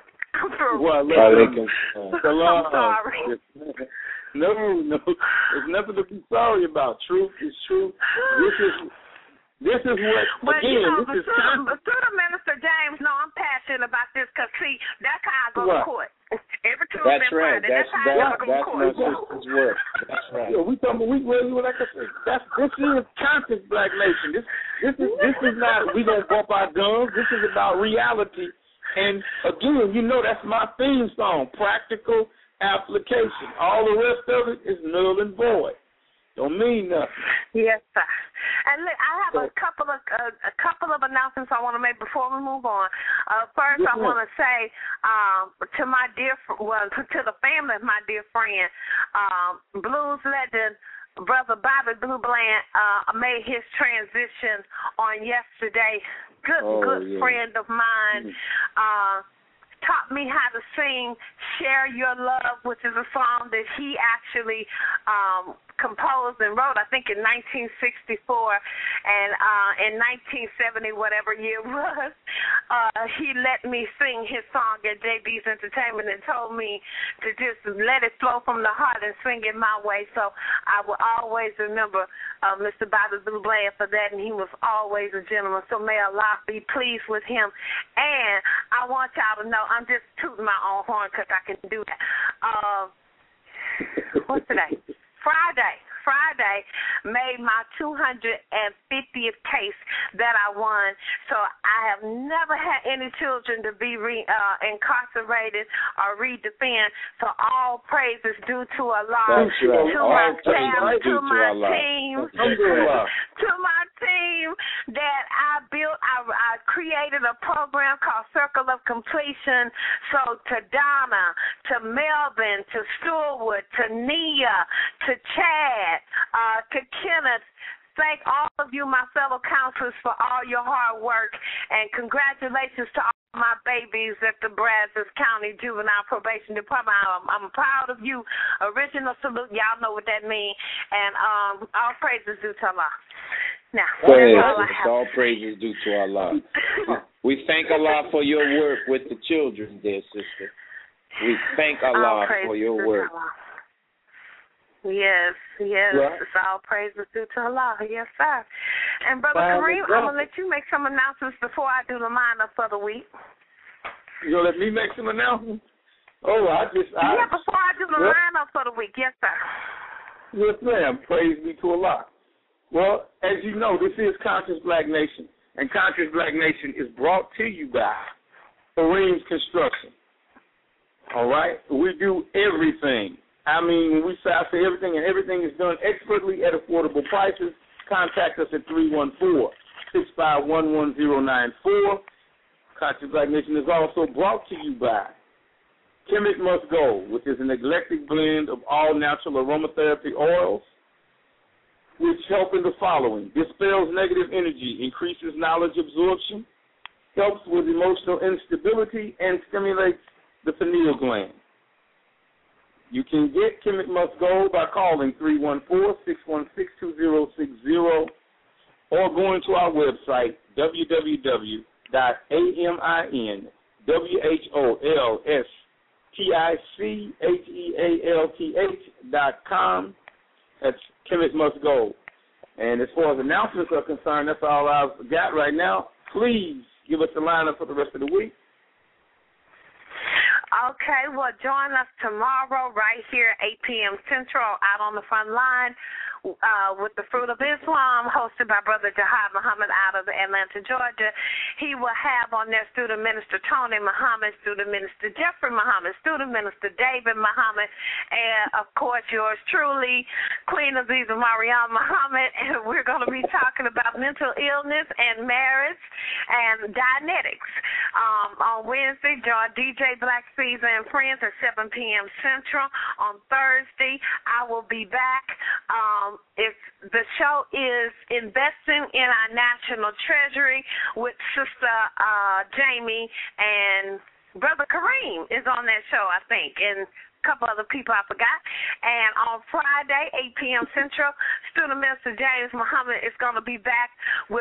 Well, Walaikum I'm sorry. No, no, there's nothing to be sorry about. Truth is truth. This is this is what but, again. You know, this but is through, but through the Minister James, no, I'm passionate about this because see, that's how I go right. to court. Every Tuesday That's and right. Friday. That's That's how that, I go to that's court. my sister's work. That's right. Yeah, we talking. We really like I said. That's this is conscious Black Nation. This this is this is not we gonna bump our guns. This is about reality. And again, you know that's my theme song. Practical application. All the rest of it is null and void. Don't mean nothing. Yes, sir. And look, I have a couple of uh, a couple of announcements I want to make before we move on. Uh, first, yes, I want to say um, to my dear, well, to the family of my dear friend, um, blues legend Brother Bobby Blue Bland uh, made his transition on yesterday. Good, oh, good yeah. friend of mine. Uh, taught me how to sing Share Your Love, which is a song that he actually um, composed and wrote, I think, in nineteen sixty-four. And uh, in nineteen seventy, whatever year it was, uh, he let me sing his song at J B's Entertainment and told me to just let it flow from the heart and sing it my way. So I will always remember uh, Mister Bobby Blue Bland for that, and he was always a gentleman. So may Allah be pleased with him. And I want y'all to know, I'm just tooting my own horn because I can do that. Uh, what's today? Friday. Friday made my two hundred fiftieth case that I won. So I have never had any children to be re, uh, incarcerated or redefend. So all praise is due to Allah, That's right. to all my praise staff, to my to team, to my team that I built. I, I created a program called Circle of Completion. So to Donna, to Melvin, to Stewart, to Nia, to Chad, uh, to Kenneth. Thank all of you, my fellow counselors, for all your hard work, and congratulations to all my babies at the Brazos County Juvenile Probation Department. I'm, I'm proud of you. Original salute. Y'all know what that means. And um, all praises due to Allah. Now, praise, all, I have. all praises due to Allah. We thank Allah for your work with the children, dear sister. We thank Allah for your work. Yes, yes, right. It's all praises due to Allah. Yes, sir. And Brother well, Kareem, I'm going to let you make some announcements before I do the lineup for the week. You going to let me make some announcements? Oh, I just... I, yeah, before I do the well, lineup for the week. Yes, sir. Yes, ma'am. Praise be to Allah. Well, as you know, this is Conscious Black Nation, and Conscious Black Nation is brought to you by Kareem's Construction. All right? We do everything. I mean, when we say, I say everything, and everything is done expertly at affordable prices. Contact us at three one four, six five one, one zero nine four. Conscious Black Nation is also brought to you by Kemet Must Go, which is an eclectic blend of all natural aromatherapy oils, which help in the following: dispels negative energy, increases knowledge absorption, helps with emotional instability, and stimulates the pineal gland. You can get Kemet Must Go by calling three one four, six one six, two zero six zero or going to our website, w w w dot aminwholsticalth dot com. That's Kemet Must Go. And as far as announcements are concerned, that's all I've got right now. Please give us the lineup for the rest of the week. Okay, well, join us tomorrow right here at eight p.m. Central out on the front line uh, with the Fruit of Islam, hosted by Brother Jihad Muhammad out of Atlanta, Georgia. He will have on there Student Minister Tony Muhammad, Student Minister Jeffrey Muhammad, Student Minister David Muhammad, and, of course, yours truly, Queen Aziza Mariam Muhammad. And we're going to be talking about mental illness and marriage and Dianetics. Um, on Wednesday, join D J Black Caesar and Friends at seven p.m. Central. On Thursday, I will be back. Um, if the show is Investing in Our National Treasury with Sister uh, Jamie, and Brother Kareem is on that show, I think, and a couple other people I forgot. And on Friday, eight p.m. Central, Student Minister James Muhammad is going to be back with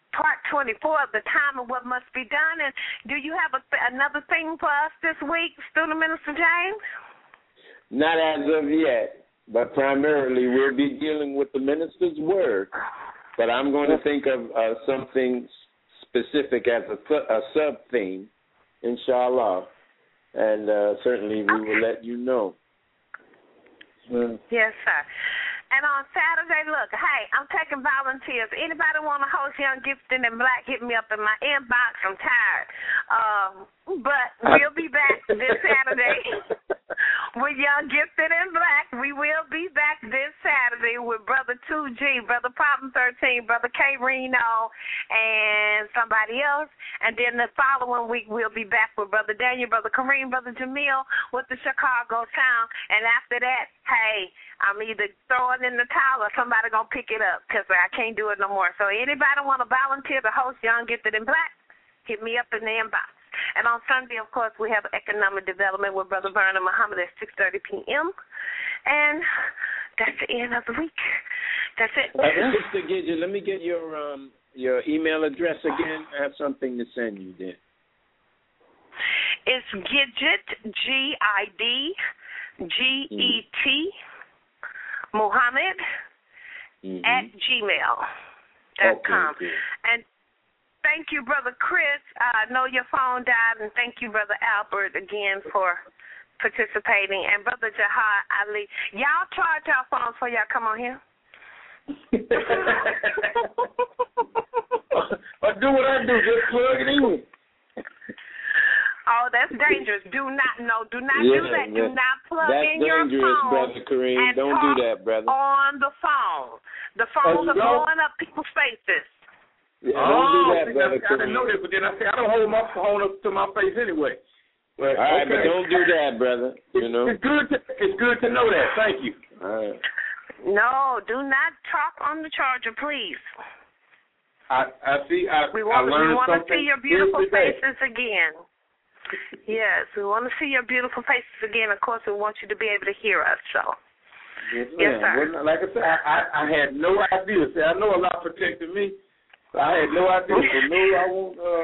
part twenty-four of the time of what must be done. And do you have a, another thing for us this week, Student Minister James? Not as of yet, but primarily we'll be dealing with the minister's word. But I'm going to think of uh, something specific as a, a sub-theme, inshallah, and uh, certainly we okay. will let you know. Mm. Yes, sir. And on Saturday, look, hey, I'm taking volunteers. Anybody want to host Young Gifted and Black, hit me up in my inbox. I'm tired. Um, but we'll be back this Saturday with Young Gifted and Black. We will be back this Saturday with Brother two G, Brother Problem thirteen, Brother K. Reno, and somebody else. And then the following week, we'll be back with Brother Daniel, Brother Kareem, Brother Jamil with the Chicago Sound. And after that, hey, I'm either throwing in the towel or somebody going to pick it up because I can't do it no more. So anybody want to volunteer to host Young Gifted and Black, hit me up in the inbox. And on Sunday, of course, we have economic development with Brother Vernon Muhammad at six thirty p.m. And that's the end of the week. That's it. Uh, Sister Gidget, let me get your um your email address again. I have something to send you there. It's Gidget, G I D G E T, Muhammad mm-hmm. at gmail dot com. Okay, and thank you, Brother Chris. I know your phone died, and thank you, Brother Albert, again for participating. And Brother Jahad Ali, y'all charge y'all phones before y'all come on here. I do what I do, just plug it in. Oh, that's dangerous. Do not, no, do not yeah, do that. Yeah. Do not plug that's in your phone. That's dangerous, Brother Kareem. And don't do that, brother. On the phone. The phones oh, are blowing up people's faces. Yeah, don't oh, do that, Brother Kareem. I didn't know that, but then I say I don't hold my phone up to my face anyway. But, all right, okay. but don't do that, brother. You know, it's good. To, it's good to know that. Thank you. All right. No, do not talk on the charger, please. I, I see. I, we want, I learned we want to see your beautiful today. faces again. Yes, we want to see your beautiful faces again. Of course, we want you to be able to hear us. So, yes, yes sir. Well, like I said, I, I, I had no idea. See, I know Allah protected me. So I had no idea. So no, I won't. Uh,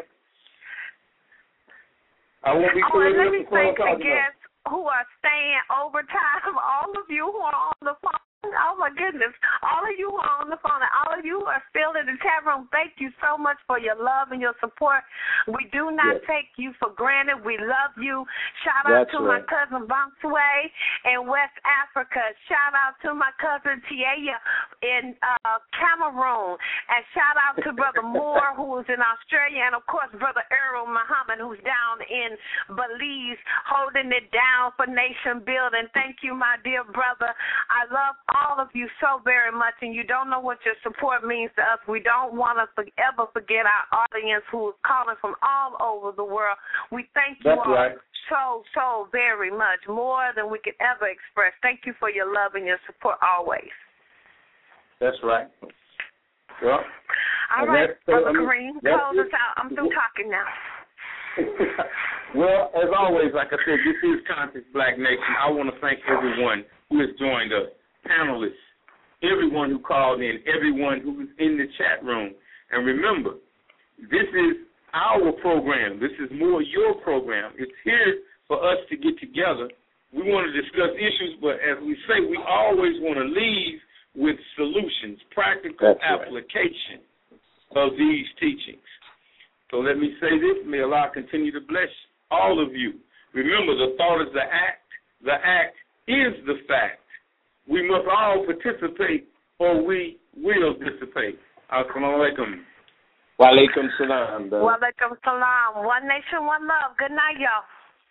I won't be. Oh, and let me thank the guests who are staying overtime. All of you who are on the phone. Oh, my goodness. All of you who are on the phone and all of you who are still in the chat room, thank you so much for your love and your support. We do not yes. take you for granted. We love you. Shout out That's to right. my cousin Bonsuay in West Africa. Shout out to my cousin Tiaya in uh, Cameroon. And shout out to Brother Moore, who is in Australia. And, of course, Brother Errol Muhammad, who's down in Belize, holding it down for nation building. Thank you, my dear brother. I love all of you so very much, and you don't know what your support means to us. We don't want to ever forget our audience who is calling from all over the world. We thank you That's all right. so, so very much, more than we could ever express. Thank you for your love and your support always. That's right. Well, all right, Brother I mean, Kareem, close us out. I'm through talking now. Well, as always, like I said, this is Conscious Black Nation. I want to thank everyone who has joined us. Panelists, everyone who called in, everyone who was in the chat room. And remember, this is our program. This is more your program. It's here for us to get together. We want to discuss issues, but as we say, we always want to leave with solutions, practical That's application right. of these teachings. So let me say this. May Allah continue to bless all of you. Remember, the thought is the act. The act is the fact. We must all participate or we will dissipate. Assalamu alaikum. Wa alaikum salam. Wa alaikum salam. One nation, one love. Good night, y'all.